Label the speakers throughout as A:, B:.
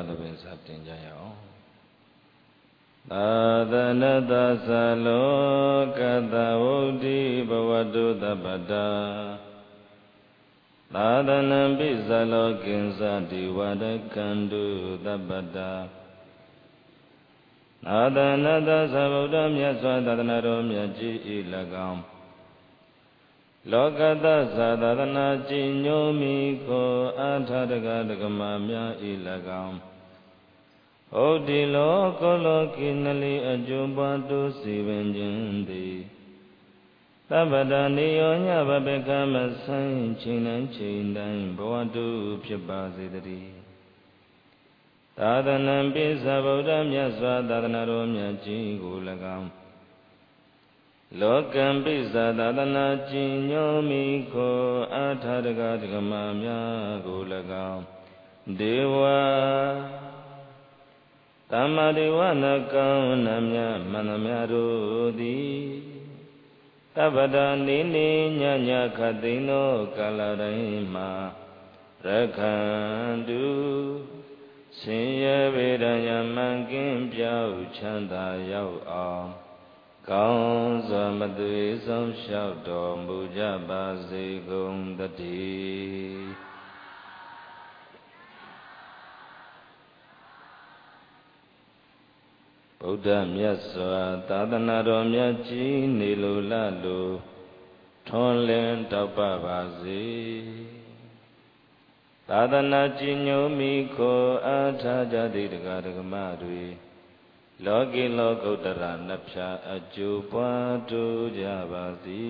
A: သဘင်စတင်ကြရအောင်သာသနာတသလောကတဝုဒ္ဓိဘဝတုတပ္ပတာသာသနံပိဇလောကိဉ္စတိဝရကန္တုတပ္ပတာသာသနာတသဗုဒ္ဓမြတ်စွာသာသနာတော်မြတ်ကြီးဤ၎င်းလောကတသသာသနာကြည်ညိုမိကိုအာထာတကဒကမများဤ၎င်းဟုတ်ဒီလောကောလောကိနလီအကျိုးပွားတို့စီပင်ခြင်းသည်သဗ္ဗတနိယောညဘဘေကမဆိုင်ချိန်တိုင်းချိန်တိုင်းဘဝတုဖြစ်ပါစေတည်းသာသနံပိသဗုဒ္ဓမြတ်စွာသာသနာတော်မြတ်ကြီးကို၎င်းလောကံပိသသာသနာကြည်ညိုမိကိုအာထာတကဒကမများကို၎င်းဒေဝသမ္မာဒေဝနာကောင်းနမြမန္တမြတို့သည်သဗ္ဗတနိနိညညခသိန်သောကာလတိုင်းမှာရခန္တုဆင်းရဲဗေဒယမံကင်းပြောက်ချမ်းသာရောက်အောင်ကောင်းစွာမသွေဆုံးလျှောက်တော်မူကြပါစေကုန်သတည်းဗုဒ္ဓမြတ်စွာသာသနာတော်မြတ်ကြီးနေလိုလားလို့ထွန်းလင်းတောက်ပပါစေသာသနာကြည်ညိုမိကိုအားထားကြသည့်တရားဓမ္မတွေလောကီလောကုတ္တရနဖျာအကျိုးပွားတို့ကြပါစေ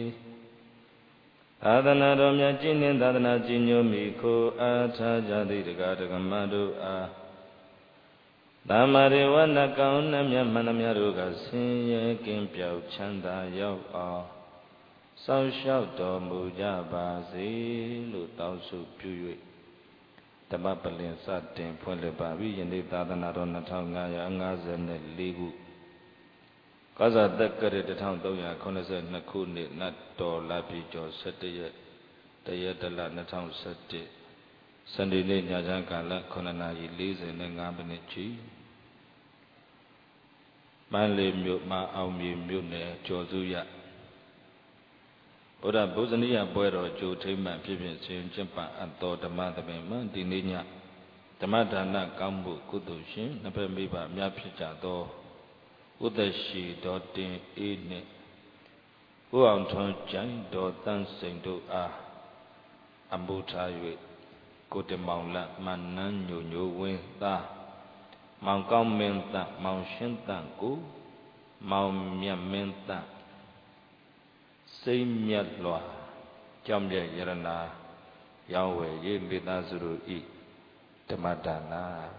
A: သာသနာတော်မြတ်ကြီးနှင့်သာသနာကြည်ညိုမိကိုအားထားကြသည့်တရားဓမ္မတို့အားသမ္မာရေဝနကောင်းနှမြတ်မှန်သမျှတို့ကဆင်းရဲကင်းပြောက်ချမ်းသာရောက်အောင်စောင့်ရှောက်တော်မူကြပါစေလို့တောင်းဆိုပြု၍ဓမ္မပလင်စတင်ဖွင့်လှစ်ပါပြီယနေ့သာသနာတော်2554ခုကောဇာတက္ကရာ1382ခုနှစ်နတ်တော်လပြည့်ကျော်17ရက်တရက်တလ2017စနေနေ့ညချမ်းကာလ9:45မိနစ်ကြီးမန္တလေးမြို့မှာအောင်မြေမြို့နယ်ကျော်စုရဘုရားဗုဇနိယပွဲတော်ကြိုထိမ့်မှန်ဖြစ်ဖြစ်စဉ်ကျင့်ပအပ်တော်ဓမ္မသဘင်မှဒီနေ့ညဓမ္မဒါနကောင်းမှုကုသိုလ်ရှင်နှစ်ဖက်မိဘအများဖြစ်ကြသောဥဒ္ဒရှိတော်တင်အေးနှင့်ကိုအောင်ထွန်းကျိုင်းတော်တန်းစိန်တို့အားအမှုထား၍ကိုတမောင်လမန္နန်းညိုညိုဝင်းသားမောင်ကောင်းမင်းသားမောင်ရှင်းတန့်ကိုမောင်မြတ်မင်းသားစိမ့်မြတ်လွာကြောင့်မြတ်ယရနာရောင်းဝယ်ရေးမိသားစုတို့ဤဓမ္မဒါန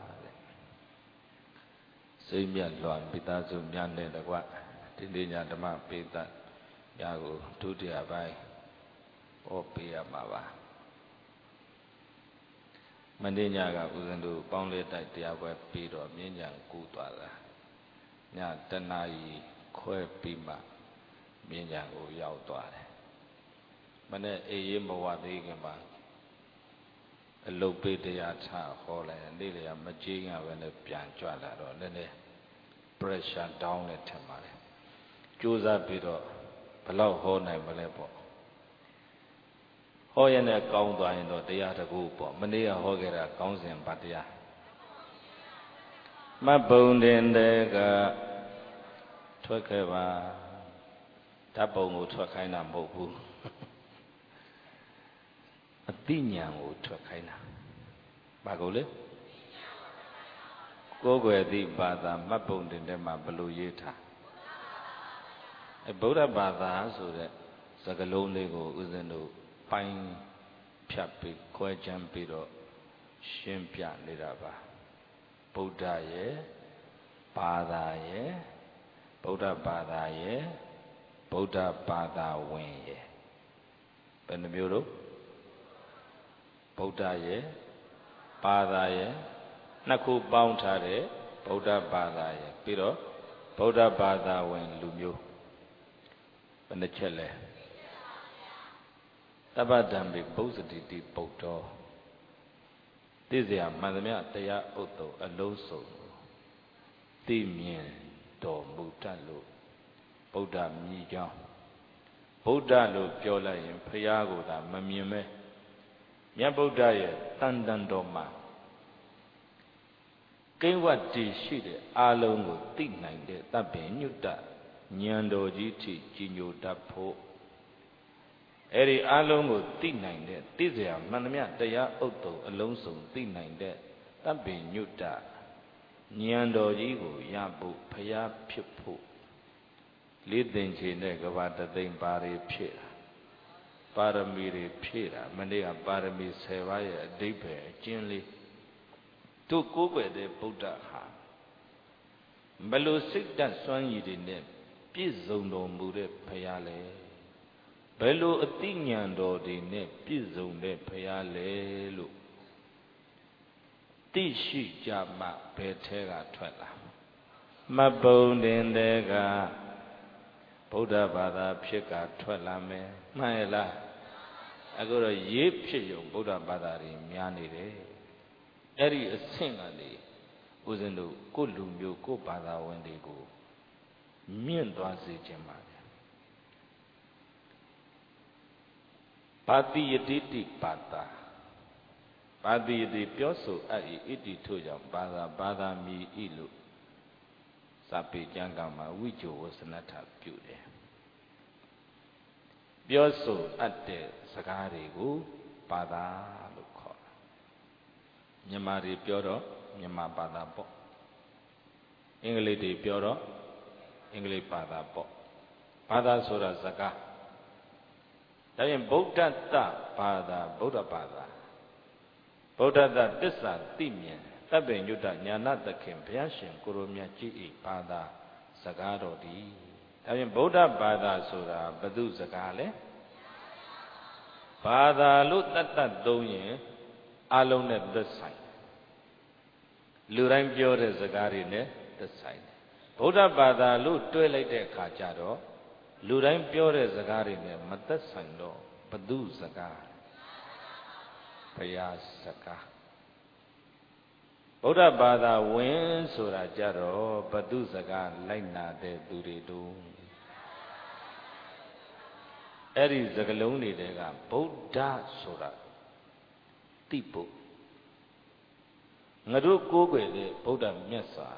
A: စိမ့်မြတ်လွာမိသားစုများနဲ့တကွဒီနေ့ညဓမ္မပေးသညာကိုဒုတိယပိုင်းဟောပေးရမှာပါမနေ့ညကဦးဇင်းတို့ပေါင်းလဲတိုက်တရားပွဲပြီးတော့မြင်းကြံကူသွားတာညတနာရီခွဲပြီးမှမြင်းကြံကိုရောက်သွားတယ်မနေ့အေးရေးမဝသေးခင်မှာအလုတ်ပေးတရားထဟောလိုက်နေ့လေမကြီးငါပဲနဲ့ပြန်ကြွလာတော့နည်းနည်း pressure down နဲ့ထင်ပါတယ်ကြိုးစားပြီးတော့ဘလောက်ဟောနိုင်မလဲပေါ့ဟောရတဲ့ကောင်းသွားရင်တော့တရားတကူပေါ့မနေ့ကဟောခဲ့တာကောင်းစဉ်ဗတ်တရားမတ်ပုံတင်တဲ့ကထွက်ခဲ့ပါဓာတ်ပုံကိုထွက်ခိုင်းတာမဟုတ်ဘူးအသိဉာဏ်ကိုထွက်ခိုင်းတာဘာကိုလဲကိုယ်ွယ်သည့်ဘာသာမတ်ပုံတင်တဲ့မှာဘလို့ရေးထားဗုဒ္ဓဘာသာဆိုတဲ့စကားလုံးလေးကိုဦးဇင်းတို့ပိုင်းဖြတ်ပြီးခွဲခြမ်းပြီးတော့ရှင်းပြနေတာပါဗုဒ္ဓရဲ့ဘာသာရဲ့ဗုဒ္ဓဘာသာရဲ့ဗုဒ္ဓဘာသာဝင်ရဲ့ဘယ်နှမျိုးတို့ဗုဒ္ဓရဲ့ဘာသာရဲ့နှစ်ခုပေါင်းထားတဲ့ဗုဒ္ဓဘာသာရဲ့ပြီးတော့ဗုဒ္ဓဘာသာဝင်လူမျိုးဘယ်နှချက်လဲတပ္ပတံပိပုဇ္ဇတိတိပုဒ္ဓောသိစရာမှန်သမျှတရားဥတ္တုအလုံးစုံသိမြင်တော်မူတတ်လို့ဗုဒ္ဓမြည်ကြောင်းဗုဒ္ဓလို့ပြောလိုက်ရင်ဖရာကိုသာမမြင်မဲမြတ်ဗုဒ္ဓရဲ့တန်တန်တော်မှာကိဝတ်တည်ရှိတဲ့အာလုံးကိုသိနိုင်တဲ့တပ်ပင်ညွတ်တဉာဏ်တော်ကြီးထိကြီးညိုတတ်ဖို့အဲ့ဒီအာလုံးကိုသိနိုင်တဲ့သိစရာမှန်သမျှတရားဥတ္တုအလုံးစုံသိနိုင်တဲ့တပ်ပင်ညွတ်တဉာဏ်တော်ကြီးကိုရဖို့ဖရာဖြစ်ဖို့လေးသင်္ချေနဲ့ကဘာတသိမ့်ပါရီဖြစ်တာပါရမီတွေဖြည့်တာမနေ့ကပါရမီ10ပါးရဲ့အဓိပ္ပာယ်အကျဉ်းလေးတို့ကိုးကွယ်တဲ့ဗုဒ္ဓဟာဘလို့စိတ်ဓာတ်စွမ်းရည်တွေနဲ့ပြည့်စုံတော်မူတဲ့ဘုရားလေဘယ်လိုအသိဉာဏ်တော်တွေနဲ့ပြည့်စုံတဲ့ဘုရားလေလို့သိရှိကြမှဘယ်ထဲကထွက်လာမပုံတင်တဲ့ကဗုဒ္ဓဘာသာဖြစ်ကထွက်လာမယ်မှန်ရဲ့လားအခုတော့ရေးဖြစ်ရုံဗုဒ္ဓဘာသာတွေများနေတယ်အဲ့ဒီအဆင့်ကနေဦးဇင်းတို့ကိုလူမျိုးကိုဘာသာဝင်တွေကိုမြင့်သွားစေခြင်းပါဗျာပါတိယတိတိပါတာပါတိယတိပြောဆိုအပ်၏ဣတိထို့ကြောင့်ဘာသာမြည်၏လို့စာပေကျမ်းကမှာဝိဇ္ဇဝဆနထပြုတယ်ပြောဆိုအပ်တဲ့စကားတွေကိုဘာသာလို့ခေါ်တာမြန်မာတွေပြောတော့မြန်မာဘာသာပေါ့အင်္ဂလိပ်တွေပြောတော့အင်္ဂလိပ်ဘာသာပေါ့ဘာသာဆိုတာစကားဒါရင်ဗုဒ္ဓတဘာသာဗုဒ္ဓဘာသာဗုဒ္ဓတသစ္စာသိမြင်တပ်ပင်ညုတညာဏသခင်ဘုရားရှင်ကိုရိုမြတ်ကြီးဤဘာသာစကားတော်ဒီဒါရင်ဗုဒ္ဓဘာသာဆိုတာဘယ်သူစကားလဲဘာသာလို့တတ်သုံးရင်အလုံးနဲ့သက်ဆိုင်လူတိုင်းပြောတဲ့စကားတွေနဲ့သက်ဆိုင်တယ်ဗုဒ္ဓဘာသာလို့တွဲလိုက်တဲ့အခါကျတော့လူတိုင်းပြောတဲ့စကားတွေနဲ့မသက်ဆိုင်တော့ဘယ်သူစကားဘုရားစကားဗုဒ္ဓဘာသာဝင်ဆိုတာကြတော့ဘယ်သူစကားလိုက်နာတဲ့သူတွေတို့အဲ့ဒီစကားလုံးတွေကဗုဒ္ဓဆိုတာတိပုတ်ငါတို့ကိုးကွယ်တဲ့ဗုဒ္ဓမြတ်စွာ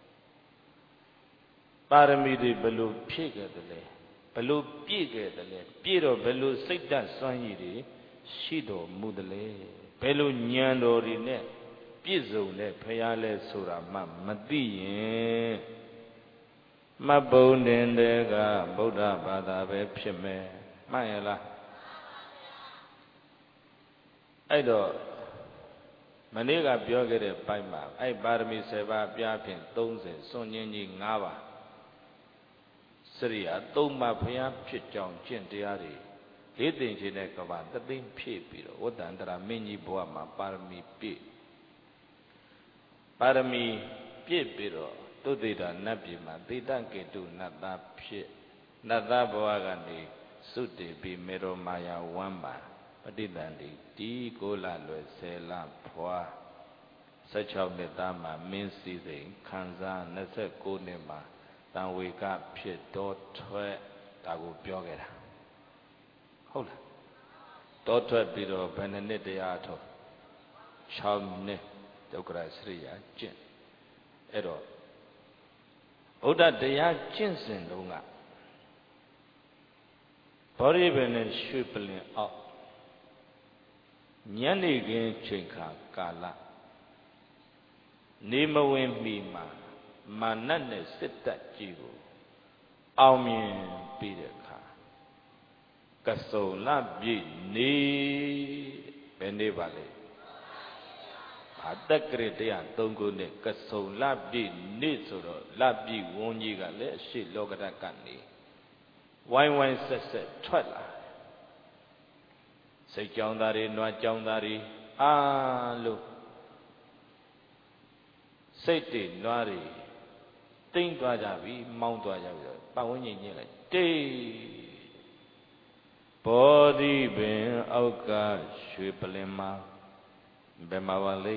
A: ပါရမီတွေဘယ်လိုဖြည့်ခဲ့တယ်လဲဘယ်လိုပြည့်ခဲ့တယ်လဲပြည့်တော့ဘယ်လိုစိတ်ဓာတ်စွမ်းရည်တွေရှိတော်မူတယ်လဲဘယ်လိုဉာဏ်တော်တွေနဲ့ပြည့်စုံတဲ့ဘုရားလဲဆိုတာမှမသိရင်မပုံတင်တဲ့ကဗုဒ္ဓဘာသာပဲဖြစ်မယ်မှန်ရလားအဲ့တော့မနေ့ကပြောခဲ့တဲ့ပိုင်းမှာအဲ့ပါရမီ7ပါးပြားဖြင့်30စွန့်ញင်းကြီး5ပါးစရိယာ3ပါးဘုရားဖြစ်ကြောင်းကျင့်တရားတွေလေးသိင်ခြင်းနဲ့ကဘာသသိမ့်ဖြည့်ပြီးတော့ဝတ္တန္တရာမင်းကြီးဘဝမှာပါရမီပြည့်ပါရမီပြည့်ပြီးတော့သုတေတာနတ်ပြည်မှာသေတကေတုနတ်သားဖြစ်နတ်သားဘဝကနေသုတေပြီးမေရောမာယာဝမ်းပါပဋိသန္တိဒီ9လလွယ်10လဖွာ16နှစ်သားမှာမင်းစည်းစိမ်ခံစား29နှစ်မှာတံဝေကဖြစ်တော်ထွက်ဒါကိုပြောခဲ့တာဟုတ်လားတော်ထွက်ပြီးတော့ဘယ်နှစ်တရားထုတ်6နှစ်ဒုက္ခရစရိယာကျင့်အဲ့တော့ဗုဒ္ဓတရားကျင့်စဉ်တုန်းကဘောဓိပင်နဲ့ရွှေပလင်အောက်ညနေခင်းချိန်ခါကာလနေမဝင်မီမှာမာနနဲ့စစ်တပ်ကြီးကိုအောင်မြင်ပြီးတဲ့အခါကစုံလပြည့်နေဘယ်နေပါလဲဘာတက္ကရာ103ခုနဲ့ကစုံလပြည့်နေဆိုတော့လပြည့်ဝန်းကြီးကလည်းအရှိလောကဓာတ်ကနေဝိုင်းဝိုင်းဆက်ဆက်ထွက်လာစိတ်ကြောင်းသားတွေနွားကြောင်းသားတွေအားလို့စိတ်တွေနွားတွေတိမ့်သွားကြပြီမောင်းသွားကြပြီတော့ပတ်ဝန်းကျင်ညစ်လိုက်တိတ်ဘောဓိပင်အောက်ကရွှေပလင်မှာဘယ်မှာပါလဲ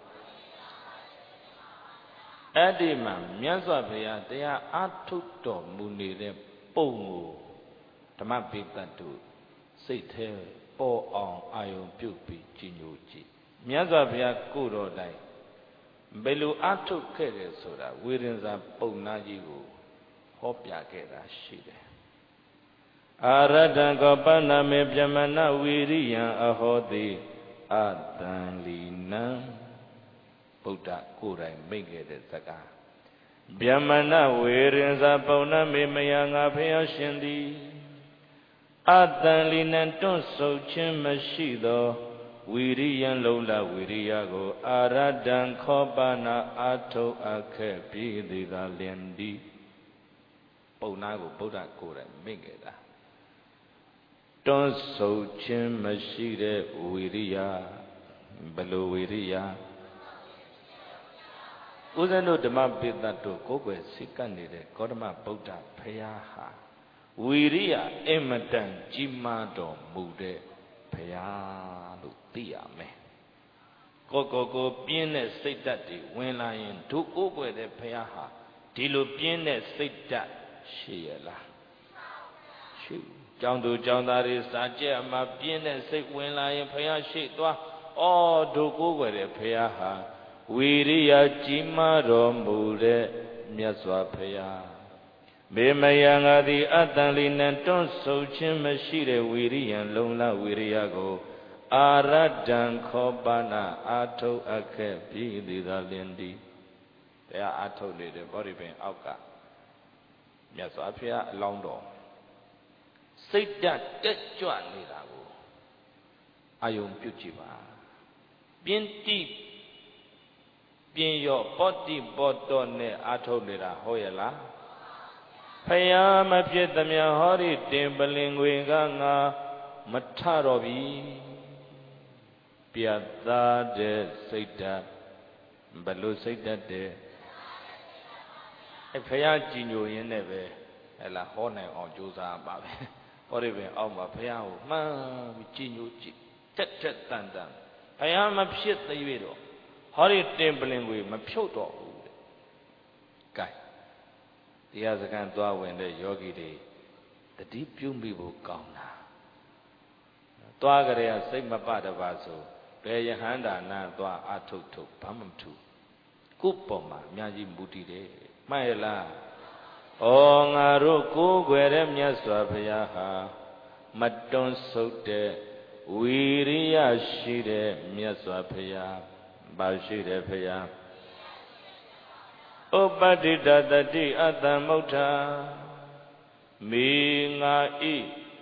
A: အဲ့ဒီမှာမြတ်စွာဘုရားတရားအားထုတ်တော်မူနေတဲ့ပုံကိုဓမ္မပိဋကတို့စိတ်ထဲပေါ်အောင်အာယုံပြုတ်ပြီးကြည်ညိုကြည့်မြတ်စွာဘုရားကိုယ်တော်တိုင်ဘယ်လိုအားထုတ်ခဲ့တယ်ဆိုတာဝေရင်စာပုံနာကြီးကိုဟောပြခဲ့တာရှိတယ်အာရတံကောပနာမေပြမဏဝီရိယံအဟောတိအတံလီနံဗုဒ္ဓကိုယ်တိုင်မိန့်ခဲ့တဲ့စကားဗျမဏဝေရင်စာပုံနာမေမယငါဖျောင်းရှင်သည်အတံလီနံတွန့်ဆုတ်ခြင်းမရှိသောဝီရိယံလုံလဝီရိယကိုအာရတံခောပနာအာထုအခက်ပြီးသည်သာလျင်ဒီပုံနာကိုဗုဒ္ဓကိုယ်တိုင်မိန့်ခဲ့တာတွန့်ဆုတ်ခြင်းမရှိတဲ့ဝီရိယဘယ်လိုဝီရိယဦးဇင်းတို့ဓမ္မပိဋကတို့ကိုယ်ွယ်စိတ်ကပ်နေတဲ့ဂေါတမဗုဒ္ဓဖရာဟာဝီရိယအင်မတန်ကြီးမားတော်မူတဲ့ဖရာလို့သိရမယ်ကိုပြင်းတဲ့စိတ်ဓာတ်တွေဝင်လာရင်တို့ကိုယ်ွယ်တဲ့ဖရာဟာဒီလိုပြင်းတဲ့စိတ်ဓာတ်ရှိရလားရှိကျောင်းသူကျောင်းသားတွေစာကြက်အမှပြင်းတဲ့စိတ်ဝင်လာရင်ဖရာရှိသွားတို့ကိုယ်ွယ်တဲ့ဖရာဟာဝီရိယကြီးမားတော်မူတဲ့မြတ်စွာဘုရားမေမယံငါသည်အတံလီနံတွန့်ဆုတ်ခြင်းမရှိတဲ့ဝီရိယံလုံလဝီရိယကိုအာရတံခောပနာအာထုအခက်ပြီးသည်သာလင်သည်တရားအာထုနေတဲ့ဗောဓိပင်အောက်ကမြတ်စွာဘုရားအလောင်းတော်စိတ်ဓာတ်တက်ကြွနေတာကိုအာယုံပြုကြည့်ပါပြင်းတိပြင်းရော့ပောတိပောတော့နဲ့အာထုတ်နေတာဟုတ်ရဲ့လားဖယားမဖြစ်သမျှဟောဒီတင်ပလင်ငွေကငါမထတော့ပြီပြတ်သားတဲ့စိတ်ဓာတ်ဘယ်လိုစိတ်ဓာတ်တဲ့ဖယားကြည်ညိုရင်းနဲ့ပဲဟဲ့လားဟောနိုင်အောင်ကြိုးစားပါပဲဟောဒီပင်အောက်မှာဖယားကိုမှန်းပြီးကြည်ညိုကြည့်တက်တန်ဖယားမဖြစ်သေး၍တော့ဟောဒီတင်ပလင်ကိုမဖြုတ်တော့ဘူးတဲ့။ကဲတရားစခန်းသွားဝင်တဲ့ယောဂီတွေတတိပြုမိဖို့ကောင်းတာ။သွားကြရစိတ်မပတပါဆိုဘယ်ယဟန္တာနာသွားအထုတ်ဘာမှမထူကိုယ်ပေါ်မှာအများကြီးမူတည်တယ်။မှန်ရဲ့လား။ဩငါတို့ကိုးကွယ်တဲ့မြတ်စွာဘုရားဟာမတွန်းဆုတ်တဲ့ဝီရိယရှိတဲ့မြတ်စွာဘုရားပါရှိတယ်ဖရာဥပတ္တိတတတိအတ္တမုဋ္ဌာမေငါဤ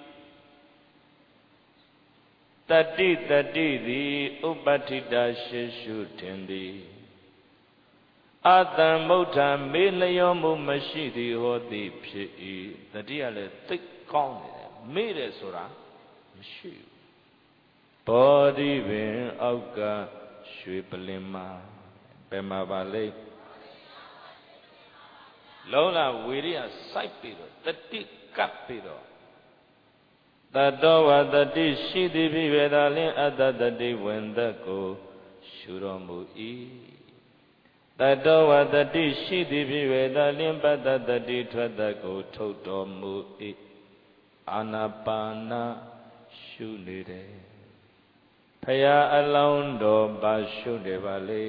A: တတိသည်ဥပတ္တိတရှိရှုထင်သည်အတ္တမုဋ္ဌာမေလျောမှုမရှိသည်ဟောသည်ဖြစ်၏တတိကလည်းသိကောင်းနေတယ်မေ့တယ်ဆိုတာမရှိဘူးဘောဓိပင်အောက်ကရွှေပလင်မှာဘယ်မှာပါလဲလုံးလာဝီရိယစိုက်ပြီးတော့တတိကပ်ပြီးတော့တတောဝတတိရှိသည်ဖြစ်ပေသာလျှင်အတ္တတတိဝင်သက်ကိုရှုတော်မူ၏တတောဝတတိရှိသည်ဖြစ်ပေသာလျှင်ပတ္တတတိထွက်သက်ကိုထုတ်တော်မူ၏အာနာပါနာရှုနေတယ်ဖယားအလောင်းတော်ပါရှုနေပါလေ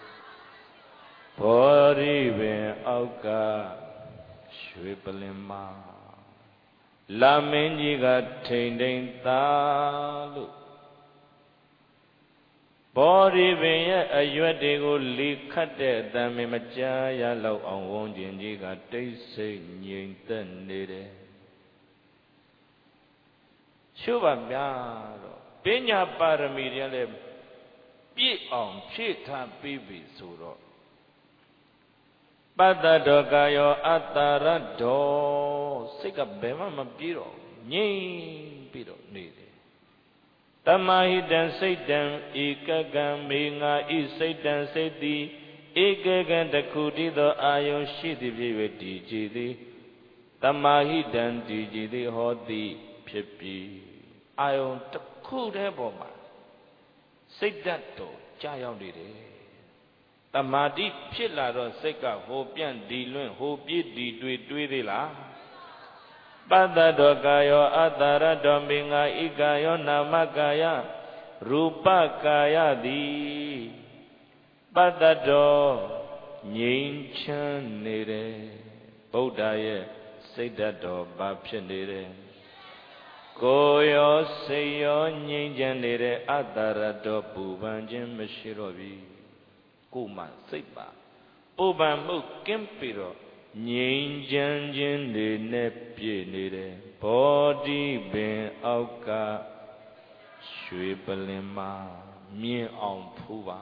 A: ဘောဓိပင်အောက်ကရွှေပလင်မာလာမင်းကြီးကထိန်ထိန်သားလို့ဘောဓိပင်ရဲ့အရွက်တွေကိုလီခတ်တဲ့အတန်မကြားရလောက်အောင်ဝန်းကျင်ကြီးကတိတ်ဆိတ်ငြိမ်သက်နေတယ်ရှုပါများတော့ပညာပါရမီတွေလည်းပြည့်အောင်ဖြည့်ထားပြီးပြီဆိုတော့ပတ္တတောကာယောအတ္တရတောစိတ်ကဘယ်မှမပြေတော့ငြိမ်ပြီးတော့နေတယ်တမဟိတံစိတ်တံဧကကံမေငါဤစိတ်တံစိတ်သည်ဧကကံတခုတည်းသောအာယုံရှိသည်ဖြစ်၍တည်ကြည်သည်တမဟိတံတည်ကြည်သည်ဟောသည်ဖြစ်ပြီအာယုံတစ်ခုတည်းပေါ်မှာစိတ်ဓာတ်တော်ကြာရောက်နေတယ်တမာတိဖြစ်လာတော့စိတ်ကဟိုပြန့်ဒီလွင့်ဟိုပြည့်ဒီတွေးသေးလားပတ္တတောကာယောအတ္တရတောမင်္ဂဣကာယောနာမကာယရူပကာယသည်ပတ္တတောငြိမ်းချမ်းနေတယ်ဗုဒ္ဓရဲ့စိတ်ဓာတ်တော်ဘာဖြစ်နေတယ်ကိုယ်ရောစိတ်ရောငြိမ်းချမ်းနေတဲ့အတ္တရတောပူပန်ခြင်းမရှိတော့ပြီကိုယ်မှစိတ်ပါပူပန်မှုကင်းပြီးတော့ငြိမ်းချမ်းခြင်းတွေနဲ့ပြည့်နေတယ်ဘောဓိပင်အောက်ကရွှေပလင်မှာမြင်အောင်ဖူးပါ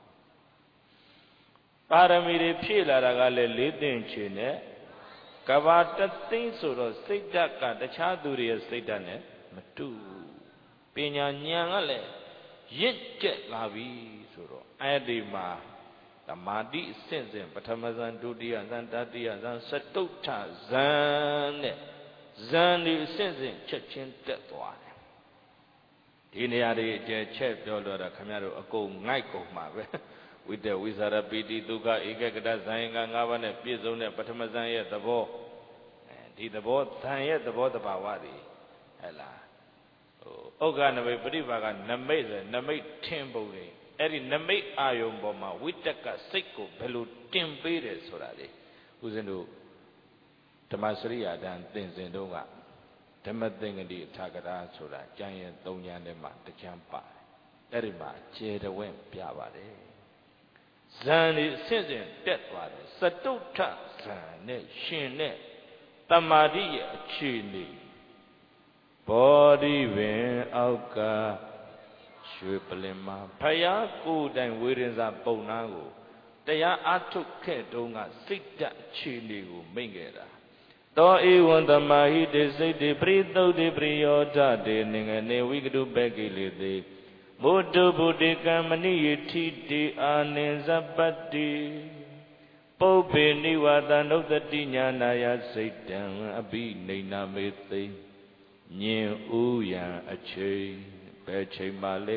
A: ပါရမီတွေဖြည့်လာတာကလည်းလေးသိမ့်ချင်နဲ့ကဘာတသိန်းဆိုတော့စိတ်ဓာတ်ကတခြားသူတွေရဲ့စိတ်ဓာတ်နဲ့မတူပညာဉာဏ်ကလည်းရင့်ကျက်လာပြီဆိုတော့အဲ့ဒီမှာသမာဓိအစဉ်စဉ်ပထမဇန်ဒုတိယဇန်တတိယဇန်စတုထဇန်နဲ့ဇန်ဒီအစဉ်စဉ်ချက်ချင်းတက်သွားတယ်ဒီနေရာတွေအကျယ်ချက်ပြောလို့တော့ခင်ဗျားတို့အကုန်ငိုက်ကုန်မှာပဲဝိတ္တဝိဇာရပိတိဒုက္ခဧကကတဇန်က၅ပါးနဲ့ပြည့်စုံတဲ့ပထမဇန်ရဲ့သဘောဒီသဘောဇန်ရဲ့သဘောတဘာဝတွေဟဲ့လားဥက္ကနမိတ်ပရိပါကနမိတ်ဆိုနမိတ်ထင်ပုံတွေအဲ့ဒီနမိတ်အာယုံပေါ်မှာဝိတ္တကစိတ်ကိုဘယ်လိုတင်ပေးတယ်ဆိုတာလေဦးဇင်းတို့ဓမ္မစရိယာတန်သင်စဉ်တုန်းကဓမ္မသင်္ကတိအထာကရာဆိုတာကျမ်းရဲ့၃ကျမ်းထဲမှာတစ်ကျမ်းပါတယ်အဲ့ဒီမှာကျေတဝင့်ပြပါတယ်ဇန်ဒီအစဉ်စဉ်တက်သွားတယ်စတုထဇန်နဲ့ရှင်နဲ့တမာတိရဲ့အခြေအနေဘောဓိပင်အောက်ကရွှေပလင်မှာဖယားကိုယ်တိုင်ဝေရင်စာပုံနာကိုတရားအထုတ်ခဲ့တုန်းကစိတ်ဓာတ်အခြေအနေကိုမိန့်ခဲ့တာသောဧဝံသမာဟိတေစိတ်တေပရိသုတ်တေပရိယောဓတေနင်္ဂနေဝိကတုပက္ခိလေတေမုတ္တဗုတေကံမဏိယထိတေအာနိဇပတ္တိပုပ္ပေနိဝါဒနုတ္တိညာနာယစိတ်တံအဘိနေနာမေသိညင်ဥယံအချိန်ဘယ်ချိန်မှလဲ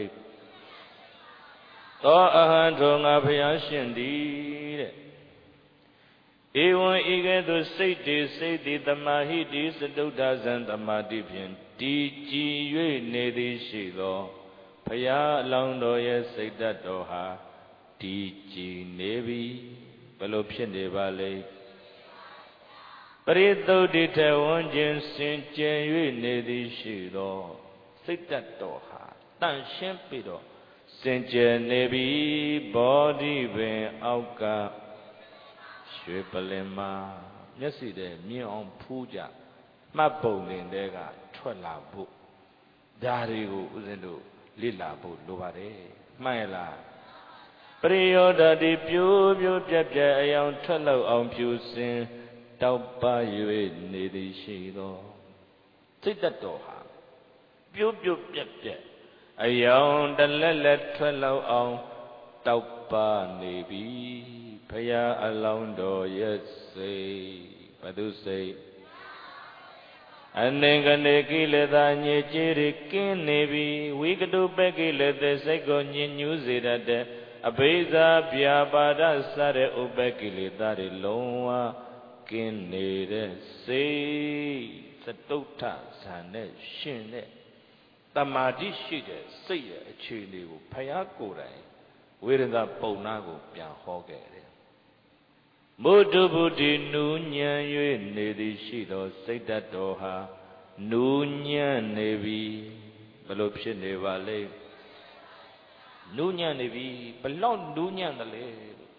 A: သောအဟံထောငါဘုရားရှင်သည်တဲ့ဧဝံဤကဲ့သို့စိတ်တေစိတ်တိသမာဟိတိစတုဒ္ဒဇံသမာတိဖြင့်တည်ကြည်၍နေသည်ရှိသောဘုရားအလောင်းတော်ရဲ့စိတ်ဓာတ်တော်ဟာတည်ကြည်နေပြီဘယ်လိုဖြစ်နေပါလဲပရိသုတ်တိထဝန်းခြင်းစင်ကြယ်၍နေသည်ရှိသောစိတ်ဓာတ်တော်ဟာတန့်ရှင်းပြီးတော့စင်ကြယ်နေပြီဘောဓိပင်အောက်ကရွှေပလင်မှာမျက်စိနဲ့မြင်အောင်ဖူးကြမှတ်ပုံတဲ့ကထွက်လာဖို့ဒါတွေကိုဦးဇင်းတို့လေ့လာဖို့လိုပါတယ်မှန်ရလားပရိယောဓာတိပြိုးပြိုးပြက်ပြက်အယောင်ထွက်လောက်အောင်ဖြူစင်တောက်ပ၍နေသည်ရှိသောစိတ်တတော်ဟာပြိုးပြိုးပြက်ပြက်အယောင်တလက်လက်ထွက်လောက်အောင်တောက်ပနေပြီဘုရားအလောင်းတော်ရဲ့စိတ်ဘုသူစိတ်အနင်္ဂနေကိလေသာညစ်ကြေးတွေကင်းနေပြီဝိကတုပက္ခိလေသစိတ်ကိုညစ်ညူးစေတတ်တဲ့အဘိဇာပြာပါဒစတဲ့ဥပ္ပကိလေသာတွေလုံးဝကင်းနေတဲ့စိတ်စတုထဇာနဲ့ရှင်တဲ့တမာတိရှိတဲ့စိတ်ရဲ့အခြေအနေကိုဘုရားကိုယ်တိုင်ဝေဒနာပုံနာကိုပြန်ဟောခဲ့တယ်မုဒ္ဒဗုဒ္ဓိနူးညံ့၍နေသည်ရှိသောစိတ်ဓာတ်တော်ဟာနူးညံ့နေပြီဘယ်လိုဖြစ်နေပါလဲနူးညံ့နေပြီဘလောက်နူးညံ့တယ်လဲ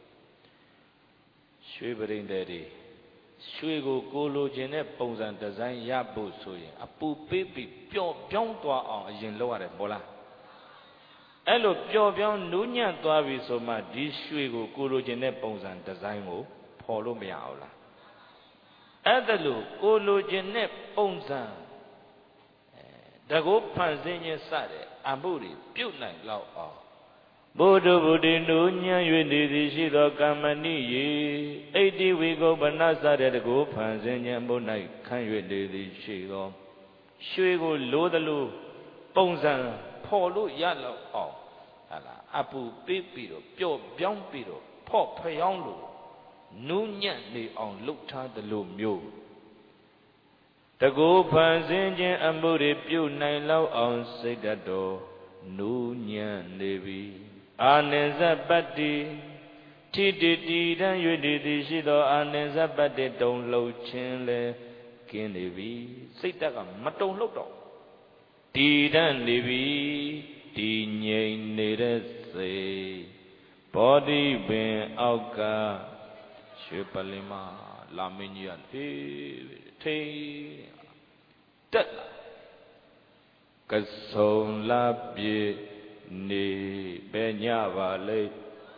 A: ရွှေပရိန်တဲ့တွေရွှေကိုကိုလိုချင်တဲ့ပုံစံဒီဇိုင်းရဖို့ဆိုရင်အပူပေးပြီးပျော့ပြောင်းသွားအောင်အရင်လုပ်ရတယ်မို့လားအဲ့လိုပျော့ပြောင်းနူးညံ့သွားပြီဆိုမှဒီရွှေကိုကိုလိုချင်တဲ့ပုံစံဒီဇိုင်းကိုဖော်လို့မရဘူးလားအဲ့ဒါလို့ကိုလိုချင်တဲ့ပုံစံတကောဖန်ဆင်းခြင်းစတဲ့အမှုတွေပြုတ်နိုင်လောက်အောင်ဘုဒ္ဓဗုဒ္ဓနုညံ့၍နေသည်ရှိသောကမ္မဏိယေဣတိဝိကုပ္ပနစတဲ့တကောဖန်ဆင်းခြင်းမှု၌ခံ၍နေသည်ရှိသောရွှေကိုလိုသလိုပုံစံဖော်လို့ရလောက်အောင် Ala apu pipiro pyo byong piro pho phayong lo nu nyat ni ong luk tha de lo myo Tago phan sin chin amu ri pyu nai law ong siat dat do nu nyat ni bi Anin patti thi ti dan yue ti shi do anin patti tong lou chin le kin ni bi siat dat ka ma tong lou do ti dan ni bi ti nyai ni de sei body bin out ka shwe palima la min ji ya thei tat la ka song la pye ni be nya ba le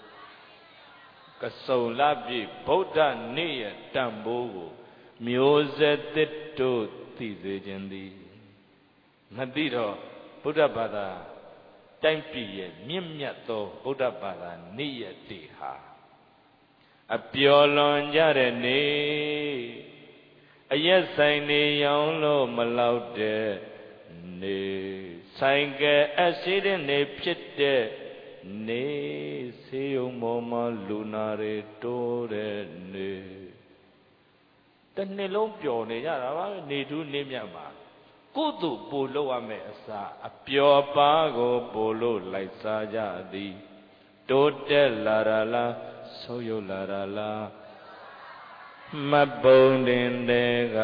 A: ka song la pye Buddha ni ya tan bo ko myo set tit to ti se chin thi ma ti do Buddha ba tha တိုင်းပြည်ရဲ့မြင့်မြတ်သောဗုဒ္ဓဘာသာနေ့ရက်တွေဟာအပျော်လွန်ကြတဲ့နေ့အရက်ဆိုင်နေရောင်းလို့မလောက်တဲ့နေ့ဆိုင်ကယ်အရှိတဲ့နေ့ဖြစ်တဲ့နေ့ဆေးရုံပေါ်မှာလူနာတွေတိုးတဲ့နေ့တစ်နှစ်လုံးပျော်နေကြတာပါပဲနေထူးနေမြတ်မှာကုသိုလ်ပို့လို့ရမယ်အစားအပျော်ပါကိုပို့လို့လိုက်စားကြသည်တိုးတက်လာရလားဆိုးရုပ်လာရလားမပုံတင်တဲ့က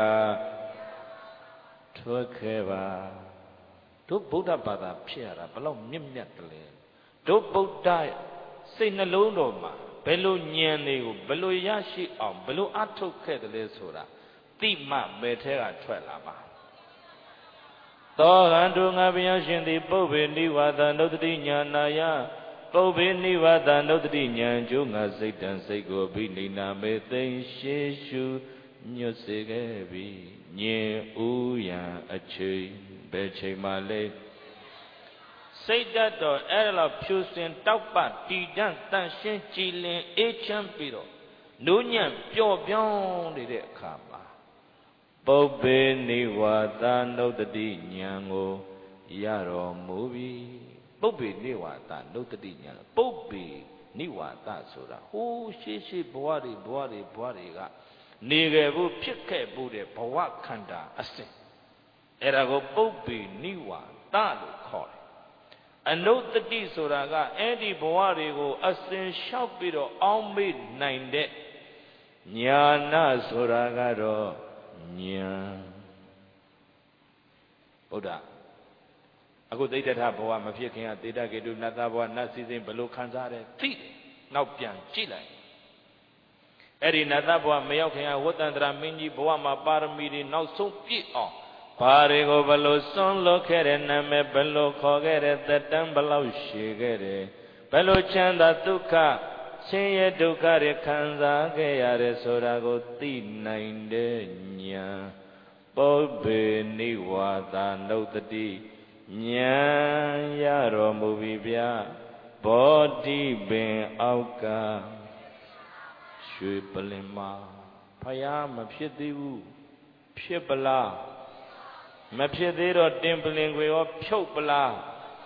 A: ထွက်ခဲ့ပါတို့ဗုဒ္ဓဘာသာဖြစ်ရတာဘလောက်မြင့်မြတ်တယ်လဲတို့ဗုဒ္ဓစိတ်နှလုံးတော်မှာဘယ်လိုဉာဏ်တွေကိုဘယ်လိုရရှိအောင်ဘယ်လိုအထုတ်ခဲ့တယ်လဲဆိုတာတိမှပဲထဲကထွက်လာပါသောဟံတုငါဘုရားရှင်သည်ပုဗ္ဗေနိဝါဒနုတ္တိညာနာယပုဗ္ဗေနိဝါဒနုတ္တိညာကျိုးငါစိတ်တံစိတ်ကိုဘိနိနာမေသိမ့်ရှေရှုညွတ်စေခဲ့ပြီညင်ဥယံအချိန်ဘယ်ချိန်မှလဲစိတ်တတ်တော်အဲ့ဒါလောက်ဖြူစင်တောက်ပတည်တံ့တန်ရှင်းကြည်လင်အေးချမ်းပြီးတော့နုညံ့ပျော့ပြောင်းနေတဲ့အခါမှာပုဗ္ဗေနိဝါဒနုတ္တိဉာဏ်ကိုရတော်မူပြီပုဗ္ဗေနိဝါဒနုတ္တိဉာဏ်ပုဗ္ဗေနိဝါဒဆိုတာဟိုးရှိဘဝတွေကနေခဲ့ဘူးဖြစ်ခဲ့ဘူးတဲ့ဘဝခန္ဓာအစဉ်အဲ့ဒါကိုပုဗ္ဗေနိဝါဒလို့ခေါ်တယ်အနုတ္တိဆိုတာကအဲ့ဒီဘဝတွေကိုအစဉ်လျှောက်ပြီးတော့အောင်းမေ့နိုင်တဲ့ညာနာဆိုတာကတော့ဉာဏ်ဗုဒ္ဓအခုသိတ္တထဘဝမဖြစ်ခင်ကသေတ္တကေတုနတ်သားဘဝနတ်စည်းစိမ်ဘလို့ခံစားရတယ်သိတယ်နောက်ပြန်ကြည့်လိုက်အဲ့ဒီနတ်သားဘဝမရောက်ခင်ကဝတ္တန္တရာမင်းကြီးဘဝမှာပါရမီတွေနောက်ဆုံးပြည့်အောင်ဘာတွေကိုဘလို့စွန့်လွတ်ခဲ့တဲ့နာမည်ဘလို့ခေါ်ခဲ့တဲ့သက်တမ်းဘလို့ရှည်ခဲ့တယ်ဘလို့ချမ်းသာဒုက္ခဆင်းရဲဒုက္ခတွေခံစားခဲ့ရတယ်ဆိုတာကိုသိနိုင်တဲ့ဉာဏ်ပုဗ္ဗေနိဝါဒနုတ္တိဉာဏ်ရတော်မူပြီဗျာဘောဓိပင်အောက်ကရွှေပလင်မာဖယားမဖြစ်သေးဘူးဖြစ်ပလားမဖြစ်သေးတော့တင်ပလင်ကိုရောဖြုတ်ပလား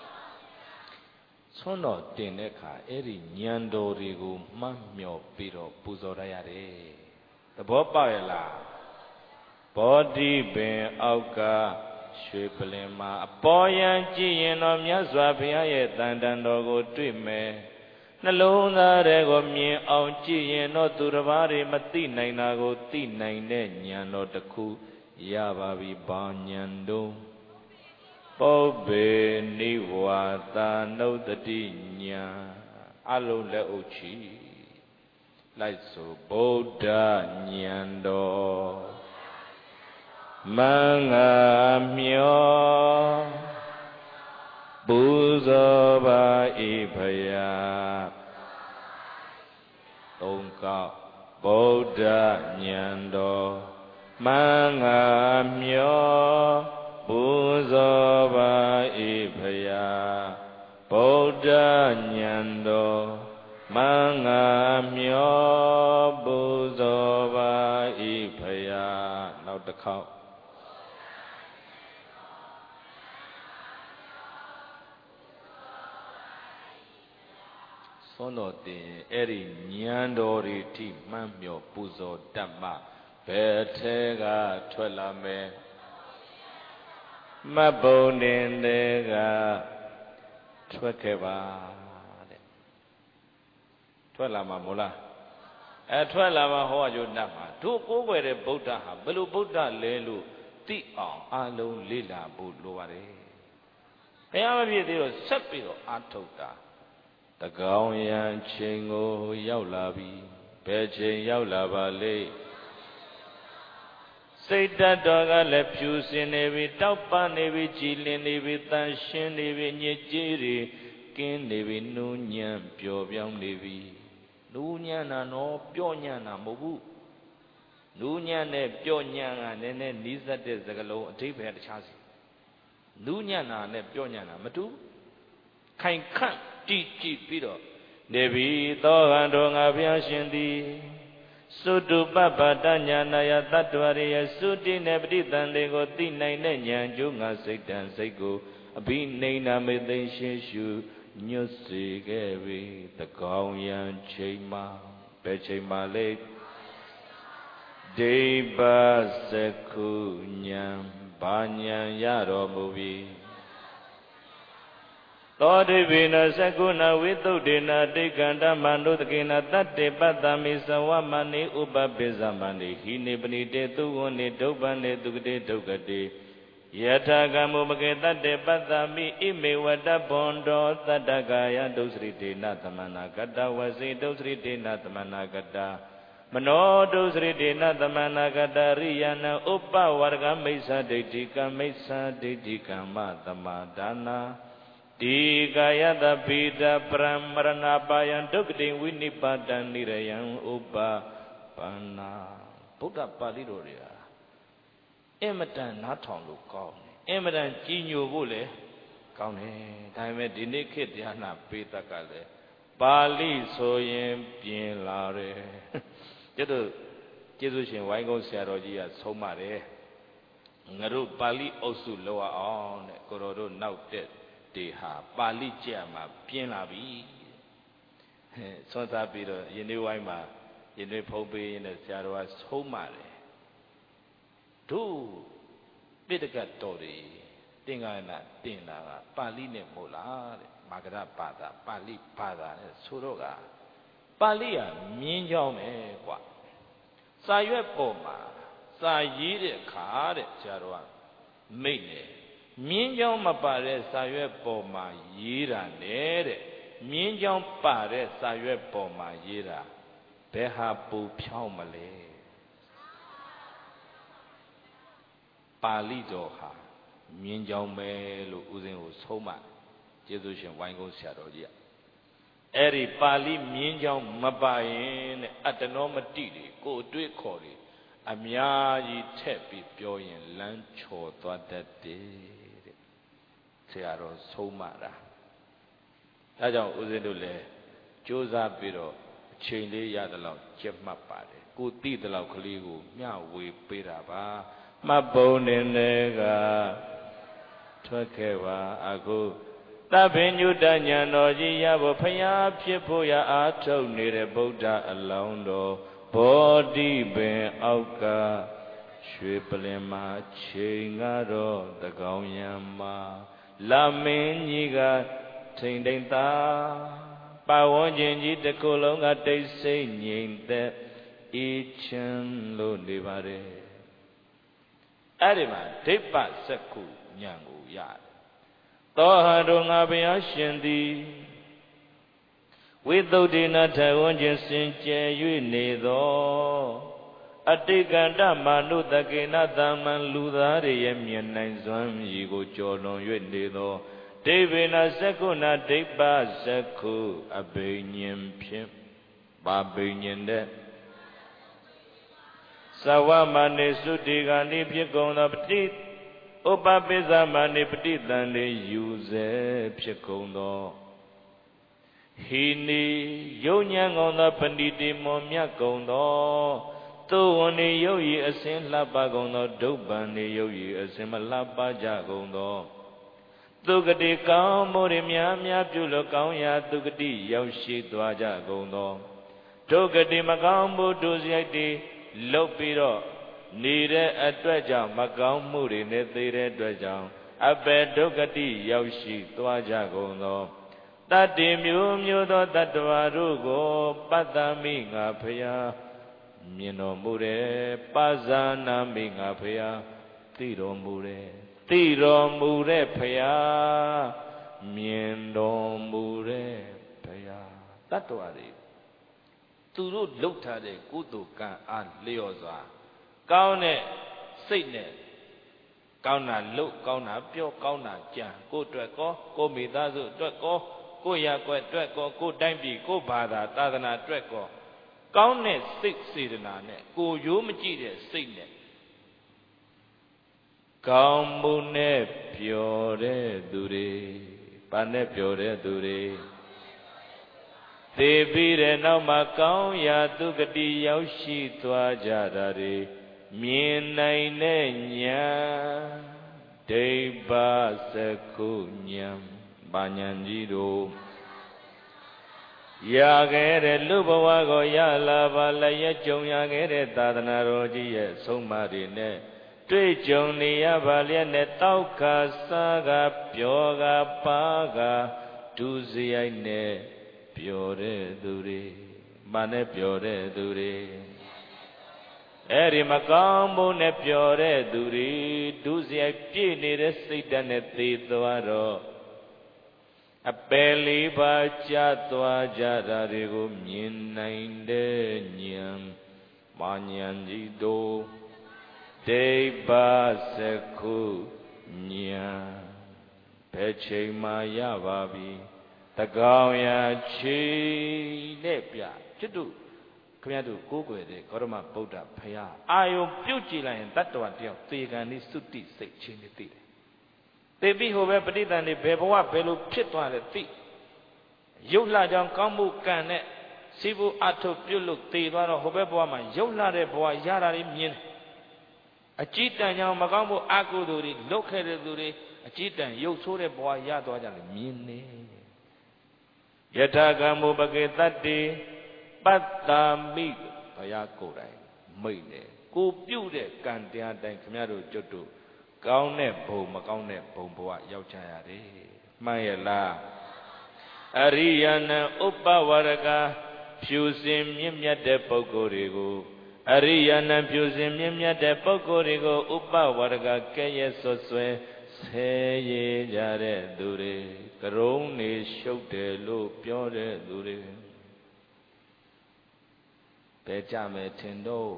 A: ဆွမ်းတော်တင်တဲ့အခါအဲ့ဒီဉာဏ်တော်တွေကိုမှတ်မြော်ပြီးတော့ပူဇော်ရရတယ်သဘောပေါက်ရဲ့လားဘောဓိပင်အောက်ကရွှေပလင်မှာအပေါ်ယံကြည့်ရင်တော့မြတ်စွာဘုရားရဲ့တန်တန်တော်ကိုတွေ့မယ်နှလုံးသားတွေကိုမြင်အောင်ကြည့်ရင်တော့သူတစ်ပါးတွေမသိနိုင်တာကိုသိနိုင်တဲ့ဉာဏ်တော်တစ်ခုရပါပြီဘာဉာဏ်တော့ပုဗ္ဗေနိဝါဒနုတ္တိဉာဏ်အလုံးလက်အုပ်ချီလိုက်ဆိုဗုဒ္ဓဉာဏ်တော်မင်္ဂမြောပူဇော်ပါ၏ဖယားသုံးကောက်ဗုဒ္ဓဉာဏ်တော်မင်္ဂမြောပူဇော်ပါ၏ဖယားဗုဒ္ဓဉာဏ်တော်မင်္ဂမြောပူဇော်ပါ၏ဖယားနောက်တစ်ခေါက်စွန်းတော်တင်အဲ့ဒီဉာဏ်တော်တွေထိမှန်းမြော်ပူဇော်တတ်မှဘယ်ထဲကထွက်လာမယ်မတ်ဘုံတင်တွေကထွက်ခဲ့ပါတဲ့ထွက်လာမှာမို့လားထွက်လာမှာဟောကြတတ်မှာတို့ကိုးကွယ်တဲ့ဗုဒ္ဓဟာဘယ်လိုဗုဒ္ဓလဲလို့သိအောင်အလုံးလေ့လာဖို့လိုပါတယ်ဘုရားမဖြစ်သေးတော့ဆက်ပြီးတော့အာထုတ်တာတကောင်ရန်ချိန်ကိုရောက်လာပြီဘယ်ချိန်ရောက်လာပါလိမ့်စိတ်တတ်တော်ကလည်းဖြူစင်နေပြီတောက်ပနေပြီကြည်လင်နေပြီတန်ရှင်းနေပြီညစ်ကြေးတွေကင်းနေပြီနူးညံ့ပျော်ပြောင်းနေပြီနူးညံ့တာနော်ပျော့ညံ့တာမဟုတ်ဘူးနူးညံ့နဲ့ပျော့ညံ့ကနည်းနည်းနီးစပ်တဲ့စကားလုံးအဓိပ္ပာယ်တခြားစီနူးညံ့တာနဲ့ပျော့ညံ့တာမတူခိုင်ခန့်ကြည်ပြီးတော့နေပြီသောဟံတော်ငါဘုရားရှင်သည်သုတုပပ္ပတညာနာယတတ္တဝရိယသုတိနဲ့ပဋိသန္ဓေကိုသိနိုင်တဲ့ဉာဏ်ကျိုးငါစိတ်တန်စိတ်ကိုအဘိနိနာမေသိရှင်းရှုညွတ်စေခဲ့ပြီတကောင်ရန်ချိန်မှာဘယ်ချိန်မှာလဲဒိဗ္ဗစကုဉာဏ်ဘာဉာဏ်ရတော်မူပြီသောတိပိနသကုဏဝိသုဒ္ဓေနတိကန္တမန္တုတကေနတတ္တေပတ္တမိသဝမဏိဥပပိဇမဏိဟိနေပဏိတေသူဝနေဒုဗ္ဗနေသူကတိဒုက္ကတိယထာကမုပကေတတ္တေပတ္တမိဣမေဝတ္တဘွန်တောတတ္တကာယဒုစရိတေနသမဏကတဝစီဒုစရိတေနသမဏကတမနောဒုစရိတေနသမဏကတရိယနာဥပဝရကမိစ္ဆဒိဋ္ဌိကမိစ္ဆဒိဋ္ဌိကမ္မသမဒါနာတိကာယတပိတပရမရဏပါယံဒုက္ခတိဝိနိပါတံနိရယံဥပပန္နာဗုဒ္ဓပါဠိတော်တွေဟာအင်မတန်နားထောင်လို့ကောင်းတယ်အင်မတန်ကြီးညိုဖို့လည်းကောင်းတယ်ဒါပေမဲ့ဒီနေ့ခေတ်တရားနာပေတကလည်းပါဠိဆိုရင်ပြင်လာတယ်ကျတော့ကျေးဇူးရှင်ဝိုင်းကုန်းဆရာတော်ကြီးကဆုံးမတယ်ငါတို့ပါဠိအုပ်စုလောက်အောင်တဲ့ကိုတော်တို့နောက်တဲ့တေဟာပါဠိကျမ်းမှာပြင်းလာပြီဆွမ်းစားပြီးတော့ယင်းနေဝိုင်းမှာယင်းနေဖုံးပေးရင်းနဲ့ဆရာတော်ကဆုံးမတယ်တို့ပိဋကတ်တော်တွေတင်္ဂါနာတင်တာကပါဠိနဲ့မဟုတ်လားတဲ့မာဂရဘာသာပါဠိဘာသာနဲ့ဆိုတော့ကပါဠိကမြင်းကြောင်းပဲကွာစာရွက်ပေါ်မှာစာရေးတဲ့အခါတဲ့ဆရာတော်ကမိတ်တယ်မြင်းကြောင်းမပါတဲ့စာရွက်ပေါ်မှာရေးတာနဲ့တဲ့မြင်းကြောင်းပါတဲ့စာရွက်ပေါ်မှာရေးတာဘယ်ဟာပူဖြောင်းမလဲပါဠိတော်ဟာမြင်းကြောင်းပဲလို့ဦးဇင်းကိုဆုံးမကျေးဇူးရှင်ဝိုင်းကုန်းဆရာတော်ကြီးကအဲ့ဒီပါဠိမြင်းကြောင်းမပါရင်တဲ့အတ္တနောမတိတွေကိုအတွေ့ခေါ်တွေအများကြီးထက်ပြီးပြောရင်လမ်းချော်သွားတတ်တယ်ဆရာတော်ဆုံးမတာအဲကြောင့်ဦးဇင်းတို့လည်းကြိုးစားပြီးတော့အချိန်လေးရတဲ့လောက်ကြက်မှတ်ပါတယ်ကိုသိတဲ့လောက်ကလေးကိုမျှဝေပေးတာပါမှတ်ပုံတွေကထွက်ခဲ့ပါအခုသဗ္ဗညုတဉာဏ်တော်ကြီးရဖို့ဖျားဖြစ်ဖို့ရအားထုတ်နေတဲ့ဗုဒ္ဓအလောင်းတော်ဘောဓိပင်အောက်ကရွှေပလင်မှာချိန်ကတော့တကောင်ရံမှာလာမင်းကြီးကထိန်ထိန်သာပါဝန်းကျင်ကြီးတစ်ခုလုံးကတိတ်ဆိတ်ငြိမ်သက်အေးချမ်းလို့နေပါတယ်အဲ့ဒီမှာဒိဗ္ဗစက္ခုဉာဏ်ကိုရတယ်သောဟတော်ငါဘုရားရှင်သည်ဝိသုဒ္ဓိနာထဝန်းကျင်စင်ကြယ်၍နေသောအတိကန္တမာနုတကေနသမ္မန်လူသားတွေရဲ့မျက်နှာစွမ်းရည်ကိုကျော်လွန်၍နေသောဒိဗေနစက္ခုနာဒိဗ္ဗစက္ခုအဘိညာဉ်ဖြင့်ပါဘိညာဉ်တဲ့သဝမဏိသုတိကဏိဖြစ်ကုန်သောပတိဥပပိသမဏိပฏิတန်လေယူစေဖြစ်ကုန်သောဟိနိယုံညံကုန်သောပဏိတိမောမြတ်ကုန်သောသို့ဝနေယုတ်ဤအစဉ်လှပကုန်သောဒုဗ္ဗံနေယုတ်ဤအစဉ်မလှပကြကုန်သောတသူကတိကောင်းမှုတွေများများပြုလို့ကောင်းရာသူကတိရောက်ရှိသွားကြကုန်သောဒုက္ကတိမကောင်းမှုတို့စရိုက်တွေလုတ်ပြီးတော့နေတဲ့အတွက်ကြောင့်မကောင်းမှုတွေနဲ့သိတဲ့အတွက်ကြောင့်အပေဒုက္ကတိရောက်ရှိသွားကြကုန်သောတတ္တိမျိုးမျိုးသောတတ္တဝါတို့ကိုပတ္တမိငါဖျားမြင်တော်မူတယ်ပါဇာနာမိငါဖျားသိတော်မူတယ်သိတော်မူတဲ့ဖျားမြင်တော်မူတဲ့ဖျားတတ္တဝါတွေသူတို့လှုပ်ထားတဲ့ကုသိုလ်ကံအားလျော်စွာကောင်းတဲ့စိတ်နဲ့ကောင်းတာလှုပ်ကောင်းတာပြောကောင်းတာကြံကိုယ့်အတွက်ကောကိုယ့်မိသားစုအတွက်ကောကိုယ့်ရပ်ကွက်အတွက်ကောကိုယ့်တိုင်းပြည်ကိုယ့်ဘာသာသာသနာအတွက်ကောကောင်းတဲ့စိတ်စေတနာနဲ့ကိုယ်ရိုးမကြည့်တဲ့စိတ်နဲ့ကောင်းမှုနဲ့ပျော်တဲ့သူတွေဘာနဲ့ပျော်တဲ့သူတွေသေပြီးတဲ့နောက်မှာကောင်းရာသူကတိရောက်ရှိသွားကြတာတွေမြင်နိုင်တဲ့ဉာဏ်ဒိဗ္ဗစကုဉာဏ်ဘာဉာဏ်ကြီးတို့ရခဲ့တဲ့လူဘဝကိုရလာပါလည်းရကြုံရခဲ့တဲ့သာသနာတော်ကြီးရဲ့ဆုံးမတွေနဲ့တွေ့ကြုံနေရပါလျက်နဲ့တောက်ခါစားကပြောကပါကဒုစရိုက်နဲ့ပျော်တဲ့သူတွေမာနဲ့ပျော်တဲ့သူတွေအဲ့ဒီမကောင်းမှုနဲ့ပျော်တဲ့သူတွေဒုစရိုက်ပြည့်နေတဲ့စိတ်ဓာတ်နဲ့သေသွားတော့အပယ်လေးပါးကျသွားကြတာတွေကိုမြင်နိုင်တဲ့ဉာဏ်မာဉာဏ်ကြီးတို့ဒိဗ္ဗစကုဉာဏ်ဘယ်ချိန်မှရပါပြီတကောင်ရာချီနဲ့ပြကျွတ်တို့ခင်ဗျားတို့ကိုးကွယ်တဲ့ဂေါရမဗုဒ္ဓဘုရားအာယုံပြုတ်ကြည့်လိုက်ရင်တတ္တဝါတယောက်သေကံนี่သုတိစိတ်ချင်းနေသိတယ်သေပြီးဟိုပဲပဋိသန္ဓေဘယ်ဘဝဘယ်လိုဖြစ်သွားလဲသိရုပ်လှကြောင့်ကောင်းမှုကံနဲ့စီဘူးအထုပြုတ်လို့သေသွားတော့ဟိုဘက်ဘဝမှာရုပ်လှတဲ့ဘဝရတာတွေမြင်တယ်အကြည်တန်ကြောင့်မကောင်းမှုအကုသိုလ်တွေလုတ်ခဲ့တဲ့သူတွေအကြည်တန်ရုပ်ဆိုးတဲ့ဘဝရသွားကြတယ်မြင်နေယထာကံမုပကေတတ္တိပတ္တာမိဘုရားကိုယ်တိုင်မိတ်တယ်ကိုပြုတ်တဲ့ကံတရားတိုင်းခင်ဗျားတို့ကျွတ်တို့ကောင်းတဲ့ဘုံမကောင်းတဲ့ဘုံဘဝရောက်ကြရတယ်မှန်ရဲ့လားအရိယနံဥပဝရကဖြူစင်မြင့်မြတ်တဲ့ပုဂ္ဂိုလ်တွေကိုအရိယနံဖြူစင်မြင့်မြတ်တဲ့ပုဂ္ဂိုလ်တွေကိုဥပဝရကကဲ့ရဲ့ဆွဆွဲဆဲရည်ကြတဲ့သူတွေကရုံးနေရှုပ်တယ်လို့ပြောတဲ့သူတွေဘယ်ကြမယ်ထင်တော့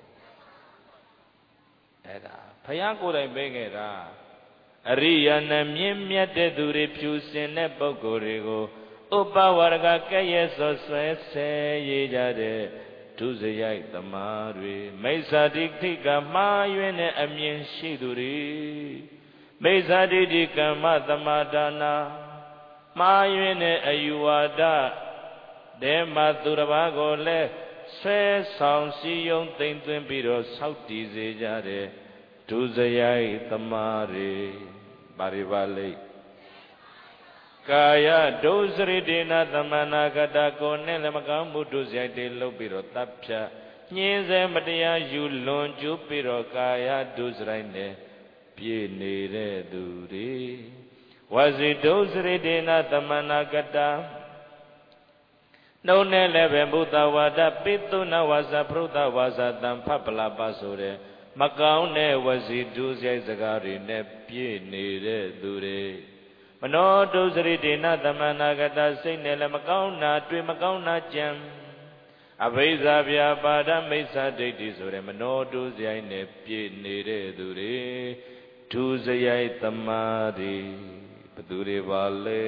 A: အဲ့ဒါဘုရားကိုယ်တိုင်ပေးခဲ့တာအရိယာနမြင့်မြတ်တဲ့သူတွေဖြူစင်တဲ့ပုဂ္ဂိုလ်တွေကိုဥပဝရကကဲ့ရဲ့ဆွဆွဲဆဲရည်ကြတဲ့ဒုစရိုက်သမားတွေမိစ္ဆာဒိဋ္ဌိကမှားယွင်းတဲ့အမြင်ရှိသူတွေမိစ္ဆာဒိဋ္ဌိကမ္မသမာဒါနာမှားယွင်းတဲ့အယူဝါဒတဲမှာသူတစ်ပါးကိုလည်းဆွဲဆောင်စည်းရုံးသိမ့်သွင်းပြီးတော့ဆောက်တည်စေကြတဲ့ဒုစရိုက်သမားတွေပါရိပါလိကာယဒုစရိတေနသမနာကတကိုနဲ့လည်းမကောင်းမှုဒုစရိုက်တွေလုပ်ပြီးတော့တပ်ဖြတ်ညှင်းဆဲမတရားယူလွန်ကျူးပြီးတော့ကာယဒုစရိုက်နဲ့ပြည့်နေတဲ့သူတွေဝစီဒုစရိတေနသမနာကတနှုံးနဲ့လည်းပဲဘုဒ္ဓဝါဒပိသုနဝါစာပရုဒ္ဓဝါစာတံဖပလာပဆိုတဲ့မကောင်းတဲ့ဝစီဒုစရိုက်စကားတွေနဲ့ပြည့်နေတဲ့သူတွေမနောဒုစရိတေနသမနာကတစိတ်နဲ့လည်းမကောင်းတာတွေ့မကောင်းတာကြံအဘိဇာဗျာပါဒမိစ္ဆာဒိဋ္ဌိဆိုတဲ့မနောဒုစရိုက်နဲ့ပြည့်နေတဲ့သူတွေဒုစရိုက်သမားတွေဘသူတွေပါလဲ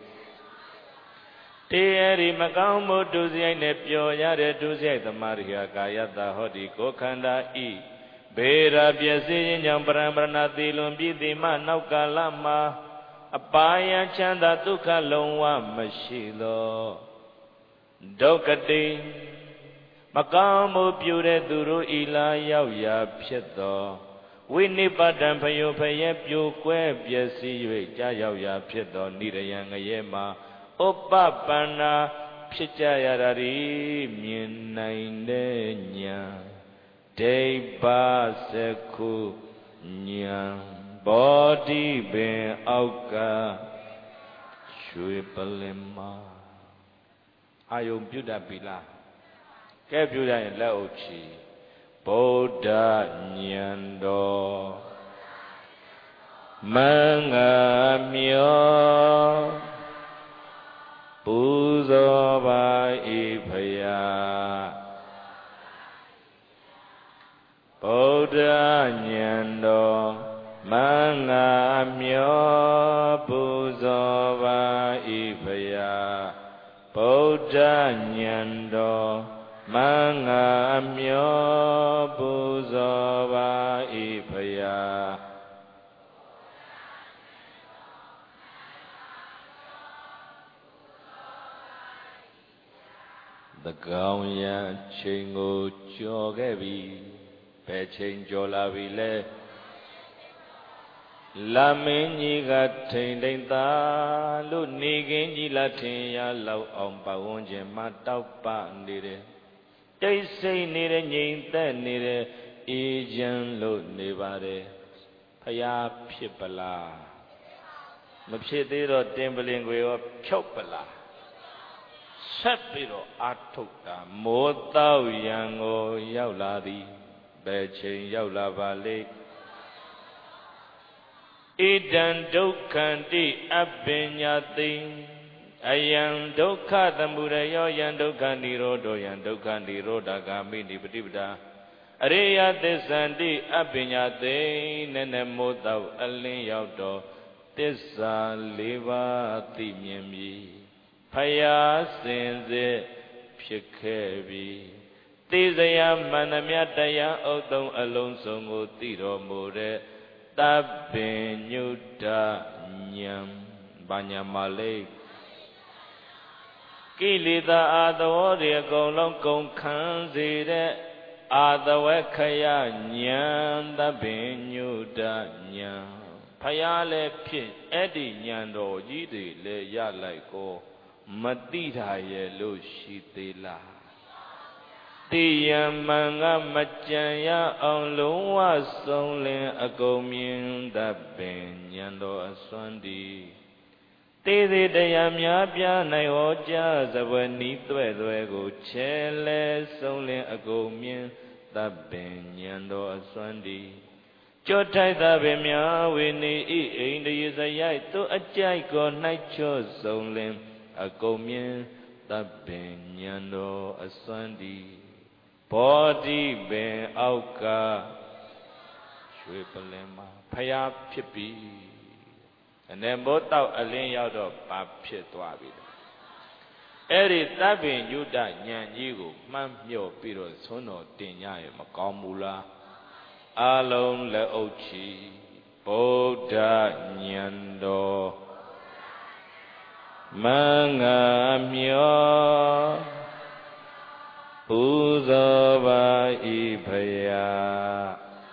A: တရားရီမကောင်းမှုဒုစရိုက်နဲ့ပျော်ရတဲ့ဒုစရိုက်သမားတွေဟာကာယတဟောတိကိုခန္ဓာဤဘေရာပျက်စီးခြင်းကြောင့်ပရံပရဏသီလွန်ပြည်တိမှနောက်ကာလမှာအပါယချမ်းသာဒုက္ခလုံးဝမရှိသောဒုက္ခတိမကောင်းမှုပြုတဲ့သူတို့ဤလာရောက်ရာဖြစ်သောဝဝိနိပါဒံဖယုဖယပြိုကွဲပျက်စီး၍ကြာရောက်ရာဖြစ်သောနိရယံငရဲမှာဥပပန္နာဖြစ်ကြရတာဒီမြင်နိုင်တဲ့ဉာဏ်ဒိဗ္ဗစက္ခုဉာဏ်ဘောဓိပင်အောက်ကရွှေပလင်မာအာယုံပြုတတ်ပြီလားကဲပြုတတ်ရင်လက်အုပ်ချီဗုဒ္ဓဉာဏ်တော်မင်္ဂမျောပူဇော်ပါ၏ဖယားဗုဒ္ဓဉာဏ်တော်မင်္ဂမျောပူဇော်ပါ၏ဖယားဗုဒ္ဓဉာဏ်တော်မင်္ဂမျောပူဇော်ပါ၏ဖယားသကောင်ရံချိန်ကိုကျော်ခဲ့ပြီဘယ်ချိန်ကျော်လာပြီလဲလမင်းကြီးကထိန်ထိန်သာလို့နေကင်းကြီးလာထင်ရလောက်အောင်ပတ်ဝန်းကျင်မှာတောက်ပနေတယ်တိတ်ဆိတ်နေတဲ့ငြိမ်သက်နေတဲ့အေးချမ်းလို့နေပါတယ်ဖယားဖြစ်ပလားမဖြစ်သေးတော့တင်ပလင်ကိုရောဖြုတ်ပလားဆက်ပြီးတော့အာထုတ်တာမိုးတောက်ရံကိုရောက်လာသည်ဘယ်ချိန်ရောက်လာပါလိမ့်ဣဒံဒုက္ခန္တိအပညာသိအယံဒုက္ခသမုဒယောယံဒုက္ခនិရောဓောယံဒုက္ခនិရောဓဂာမိနိပฏิပဒါအရိယသစ္ဆန္တိအပညာသိနဲ့နဲ့မိုးတောက်အလင်းရောက်တော့သစ္စာ၄ပါးသိမြင်ပြီဖယားစင်စစ်ဖြစ်ခဲ့ပြီသိစရာမှန်သမျှတရားဥဒ္ဒုံအလုံးစုံကိုသိတော်မူတဲ့တပ္ပညုတ္တဉာဏ်ဘာဉာဏ်မလေးကိလေသာအာသဝေါတွေအကုန်လုံးကုန်ခံစေတဲ့အာသဝခယဉာဏ်တပ္ပညုတ္တဉာဏ်ဖယားလည်းဖြစ်အဲ့ဒီဉာဏ်တော်ကြီးတွေလည်းရလိုက်ကိုမတိတာရဲ့လို့ရှိသေးလားတိယမံကမကြံရအောင်လုံးဝဆုံးလင်းအကုန်မြင်တတ်ပင်ဉာဏ်တော်အစွမ်းတည်သေးသေးတရားများပြားနိုင်ဟောကြားစပွဲနီးသွဲ့သွဲကိုချဲလဲဆုံးလင်းအကုန်မြင်တတ်ပင်ဉာဏ်တော်အစွမ်းတည်ကြောထိုက်သာပင်များဝေနေဤအိန္ဒိယစရိုက်သူအကြိုက်ကိုနှိုက်ချော့ဆုံးလင်းအကုန်မြင်တတ်ပင်ဉာဏ်တော်အစွမ်းတည်ဘောဓိပင်အောက်ကရွှေပလင်မှာဖယားဖြစ်ပြီအနေမိုးတောက်အလင်းရောက်တော့ဘာဖြစ်သွားပြီလဲအဲ့ဒီတပ္ပညုတဉာဏ်ကြီးကိုမှန်းမြော့ပြီးတော့သွန်းတော်တင်ကြရမကောင်းဘူးလားအလုံးလက်အုပ်ချီဗုဒ္ဓဉာဏ်တော်မင်္ဂမျောပူဇော်ပါ၏ဖယား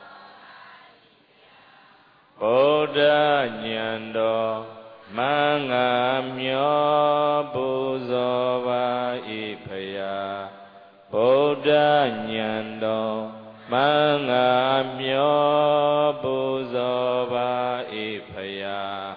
A: ဗုဒ္ဓဉာဏ်တော်မင်္ဂမျောပူဇော်ပါ၏ဖယားဗုဒ္ဓဉာဏ်တော်မင်္ဂမျောပူဇော်ပါ၏ဖယား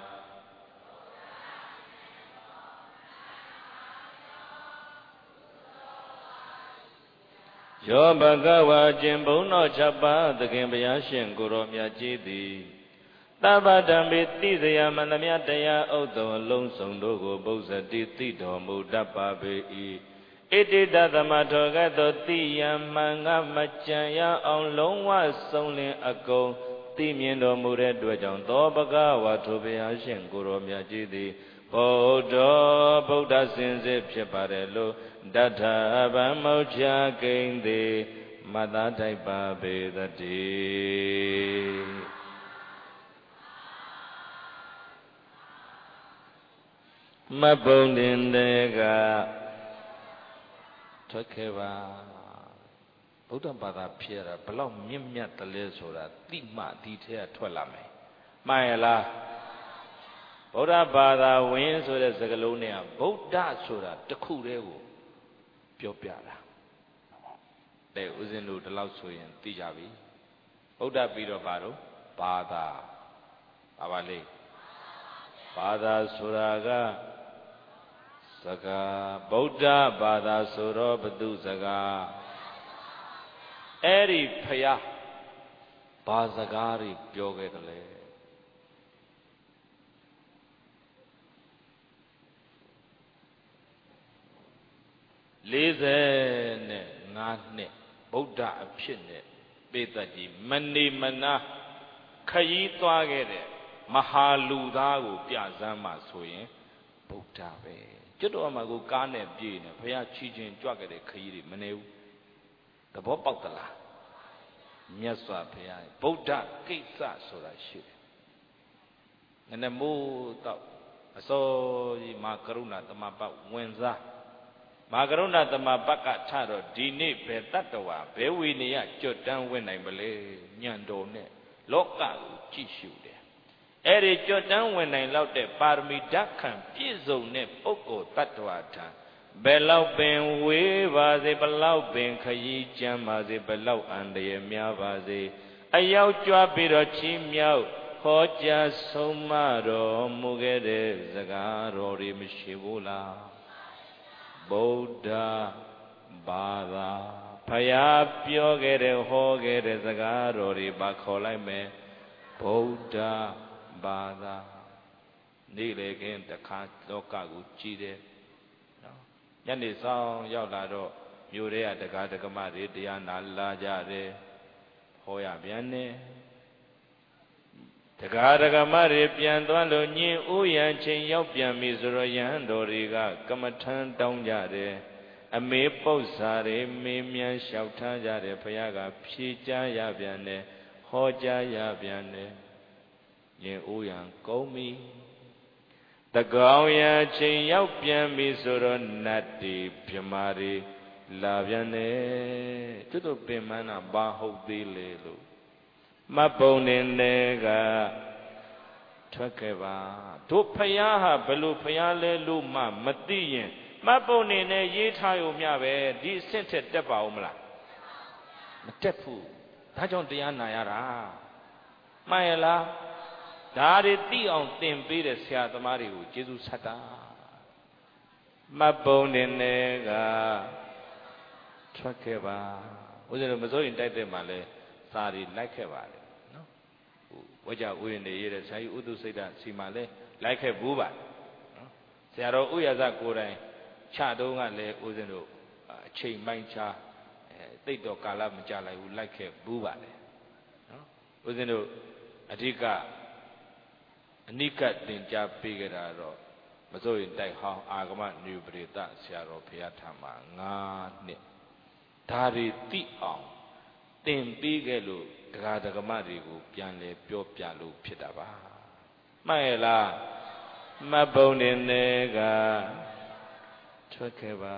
A: ယောဘဂဝါကျင်ဘုံတော်၆ပါးသခင်ဘုရားရှင်ကိုရောမြတ်ကြီးသည်သဗ္ဗဓမ္မေသိစရာမှန်သမျှတရားဥဒ္ဒုံအလုံးစုံတို့ကိုပုဇ္ဇတိသိတော်မူတတ်ပါပေ၏ဣတိတသမထောကသောသိယံမှန်ကမကြံရအောင်လုံးဝဆုံးလင်းအကုန်သိမြင်တော်မူတဲ့အတွက်ကြောင့်သောဘဂဝါထိုဘုရားရှင်ကိုရောမြတ်ကြီးသည်ဗုဒ္ဓဗုဒ္ဓစင်စစ်ဖြစ်ပါတယ်လို့တထဗံမောချကိဉ္တိမတ္တထိုက်ပါပေသတည်းမပုံတင်တဲ့ကထွက်ခဲ့ပါဗုဒ္ဓဘာသာဖြစ်ရတာဘလောက်မြင့်မြတ်တယ်လဲဆိုတာတိမှဒီထဲကထွက်လာမယ်မှန်ရလားဗုဒ္ဓဘာသာဝင်ဆိုတဲ့စကားလုံးနဲ့ကဗုဒ္ဓဆိုတာတစ်ခုတည်းကိုပြောပြတာတဲ့ဦးဇင်းတို့ဒီလောက်ဆိုရင်သိကြပြီဗုဒ္ဓပြီးတော့ဘာလို့ဘာသာပါလေဘာသာဆိုတာကစကားဗုဒ္ဓဘာသာဆိုတော့ဘသူစကားအဲ့ဒီဖယားဘာစကားတွေပြောခဲ့တယ်လဲ45နှစ်ဗုဒ္ဓအဖြစ်နဲ့ပေတတ်ကြီးမနေမနာခရီးသွားခဲ့တဲ့မဟာလူသားကိုပြစမ်းမှဆိုရင်ဗုဒ္ဓပဲကျွတ်တော်မှာကိုကားနဲ့ပြေးနေဘုရားချီချင်းကြွခဲ့တဲ့ခရီးတွေမနေဘူးသဘောပေါက်သလားမြတ်စွာဘုရားဗုဒ္ဓကိစ္စဆိုတာရှိတယ်နည်းနည်းမိုးတော့အစောကြီးမာကရုဏာသမပတ်ဝင်စားမာကရုဏာသမပတ်ကထတော့ဒီနေ့ဘယ်တတ္တဝါဘယ်ဝိနည်းကြွတန်းဝင်နိုင်မလဲညံတော်နဲ့လောကကိုကြည့်ရှုတယ်အဲ့ဒီကြွတန်းဝင်နိုင်လောက်တဲ့ပါရမီဓာတ်ခံပြည့်စုံတဲ့ပုဂ္ဂိုလ်တတ္တဝါထံဘယ်လောက်ပင်ဝေးပါစေဘယ်လောက်ပင်ခရီးကျမ်းပါစေဘယ်လောက်အန္တရာယ်များပါစေအရောက်ကြွပြီးတော့ချီးမြှောက်ဟောကြားဆုံးမတော်မူခဲ့တဲ့စကားတော်တွေမရှိဘူးလားဗုဒ္ဓဘာသာဖယားပြောခဲ့တဲ့ဟောခဲ့တဲ့စကားတော်တွေပါခေါ်လိုက်မယ်ဗုဒ္ဓဘာသာနေ့လေခင်းတခါလောကကိုကြည်တယ်နော်ညနေဆောင်ရောက်လာတော့မြို့ထဲကဒကာဒကမတွေတရားနာလာကြတယ်ဟောရပြန်တယ်ဒကာဒကမတွေပြန်သွားလို့ညင်ဥယျာဉ်ချိန်ရောက်ပြန်ပြီဆိုတော့ယဟန်တော်တွေကကမ္မထမ်းတောင်းကြတယ်အမေပု္ပ္ပာတွေမေးမြန်းလျှောက်ထားကြတယ်ဘုရားကဖြေကြားရပြန်တယ်ဟောကြားရပြန်တယ်ညင်ဥယျာဉ်ကုန်ပြီတကောင်ရချိန်ရောက်ပြန်ပြီဆိုတော့နတ်တွေမြမာတွေလာပြန်တယ်ကျွတ်တို့ပင်မနာဘာဟုတ်သေးလေလို့မတ်ပုံနေတဲ့ကထွက်ခဲ့ပါတို့ဖယားဟာဘယ်လိုဖယားလဲလို့မှမသိရင်မတ်ပုံနေနဲ့ရေးထားရုံမျှပဲဒီအဆင့်ထက်တက်ပါဦးမလားမတက်ဘူးဒါကြောင့်တရားနာရတာမှန်ရလားဒါတွေသိအောင်သင်ပေးတဲ့ဆရာသမားတွေကိုကျေးဇူးဆက်တာမတ်ပုံနေတဲ့ကထွက်ခဲ့ပါဦးဇင်းတို့မစိုးရင်တိုက်တဲ့မှာလဲစာရီလိုက်ခဲ့ပါလေနော်ဝကြဥယျာဉ်နေရတဲ့ဆရာကြီးဥဒုစိတ်တစီမှာလဲလိုက်ခဲ့ဘူးပါနော်ဆရာတော်ဥရဇကိုယ်တိုင်ခြတုံးကလည်းဦးဇင်းတို့အချိန်ပိုင်းခြားတိတ်တော်ကာလမကြလိုက်ဘူးလိုက်ခဲ့ဘူးပါလေနော်ဦးဇင်းတို့အဓိကအနိကသင်ကြားပေးကြတာတော့မစိုးရင်တိုက်ဟောင်းအာဂမနိပရိသဆရာတော်ဘုရားထံမှာ9နှစ်ဒါတွေသိအောင်သင်ပေးခဲ့လို့ဒကာဒကမတွေကိုပြန်လဲပြောပြလို့ဖြစ်တာပါမှန်ရဲ့လားမတ်ပုံတွေကထွက်ခဲ့ပါ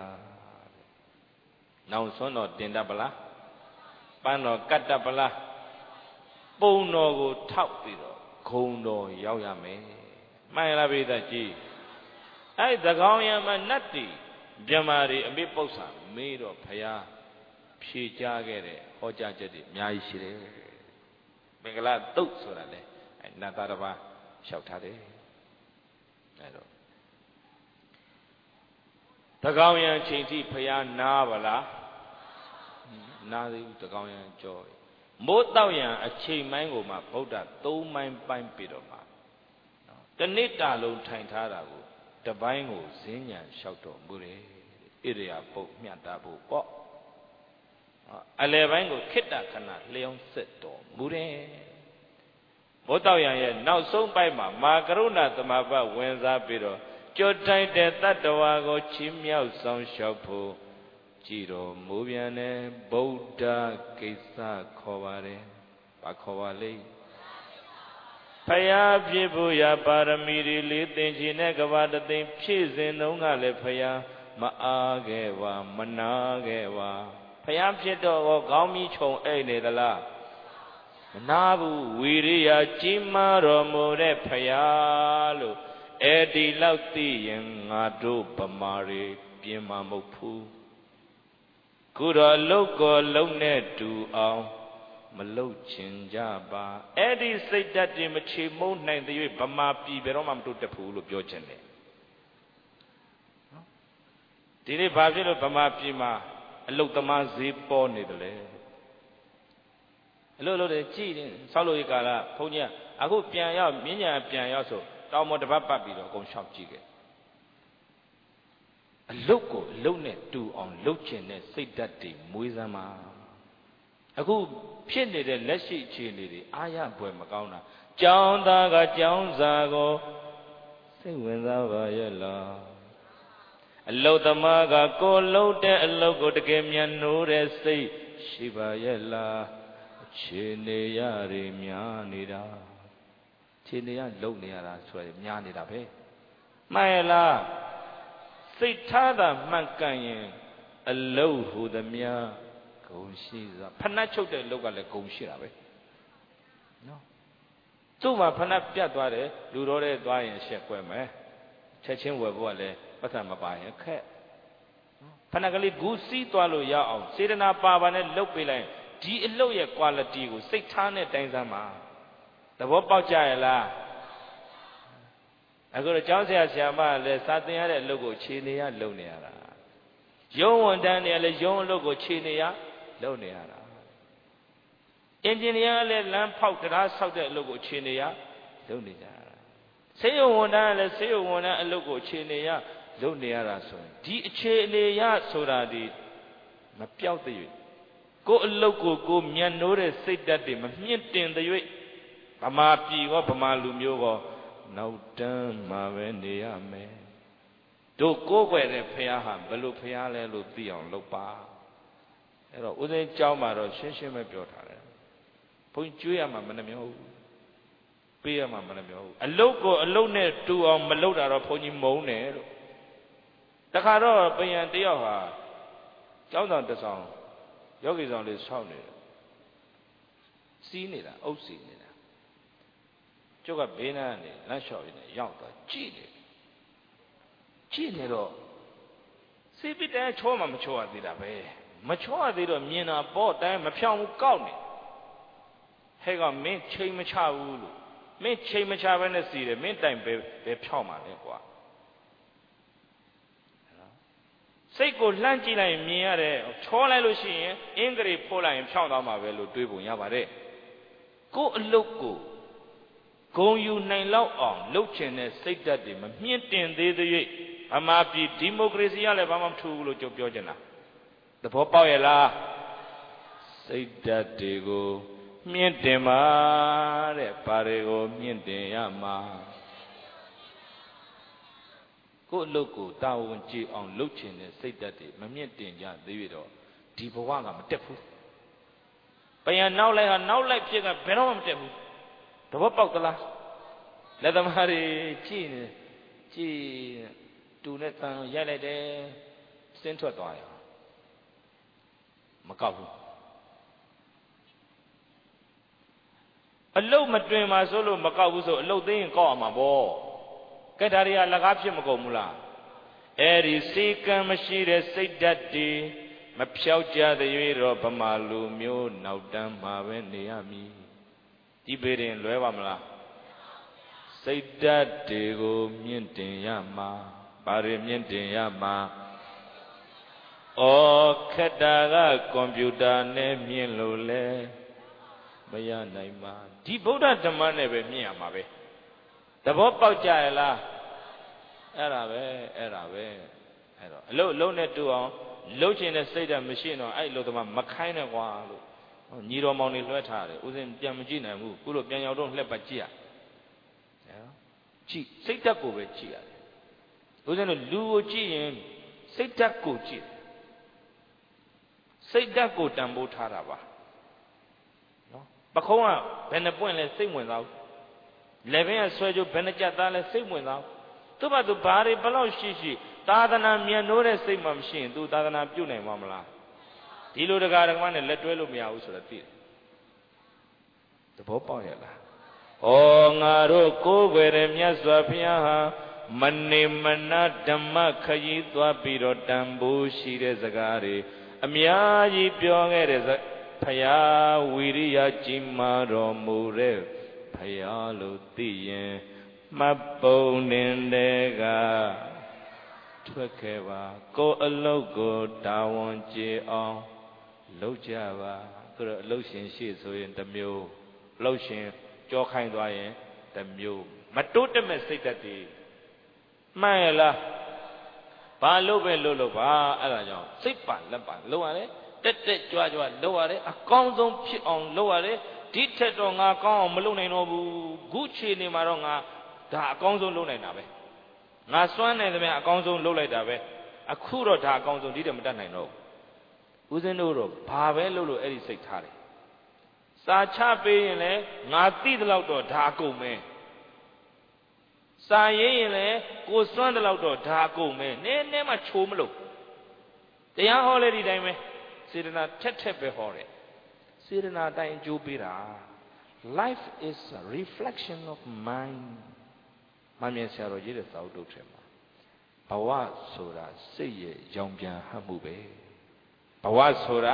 A: နောက်ဆုံးတော့တင်တတ်ပလားပန်းတော်ကတ်တတ်ပလားပုံတော်ကိုထောက်ပြီးတော့ဂုံတော်ရောက်ရမယ်မှန်ရလားပိဿကြီးအဲ့သကောင်ရမနတ်တီမြမာတွေအမေပု္ပ္ပာမေးတော့ဖယားဖြေကြားခဲ့တဲ့ဟောကြားချက်တွေအများကြီးရှိတယ်မင်္ဂလာတုတ်ဆိုတာလေအဲ့နတ်သားတစ်ပါးလျှောက်ထားတယ်အဲ့တော့တကောင်ရံချိန်ထိဖယားနားပါလားနားသေးဘူးတကောင်ရံကြော်မိုးတောက်ရံအချိန်ပိုင်းကိုမှဗုဒ္ဓ3မိုင်ပိုင်းပြီးတော့မှတနစ်တာလုံးထိုင်ထားတာကိုတပိုင်းကိုဈဉ္ညာလျှောက်တော်မူတယ်ဣရိယာပုတ်မြတ်တာဖို့ပေါ့အလယ်ပိုင်းကိုခိတ္တခဏလျောင်းဆက်တော်မူတယ်မိုးတောက်ရံရဲ့နောက်ဆုံးပိုင်းမှာမာကရုဏာသမဘတ်ဝင်စားပြီးတော့ကြွတိုက်တဲ့တတ္တဝါကိုချီးမြှောက်ဆောင်လျှောက်ဖို့ကြည်တော်မူပြန်တယ်ဗုဒ္ဓကိစ္စခေါ်ပါတယ်ဘာခေါ်ပါလိမ့်ဖယားပြည့်ဖို့ရပါရမီတွေလေးသင်္ချီနဲ့ကဘာတသိန်းဖြည့်စင်တုန်းကလည်းဖယားမအားခဲ့ပါမနာခဲ့ပါဖ
B: ယားဖြစ်တော့ခေါင်းမီးခြုံအိတ်နေသလားမနာဘူးဝီရိယကြီးမားတော်မူတဲ့ဖယားလို့အဲ့ဒီလောက်သိရင်ငါတို့ဗမာတွေပြင်းမှာမဟုတ်ဘူးခုတော့အလုတ်ကိုလုံးနဲ့တူအောင်မလုတ်ချင်ကြပါအဲ့ဒီစိတ်ဓာတ်တွေမချေမုန်းနိုင်တဲ့၍ဗမာပြည်ဘယ်တော့မှမတိုးတက်ဘူးလို့ပြောချင်တယ်ဒီနေ့ဘာဖြစ်လို့ဗမာပြည်မှာအလုတ်သမားဈေးပေါ်နေတယ်လဲအလုတ်လို့ကြည့်နေဆောက်လို့ရကာလဘုန်းကြီးကအခုပြန်ရောက်မြင်းညာပြန်ရောက်ဆိုတောင်ပေါ်တစ်ပတ်ပတ်ပြီးတော့အကုန်လျှောက်ကြည့်ခဲ့အလုတ်ကိုအလုတ်နဲ့တူအောင်လှုပ်ချင်တဲ့စိတ်ဓာတ်တွေမွေးစမ်းမှာအခုဖြစ်နေတဲ့လက်ရှိအခြေအနေတွေအာရပွဲမကောင်းတာကျောင်းသားကကျောင်းစာကိုစိတ်ဝင်စားပါရဲ့လားအလုတ်သမားကကိုလှုပ်တဲ့အလုတ်ကိုတကယ်မြန်နိုးတဲ့စိတ်ရှိပါရဲ့လားအခြေအနေရတွေများနေတာအခြေအနေရလုံနေရတာဆိုရများနေတာပဲမှန်ရဲ့လားစိတ်ထားတာမှန်ကန်ရင်အလုတ်ဟူသမျှဂုံရှိစွာဖဏတ်ချုပ်တဲ့လုတ်ကလည်းဂုံရှိတာပဲနော်သူ့မှာဖဏတ်ပြတ်သွားတယ်လူတော်တဲ့သွားရင်ရှက်ကွဲမယ်ချက်ချင်းဝယ်ဖို့ကလည်းပတ်သက်မပါရင်ခက်ဖဏတ်ကလေးဂူစီးသွားလို့ရအောင်စေတနာပါပါနဲ့လုတ်ပေးလိုက်ဒီအလုတ်ရဲ့ quality ကိုစိတ်ထားနဲ့တိုင်းစမ်းပါသဘောပေါက်ကြရဲ့လားအခုတော့ကျောင်းဆရာမလည်းစာသင်ရတဲ့အလုပ်ကိုခြေနေရလုပ်နေရတာရုံးဝန်တန်းတွေလည်းရုံးအလုပ်ကိုခြေနေရလုပ်နေရတာအင်ဂျင်နီယာလည်းလမ်းဖောက်တရားဆောက်တဲ့အလုပ်ကိုခြေနေရလုပ်နေကြတာဆေးရုံဝန်တန်းလည်းဆေးရုံဝန်တန်းအလုပ်ကိုခြေနေရလုပ်နေရတာဆိုရင်ဒီအခြေအနေရဆိုတာဒီမပြောက်တဲ့ကိုအလုတ်ကိုမြန်နိုးတဲ့စိတ်ဓာတ်တွေမမြင့်တင်တဲ့၍ဗမာပြည်ရောဗမာလူမျိုးရောနောက်တန်းမှာပဲနေရမယ်တို့ကိုးကွယ်တဲ့ဖះဟာဘယ်လိုဖះလဲလို့သိအောင်လုပ်ပါအဲ့တော့ဦးဇင်းကျောင်းမှာတော့ရှင်းရှင်းပဲပြောထားတယ်ဘုန်းကြီးကျွေးရမှာမနှမျောဘူးပေးရမှာမနှမျောဘူးအလုတ်ကိုအလုတ်နဲ့တူအောင်မလုပ်တာတော့ဘုန်းကြီးမုန်းတယ်လို့တခါတော့ပယံတယောက်ဟာကျောင်းဆောင်တစ်ဆောင်ယောဂီဆောင်လေးဆောက်နေတယ်စီးနေတာအုပ်စီနေတာကျုပ်ကဘေးနားကနေလမ်းလျှောက်ရင်းနဲ့ရောက်သွားကြည့်နေတော့စီးပြီးတိုင်းချောမှမချောရသေးတာပဲမချောရသေးတော့မြင်တာပေါ့တိုင်းမဖြောင်းဘူးကောက်နေဟဲ့ကမင်းချိန်မချဘူးလို့မင်းချိန်မချဘဲနဲ့စီးတယ်မင်းတိုင်ပဲဖြောင်းပါလေကွာစိတ်ကိုလှမ်းကြည့်လိုက်ရင်မြင်ရတယ်ချောလိုက်လို့ရှိရင်အင်္ဂရိဖိုးလိုက်ရင်ဖြောင်းသွားမှာပဲလို့တွေးပုံရပါတယ်ကိုယ်အလုတ်ကိုဂုံယူနိုင်လောက်အောင်လှုပ်ချင်တဲ့စိတ်ဓာတ်တွေမမြင့်တင်သေးသေး၍ဗမာပြည်ဒီမိုကရေစီကလည်းဘာမှမထူဘူးလို့ကြုံပြောချင်တာသဘောပေါက်ရဲ့လားစိတ်ဓာတ်တွေကိုမြင့်တင်ပါတဲ့ဘာတွေကိုမြင့်တင်ရမှာကိုယ်အလုတ်ကိုတာဝန်ကြည့်အောင်လှုပ်ချင်တဲ့စိတ်ဓာတ်တွေမမြင့်တင်ကြသေးရတော့ဒီဘဝကမတက်ဘူးပယံနောက်လိုက်ဟာနောက်လိုက်ဖြစ်ကဘယ်တော့မှမတက်ဘူးသဘောပေါက်သလားလက်သမားတွေကြည့်နေကြည့်တူနဲ့တန်ရိုက်လိုက်တယ်စင်းထွက်သွားရောမကောက်ဘူးအလုတ်မတွင်ပါဆိုလို့မကောက်ဘူးဆိုအလုတ်သိရင်ကောက်အောင်မှာပေါ့ကဲဒါတွေကလကားဖြစ်မကုန်ဘူးလားအဲ့ဒီစေကံမရှိတဲ့စိတ်ဓာတ်တွေမဖြောက်ကြတဲ့၍တော့ဗမာလူမျိုးနောက်တန်းမှာပဲနေရမည်ဒီပေရင်လွဲပါမလားစိတ်ဓာတ်တွေကိုမြင့်တင်ရမှာဘာတွေမြင့်တင်ရမှာဩခက်တာကကွန်ပျူတာနဲ့မြင့်လို့လဲမရနိုင်ပါဒီဗုဒ္ဓဓမ္မနဲ့ပဲမြင့်ရမှာပဲသဘောပေါက်ကြရလားအဲ့ဒါပဲအဲ့တော့အလုံးနဲ့တူအောင်လှုပ်ချင်တဲ့စိတ်ဓာတ်မရှိတော့အဲ့လိုတမမခိုင်းနဲ့ကွာလို့ညီတော်မောင်တွေလွှဲထားတယ်ဦးဇင်းပြန်မကြည့်နိုင်ဘူးခုလိုပြန်ရောက်တော့လှက်ပတ်ကြည့်ရကြည့်စိတ်ဓာတ်ကိုပဲကြည့်ရတယ်ဦးဇင်းတို့လူကိုကြည့်ရင်စိတ်ဓာတ်ကိုကြည့်စိတ်ဓာတ်ကိုတန်ဖိုးထားတာပါနော်ပခုံးကဘယ်နှပွင့်လဲစိတ်ဝင်စားလက်ဘင်းကဆွဲကြိုးဘယ်နှကြက်သားလဲစိတ်ဝင်စားသူ့ဘာသူဘာတွေဘလောက်ရှိသာသနာမြန်နိုးတဲ့စိတ်မှမရှိရင်သူသာသနာပြုတ်နိုင်မှာမလားဒီလိုတရားဓမ္မနဲ့လက်တွဲလို့မရဘူးဆိုတော့သိတယ်သဘောပေါက်ရလားဩငါတို့ကိုယ်ွယ်ရမြတ်စွာဘုရားဟာမနေမနာဓမ္မခရီးသွားပြီးတော့တန်ဖိုးရှိတဲ့စကားတွေအများကြီးပြောခဲ့တဲ့ဘုရားဝီရိယကြီးမာတော်မူတဲ့ဘုရားလို့သိရင်မှတ်ပုံနေတဲ့ကထွက်ခဲ့ပါကိုယ်အလုတ်ကိုတာဝန်ကျေအောင်လုပ်ကြပါသူတို့အလုတ်ရှင်ရှိဆိုရင်တစ်မျိုးအလုတ်ရှင်ကြောခိုင်းသွားရင်တစ်မျိုးမတိုးတက်မဲ့စိတ်ဓာတ်တွေမှန်ရလားဘာလို့ပဲလို့ပါအဲ့ဒါကြောင့်စိတ်ပါလက်ပါလုပ်ရတယ်တက်တက်ကြွကြွလုပ်ရတယ်အကောင်းဆုံးဖြစ်အောင်လုပ်ရတယ်ဒီထက်တော့ငါကောင်းအောင်မလုပ်နိုင်တော့ဘူးခုချိန်နေမှာတော့ငါဒါအကောင်းဆုံးလုပ်နိုင်တာပဲငါစွမ်းနိုင်တယ်ဗျအကောင်းဆုံးလုပ်လိုက်တာပဲအခုတော့ဒါအကောင်းဆုံးဒီတည်းမတတ်နိုင်တော့ဘူးဦးဇင်းတို့တော့ဘာပဲလုပ်လို့အဲ့ဒီစိတ်ထားတယ်စာချပေးရင်လည်းငါသိတဲ့လောက်တော့ဒါအကုန်ပဲစာရေးရင်လည်းကိုစွမ်းတဲ့လောက်တော့ဒါအကုန်ပဲနည်းနည်းမှချိုးမလို့တရားဟောလဲဒီတိုင်းပဲစေတနာထက်ပဲဟောတယ်စေတနာတိုင်းအကျိုးပေးတာ life is a reflection of mind မမြင်ဆရာတော်ရေးတဲ့စာအုပ်တုပ်ထဲမှာဘဝဆိုတာစိတ်ရဲ့ရောင်ပြန်ဟပ်မှုပဲဘဝဆိုတာ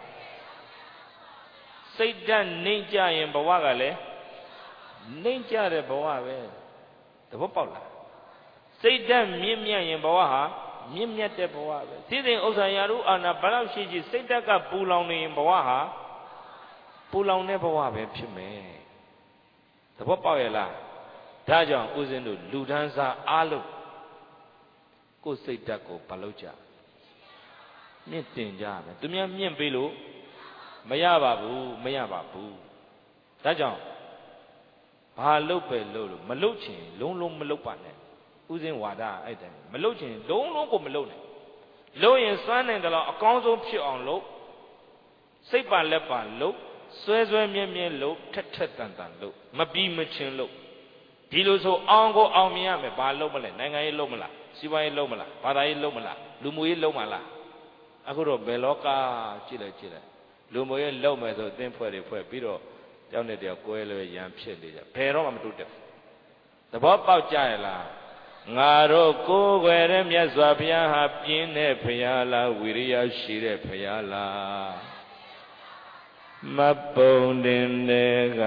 B: စိတ်ဓာတ်နှိမ့်ကြရင်ဘဝကလည်းနှိမ့်ကြတဲ့ဘဝပဲသဘောပေါက်လားစိတ်ဓာတ်မြင့်မြတ်ရင်ဘဝဟာမြင့်မြတ်တဲ့ဘဝပဲသိတဲ့ဥစ္စာရာထူးအာဏာဘယ်လောက်ရှိရှိစိတ်ဓာတ်ကပူလောင်နေရင်ဘဝဟာပူလောင်တဲ့ဘဝပဲဖြစ်မယ်သဘောပေါက်ရဲ့လားဒါကြောင့်ဦးဇင်းတို့လူဒန်းစားအားလုံးကိုယ်စိတ်ဓာတ်ကိုမလုပ်ကြမြင့်တင်ကြမယ်သူများမြင့်ပေးလို့မရပါဘူးမရပါဘူးဒါကြောင့်ဘာလုပ်ပဲလို့မလုပ်ချင်လုံးလုံးမလုပ်ပါနဲ့ဦးဇင်းဝါဒအဲ့တိုင်မလုပ်ချင်လုံးလုံးကိုမလုပ်နဲ့လုပ်ရင်စွမ်းနိုင်တယ်လို့အကောင်းဆုံးဖြစ်အောင်လုပ်စိတ်ပါလက်ပါလုပ်ဆွဲဆွဲမြဲမြဲလုပ်ထက်ထက်တန်တန်လုပ်မပြီးမချင်းလုပ်ဒီလိုဆိုအောင်ကိုအောင်မြင်ရမယ်ဘာလုပ်မလဲနိုင်ငံရေးလုပ်မလားစီးပွားရေးလုပ်မလားဘာသာရေးလုပ်မလားလူမှုရေးလုပ်မလားအခုတော့ဘယ်လောကကြည့်လိုက်လူမှုရေးလုပ်မယ်ဆိုအသင်းဖွဲ့တွေဖွဲ့ပြီးတော့တယောက်နဲ့တယောက်ကွဲလွဲရန်ဖြစ်နေကြဘယ်တော့မှမတိုးတက်သဘောပေါက်ကြရလားငါတို့ကိုယ်ွယ်တဲ့မြတ်စွာဘုရားဟာပြင်းတဲ့ဘုရားလားဝိရိယရှိတဲ့ဘုရားလားမပုံတင်တဲ့က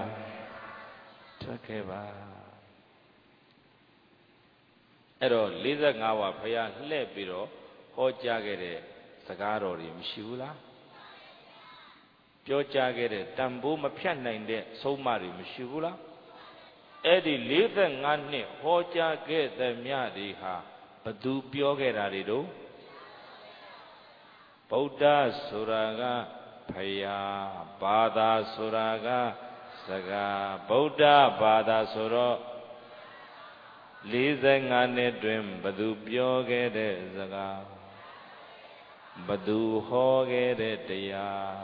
B: ထွက်ခဲ့ပါအဲ့တော့45ဝါဘုရားလှည့်ပြီးတော့ဟောကြားခဲ့တဲ့စကားတော်တွေမရှိဘူးလားပြောကြားခဲ့တဲ့တန်ဖိုးမဖြတ်နိုင်တဲ့ဆုံးမတွေမရှိဘူးလားအဲ့ဒီ45နှစ်ဟောကြားခဲ့တဲ့မြတ်တွေဟာဘသူပြောခဲ့တာတွေတို့ဗုဒ္ဓဆိုတာကဖယားဘာသာဆိုတာကစကားဗုဒ္ဓဘာသာဆိုတော့45နှစ်တွင်ဘသူပြောခဲ့တဲ့စကားဘသူဟောခဲ့တဲ့တရား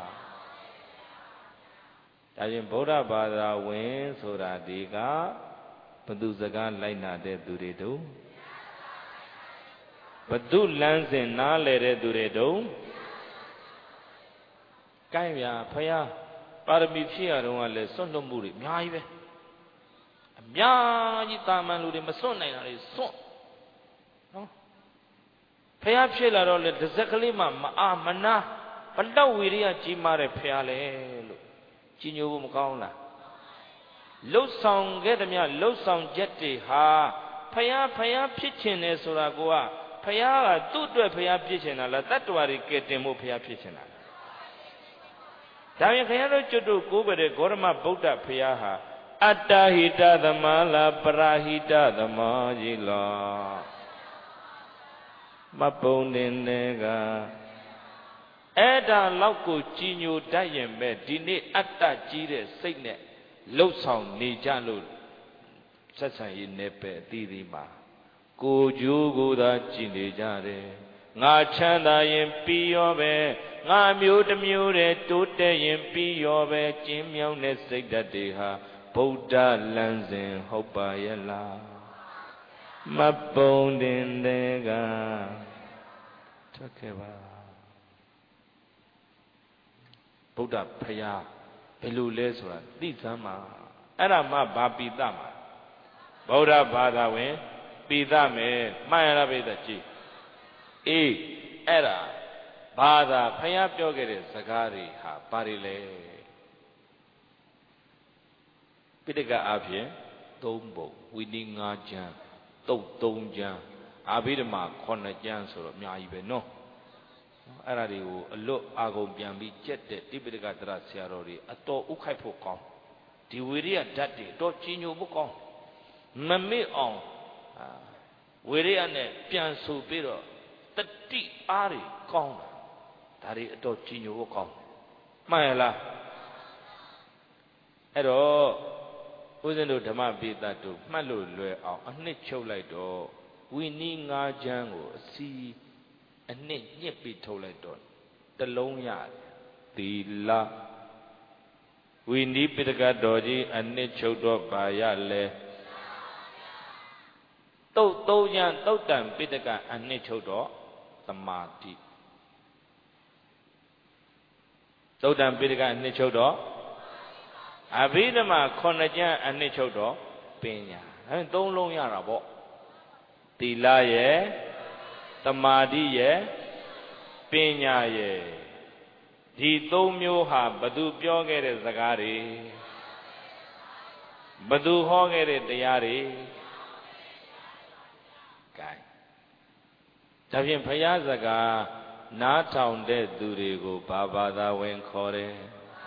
B: ဒါရင်ဗုဒ္ဓဘာသာဝင်ဆိုတာဒီကဘသူစကားလိုက်နာတဲ့သူတွေတို့ဘသူလမ်းစဉ်နားလဲတဲ့သူတွေတို့ကိုင်းဗျာဖယားပါရမီဖြည့်ရတော့ကလည်းစွန့်လွတ်မှုတွေအများကြီးပဲအများကြီးတာမန်လူတွေမစွန့်နိုင်တာတွေစွန့်နော်ဖယားဖြည့်လာတော့လေတစ်စက်ကလေးမှမအားမနာဘလောက်ဝီရိယကြီးမားတဲ့ဖယားလေလို့ကြီးညိုဖို့မကောင်းလားလှုပ်ဆောင်ခဲ့သည်များလှုပ်ဆောင်ချက်တွေဟာဖယားဖြစ်ချင်တယ်ဆိုတာကဖယားကသူ့အတွက်ဖယားဖြစ်ချင်တာလားတတ္တဝါတွေကဲတင်ဖို့ဖယားဖြစ်ချင်တာဒါရင်ခင်ဗျားတို့ကျွတ်တို့ကိုးကြတဲ့ဂေါရမဗုဒ္ဓဖယားဟာအတ္တဟိတသမလားပရာဟိတသမောကြီးလားမပုံနေတဲ့ကအဲ့ဒါလောက်ကိုကြီးညိုတတ်ရင်ပဲဒီနေ့အတ္တကြီးတဲ့စိတ်နဲ့လှုပ်ဆောင်နေကြလို့ဆက်ဆံရေးနယ်ပယ်အသီးသီးမှာကိုကျိုးကိုသာကြည်နေကြတယ်ငါချမ်းသာရင်ပြီးရောပဲငါမျိုးတစ်မျိုးတည်းတိုးတက်ရင်ပြီးရောပဲကျင်းမြောင်းတဲ့စိတ်ဓာတ်တွေဟာဗုဒ္ဓလမ်းစဉ်ဟုတ်ပါရဲ့လားမပုံတင်တဲ့ကထွက်ခဲ့ပါဗုဒ္ဓဖရာဘယ်လိုလဲဆိုတာသိစမ်းမှာအဲ့ဒါမှဘာပိသမှာဗုဒ္ဓဘာသာဝင်ပိသမယ်မှန်ရလားပိသကြည့်အေးအဲ့ဒါဘာသာဖရာပြောခဲ့တဲ့စကားတွေဟာဘာတွေလဲပိဋကအဖြစ်3ပုံဝိနည်း5ကျမ်းတုတ်3ကျမ်းအာဘိဓမ္မာ9ကျမ်းဆိုတော့အများကြီးပဲနော်အဲ့ဒါတွေကိုအလွတ်အာကုန်ပြန်ပြီးကြက်တဲ့တိပိဋကတရဆရာတော်တွေအတော်ဥခိုက်ဖို့ကောင်းဒီဝိရိယဓာတ်တွေအတော်ကြီးညိုဖို့ကောင်းမမေ့အောင်ဝိရိယနဲ့ပြန်ဆိုပြီးတော့တတိအားတွေကောင်းတာဒါတွေအတော်ကြီးညိုဖို့ကောင်းမှန်ရလားအဲ့တော့ဦးဇင်းတို့ဓမ္မပိသတို့မှတ်လို့လွယ်အောင်အနှစ်ချုပ်လိုက်တော့ဝိနည်း5ကျမ်းကိုအစီအနှစ်ညှစ်ပြီးထုတ်လိုက်တော့တလုံးရတယ်သီလဝိနည်းပိဋကတော်ကြီးအနှစ်ချုပ်တော့ပါရလဲတုတ်3ကျမ်းတုတ်တံပိဋကအနှစ်ချုပ်တော့သမာဓိတုတ်တံပိဋကအနှစ်ချုပ်တော့အဘိဓမ္မာ9ကျမ်းအနှစ်ချုပ်တော့ပညာအဲ3လုံးရတာပေါ့သီလရဲ့သမာဓိရဲ့ပညာရဲ့ဒီ3မျိုးဟာဘသူပြောခဲ့တဲ့စကားတွေဘသူဟောခဲ့တဲ့တရားတွေကဲဒါဖြင့်ဘုရားစကားနားထောင်တဲ့သူတွေကိုဘာသာဝင်ခေါ်တယ်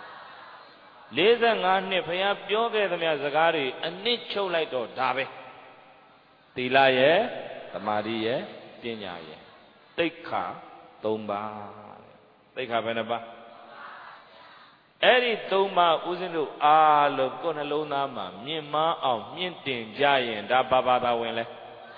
B: 45နှစ်ဘုရားပြောခဲ့သမျှစကားတွေအနှစ်ချုပ်လိုက်တော့ဒါပဲသီလရဲ့သမာဓိရဲ့ပညာရဲ့သိက္ခာ3ပါးသိက္ခာဘယ်နှပါးအဲ့ဒီ3ပါးဦးဇင်းတို့အားလုံးကိုယ်နှလုံးသားမှာမြင့်မားအောင်မြင့်တင်ကြရင်ဒါဘာသာဝင်လဲ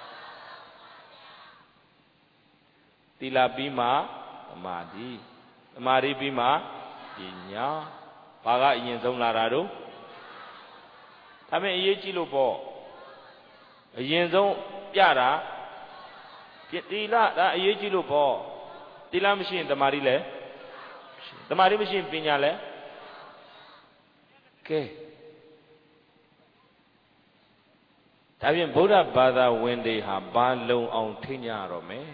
B: သီလပြီးမှသမာဓိသမာဓိပြီးမှပညာဘာကအရင်ဆုံးလာတာတို့ဒါပေမဲ့အရေးကြီးလို့ပေါ့အရင်ဆုံးပြတာသီလဒါအရေးကြီးလို့ပေါ့သီလမရှိရင်သမာဓိလဲသမာဓိမရှိရင်ပညာလဲကဲဒါဖြင့်ဗုဒ္ဓဘာသာဝင်တွေဟာဘာလုံအောင်ထိညာရတော့မယ်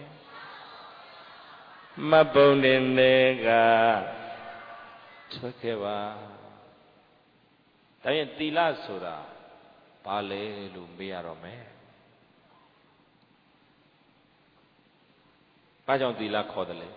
B: မတ်ပုံတင်တွေကထွက်ခဲ့ပါဒါရင်သီလဆိုတာဘာလဲလို့မေးရတော့မယ်ဘာကြောင့်သီလခေါ်တယ်လဲ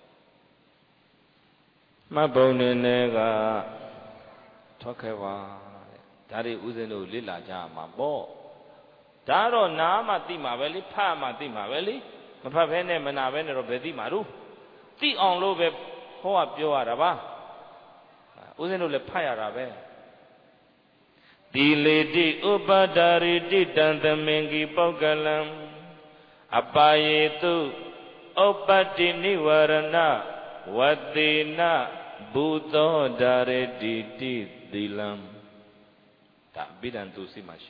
B: မတ်ပုံတင်တွေကထွက်ခဲ့ပါဒါတွေဥစဉ်တို့လေ့လာကြမှာပေါ့ဒါတော့နားမှသိမှာပဲလေဖတ်မှသိမှာပဲလေမဖတ်ဘဲနဲ့မနာဘဲနဲ့တော့ဘယ်သိမှာတို့သိအောင်လို့ပဲဟောကပြောရတာပါဦးဇင်းတို့လည်းဖတ်ရတာပဲသီလေတိဥပဒါရိတိတံသမင်္ဂီပောက္ကလံအပါယေတုဥပတ္တိနိဝရဏဝတိနဘူသောဒါရတိတိသီလံဒါဗိဒံသူစီမရှိ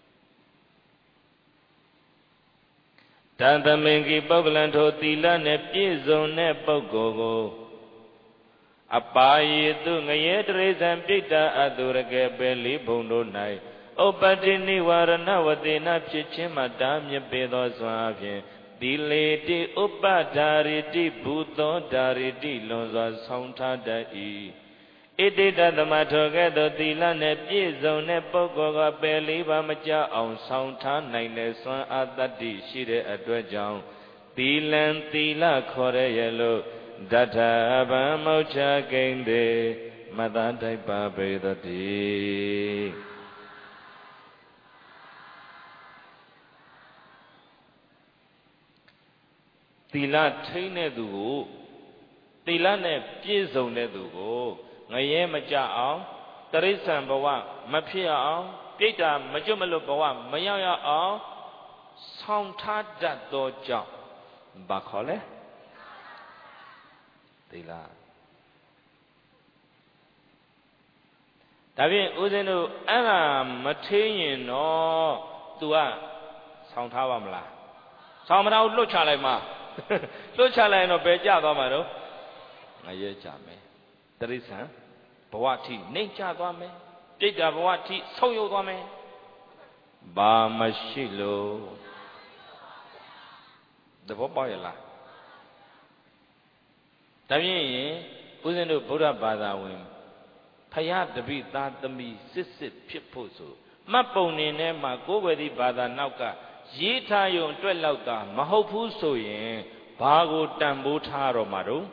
B: တံသမင်္ဂီပောက္ကလံထိုသီလနဲ့ပြည့်စုံတဲ့ပုဂ္ဂိုလ်ကိုအပါယေတုငရဲတရိစ္ဆာန်ပြိတ္တာအတုရကေပဲလေးဘုံတို့၌ဥပတ္တိနိဝရဏဝတိနဖြစ်ခြင်းမှတားမြစ်ပေသောစွာဖြင့်သီလေတိဥပဒါရိတိဘူသောဒါရိတိလွန်စွာဆောင်ထားတတ်၏ဣတိတသမထောကဲ့သို့သီလနှင့်ပြည့်စုံတဲ့ပုဂ္ဂိုလ်ကပယ်လေးပါးမကြအောင်ဆောင်ထားနိုင်တဲ့စွမ်းအားတတ္တိရှိတဲ့အတွက်ကြောင့်သီလံသီလခေါ်ရရဲ့လို့ဒဋ္ဌဗံမောချကိဉ္စေမတ္တတိုက်ပါပေတတိသီလထိန်းတဲ့သူကိုသီလနဲ့ပြည့်စုံတဲ့သူကိုငရဲမကြအောင်တရိစ္ဆာန်ဘဝမဖြစ်အောင်ပြိတ္တာမကျွတ်မလွတ်ဘဝမရောက်ရအောင်ဆောင်ထားတတ်သောကြောင့်ဘာခေါ်လဲသီလဒါဖြင့်ဦးဇင်းတို့အဲ့ဒါမထိန်ရင်တော့ तू ကဆောင်ထားပါမလားဆောင်မထားဘူးလွတ်ချလိုက်မှာလွတ်ချလိုက်ရင်တော့ဘယ်ကြသွားမှာတော့ငရဲကြမယ်တရိစ္ဆာန်ဘဝထိနှိမ့်ချသွားမယ်ပြိတ္တာဘဝထိဆုံးယုတ်သွားမယ်ဘာမရှိလို့သဘောပေါက်ရလားဒါဖြင့်ဦးဇင်းတို့ဗုဒ္ဓဘာသာဝင်ဖယားတပိသားသမီးစစ်စစ်ဖြစ်ဖို့ဆိုမှတ်ပုံနေထဲမှာကိုယ်ွယ်သည့်ဘာသာနောက်ကရေးထားရုံအတွက်လောက်သာမဟုတ်ဘူးဆိုရင်ဘာကိုတန်ဖိုးထားတော့မှာတော့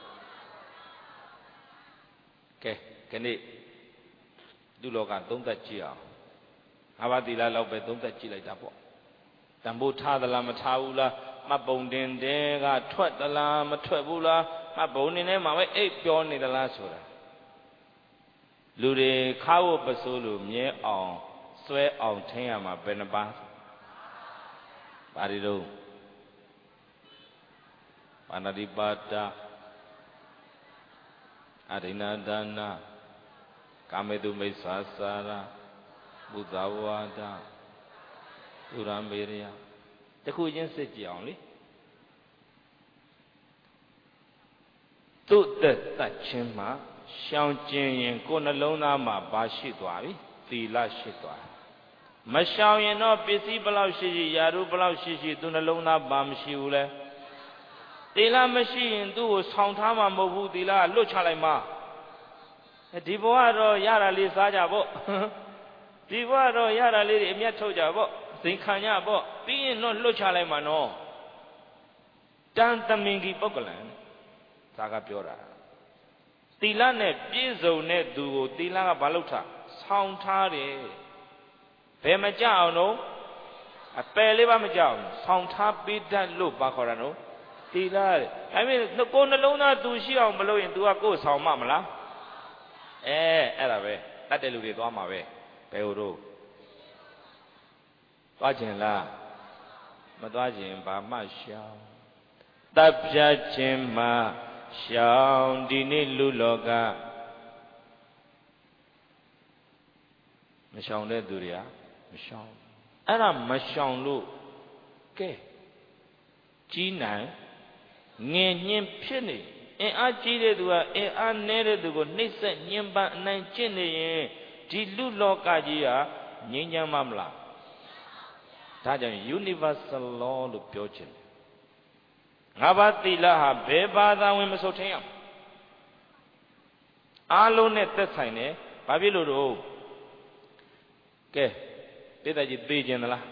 B: ကဲခဏလူလောကသုံးသပ်ကြည့်အောင်ငါးပါးသီလလောက်ပဲသုံးသပ်ကြည့်လိုက်တာပေါ့တန်ဖိုးထားသလားမထားဘူးလားမှတ်ပုံတင်တဲ့ကထွက်သလားမထွက်ဘူးလားမှတ်ပုံတင်ထဲမှာပဲအိပ်ပြောနေသလားဆိုတာလူတွေခါဝတ်ပစိုးလို့မြဲအောင်ဆွဲအောင်ထင်းရမှာဘယ်နှပါပါရီတော့ပါဏာတိပါဒအရိဏဒါနာကာမေတုမိစ္ဆာစာရဘုဒ္ဓဝါဒဥရမေရယတခုချင်းစစ်ကြည့်အောင်လေသူ့သက်တတ်ခြင်းမှာရှောင်ကျင်ရင်ကိုယ်နှလုံးသားမှာဘာရှိသွားပြီသီလရှိသွားမရှောင်ရင်တော့ပစ္စည်းဘလောက်ရှိရှိယာရုဘလောက်ရှိရှိသူနှလုံးသားဘာမရှိဘူးလဲသီလမရှိရင်သူ့ကိုဆောင်းထားမှာမဟုတ်ဘူးသီလကလွတ်ချလိုက်မှာဒီဘဝတော့ရတာလေးစားကြပေါ့ဒီဘဝတော့ရတာလေးတွေအမျက်ထုတ်ကြပေါ့သင်္ခံကြပေါ့ပြီးရင်တော့လွတ်ချလိုက်မှာနော်တန်တမင်ကြီးပုဂ္ဂလံဒါကပြောတာသီလနဲ့ပြည့်စုံတဲ့သူကိုသီလကဘာလို့ထားဆောင်းထားတယ်ဘယ်မကြအောင်တော့အပယ်လေးပါမကြအောင်ဆောင်းထားပေးတတ်လို့ပါခေါ်တာနော်သီလတဲ့ဒါပေမဲ့ကိုယ်နှလုံးသားသူရှိအောင်မလုပ်ရင် तू ကကိုယ်ဆောင်မလားအဲ့ဒါပဲတတ်တဲ့လူတွေသွားမှာပဲဘယ်ဟိုတော့သွားခြင်းလားမသွားခြင်းဘာမှရှောင်တပ်ဖြတ်ခြင်းမှာရှောင်ဒီနေ့လူလောကမရှောင်တဲ့သူတွေကမရှောင်အဲ့ဒါမရှောင်လို့ကဲကြီးနိုင်ငင်ညင်ဖြစ်နေအင်အားကြီးတဲ့သူကအင်အားနည်းတဲ့သူကိုနှိမ့်ဆက်ညှဉ်းပန်းအနိုင်ကျင့်နေရင်ဒီလူလောကကြီးဟာငြိမ်းချမ်းမှာမလားဒါကြောင့် universal law လို့ပြောချင်တယ်ငါးပါးသီလဟာဘယ်ဘာသာဝင်မဆိုထင်ရအားလုံးနဲ့သက်ဆိုင်တယ်ဘာဖြစ်လို့တော့ကဲတိတ္တကြီးသိကျင်သလား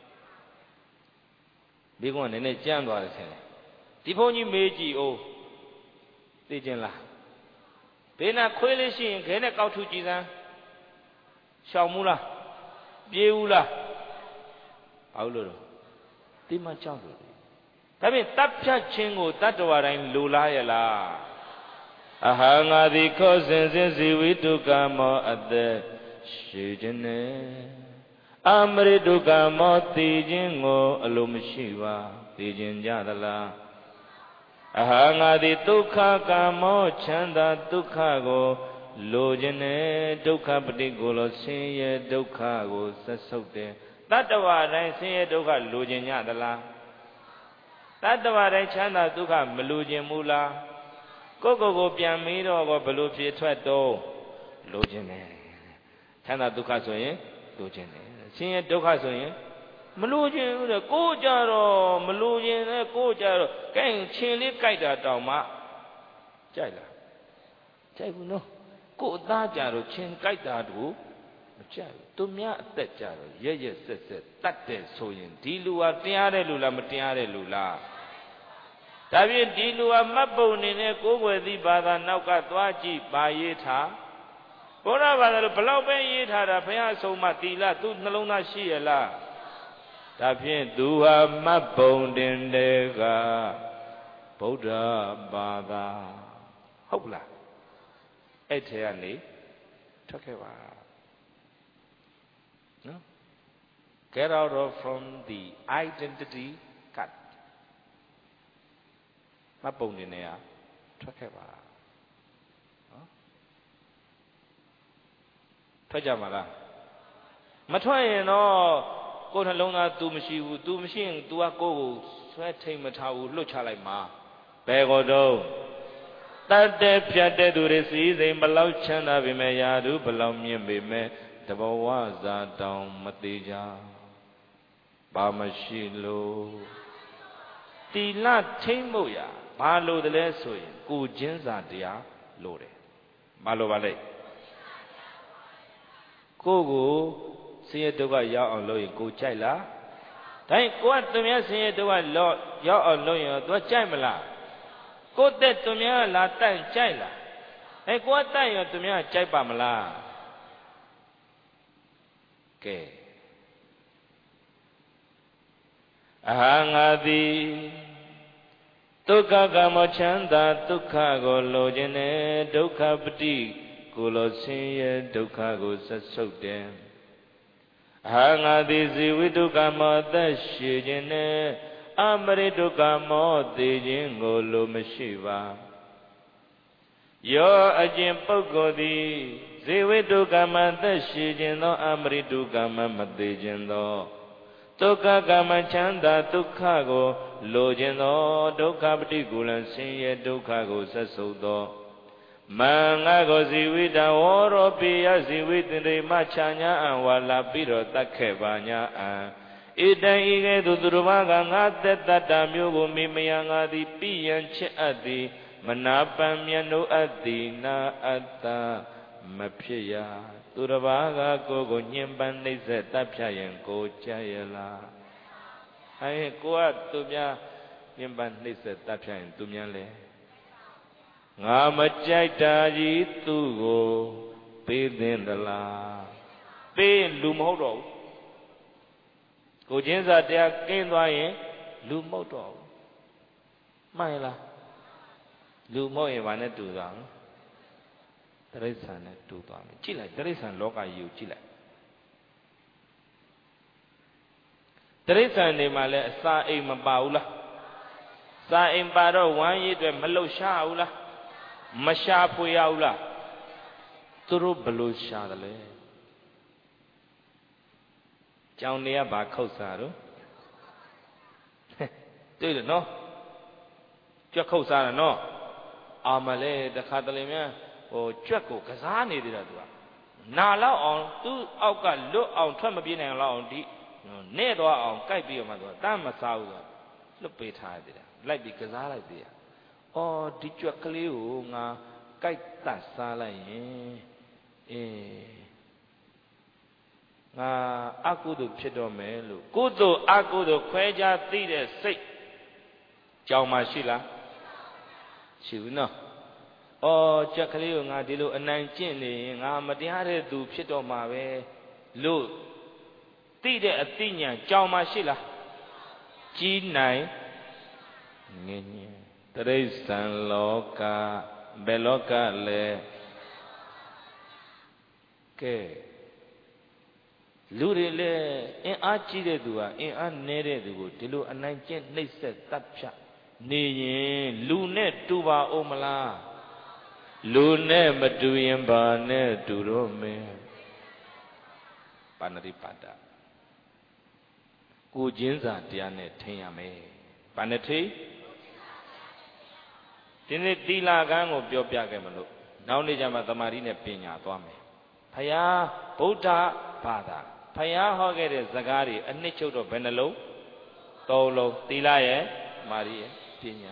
B: ဒီကောင်ကနည်းနည်းကြမ်းသွားတယ်ဆင်တယ်ဒီဘုန်းကြီးမေးကြည့်အိုးသိကျင်လားဘေးနာခွေးလေးရှိရင်ခဲနဲ့ကောက်ထုကြည့်စမ်းရှောင်မှုလားပြေးဘူးလားဘာလို့လို့ဒီမှာကြောက်လို့ဒါဖြင့်တပ်ဖြတ်ခြင်းကိုတတ္တဝါတိုင်းလိုလားရဲ့လားအဟံငါသည်ခောစဉ်စဉ်ဇီဝိတုကမောအသက်ရှိခြင်းနဲ့အမရိတုကမောသိခြင်းကိုအလိုမရှိပါသိခြင်းကြသလားအဟံငါသည်ဒုက္ခကာမောချမ်းသာဒုက္ခကိုလိုခြင်းနဲ့ဒုက္ခပฏิကိုယ်လောဆင်းရဲဒုက္ခကိုဆက်ဆုပ်တယ်တတ္တဝါတိုင်းဆင်းရဲဒုက္ခလိုခြင်းညသလားတတ္တဝါတိုင်းချမ်းသာဒုက္ခမလိုခြင်းမူလားကိုယ့်ကိုယ်ပြန်မေးတော့ဘယ်လိုဖြေထွက်တော့လိုခြင်းနဲ့ချမ်းသာဒုက္ခဆိုရင်လိုခြင်းနဲ့ဆင်းရဲဒုက္ခဆိုရင်မလိုခြင်းဘူးတဲ့ကိုယ်ကြတော့မလိုခြင်းနဲ့ကိုယ်ကြတော့ကဲချင်းလေးကြိုက်တာတောင်မှကြိုက်လားကြိုက်ဘူးနော်ကိုယ်အသားကြတော့ချင်းကြိုက်တာတူမကြိုက်ဘူးသူများအသက်ကြတော့ရက်ရက်ဆက်ဆက်တတ်တယ်ဆိုရင်ဒီလူဟာတရားတဲ့လူလားမတရားတဲ့လူလားဒါဖြင့်ဒီလူဟာမတ်ပုံနေနဲ့ကိုယ်ွယ်သည့်ဘာသာနောက်ကသွားကြည့်ပါရေးထားဘုရားဘာသာလို့ဘလောက်ပဲရေးထားတာဘုရားအဆုံးမသီလသူ့နှလုံးသားရှိရလားဒါဖြင့်သူဟာမတ်ပုံတင်တဲ့ကဗုဒ္ဓဘာသာဟုတ်လားအဲ့ထဲကနေထွက်ခဲ့ပါနော် get out of from the identity cut မတ်ပုံတင်နေတာထွက်ခဲ့ပါနော်ထွက်ကြမှာလားမထွက်ရင်တော့ကိုယ်နှလုံးသား तू မရှိဘူး तू မရှိရင် तू ကကိုယ်ကိုဆွဲထိန်မထားဘူးလှုပ်ချလိုက်မှာဘယ်ကိုတော့တတ်တဲ့ဖြတ်တဲ့သူတွေစီစိမ်ဘလောက်ချမ်းသာပေမဲ့ယာတုဘလောက်မြင့်ပေမဲ့တဘဝဇာတောင်မသေးကြဘာမရှိလို့တီလထိမ့်ဖို့ရဘာလို့တလဲဆိုရင်ကိုချင်းစာတရားလို့တယ်ဘာလို့ပါလဲကိုဆင်းရဲဒုက္ခရောက်အောင်လုပ်ရင်ကိုကြိုက်လားဒါရင်ကိုကသူများဆင်းရဲဒုက္ခရောက်အောင်လုပ်ရင်သူကကြိုက်မလားကိုတဲ့သူများလာတန့်ကြိုက်လားကိုကတန့်ရင်သူများကြိုက်ပါမလားကဲအဟံငါသည်ဒုက္ခကမ္မချမ်းသာဒုက္ခကိုလိုချင်တယ်ဒုက္ခပတိကိုလိုဆင်းရဲဒုက္ခကိုဆက်ဆုပ်တယ်အဟံငါသည်ဇီဝိဒုက္ခမောအသက်ရှိခြင်းနဲ့အမရိဒုက္ခမောသေခြင်းကိုလိုမရှိပါယောအကျင့်ပုဂ္ဂိုလ်သည်ဇီဝိဒုက္ခမအသက်ရှိခြင်းသောအမရိဒုက္ခမမသေခြင်းသောဒုက္ခကမ္မချမ်းသာဒုက္ခကိုလိုခြင်းသောဒုက္ခပฏิကူလဆင်းရဲဒုက္ခကိုဆက်ဆုပ်သောမံငါကိုဇီဝိတဝရောပိယဇီဝိတရေမချာညာအံဝါလာပြီးတော့တတ်ခဲ့ပါညာအံဣတံဤကဲ့သို့သူတစ်ပါးကငါသက်တတ္တမျိုးကိုမိမယံငါသည်ပိယံချစ်အပ်သည်မနာပံမြတ်နိုးအပ်သည်နာအတ္တမဖြစ်ရသူတစ်ပါးကကိုညှဉ်းပန်းနှိပ်စက်တပ်ဖြတ်ရင်ကိုကြရလားကိုကသူများညှဉ်းပန်းနှိပ်စက်တပ်ဖြတ်ရင်သူများလဲငါမကြိုက်တာကြီးသူ့ကိုပေးသင့်သလားပေးလူမဟုတ်တော့ဘူးကိုချင်းစာတရားကင်းသွားရင်လူမဟုတ်တော့ဘူးမှန်လားလူမဟုတ်ရင်ဘာနဲ့တူသွားလဲတိရစ္ဆာန်နဲ့တူသွားမယ်ကြည့်လိုက်တိရစ္ဆာန်လောကကြီးကိုကြည့်လိုက်တိရစ္ဆာန်တွေမှာလည်းအစာအိမ်မပါဘူးလားစာအိမ်ပါတော့ဝမ်းရည်အတွက်မလှုပ်ရှားဘူးလားမရှာဖွေရဘူးလားသူတို့ဘလို့ရှာတယ်လဲကြောင်တွေကဘာခုတ်စားတော့တွေ့တယ်နော်ကြွက်ခုတ်စားတယ်နော်အာမလဲတခါတလေများကြွက်ကိုကစားနေသေးတာသူကနာလောက်အောင်သူ့အောက်ကလွတ်အောင်ထွက်မပြေးနိုင်လောက်အောင်ဒီနဲ့သွားအောင်ကြိုက်ပြီးတော့မှသူကတမ်းမစားဘူးဆိုလွတ်ပေးထားရသေးတယ်လိုက်ပြီးကစားလိုက်သေးတယ်အော်ဒီကြွက်ကလေးကိုငါကြိုက်တတ်စားလိုက်ရင်ငါအကုသိုလ်ဖြစ်တော့မယ်လို့ကုသိုလ်အကုသိုလ်ခွဲခြားသိတဲ့စိတ်ကြောင်မှရှိလားရှိဘူးနော်အော်ကြက်ကလေးကိုငါဒီလိုအနိုင်ကျင့်နေရင်ငါမတရားတဲ့သူဖြစ်တော့မှာပဲလို့သိတဲ့အသိဉာဏ်ကြောင်မှရှိလားကြီးနိုင်ငင်းညင်တိရစ္ဆာန်လောကဘယ်လောကလဲကဲလူတွေလည်းအင်အားကြီးတဲ့သူကအင်အားနည်းတဲ့သူကိုဒီလိုအနိုင်ကျင့်နှိပ်စက်တပ်ဖြတ်နေရင်လူနဲ့တူပါဦးမလားလူနဲ့မတူရင်ဘာနဲ့တူတော့မင်းပါဏတိပါဒကိုချင်းစာတရားနဲ့ထင်ရမယ်ဘာနဲ့ထိဒီနေ့သီလကံကိုပြောပြခဲ့မလို့နောက်နေ့ကျမှသမာဓိနဲ့ပညာသွားမယ်ဖယားဗုဒ္ဓဘာသာဖယားဟောခဲ့တဲ့စကားတွေအနှစ်ချုပ်တော့ဘယ်နှလုံးသုံးလုံးသီလရဲ့မာရီရဲ့ပညာ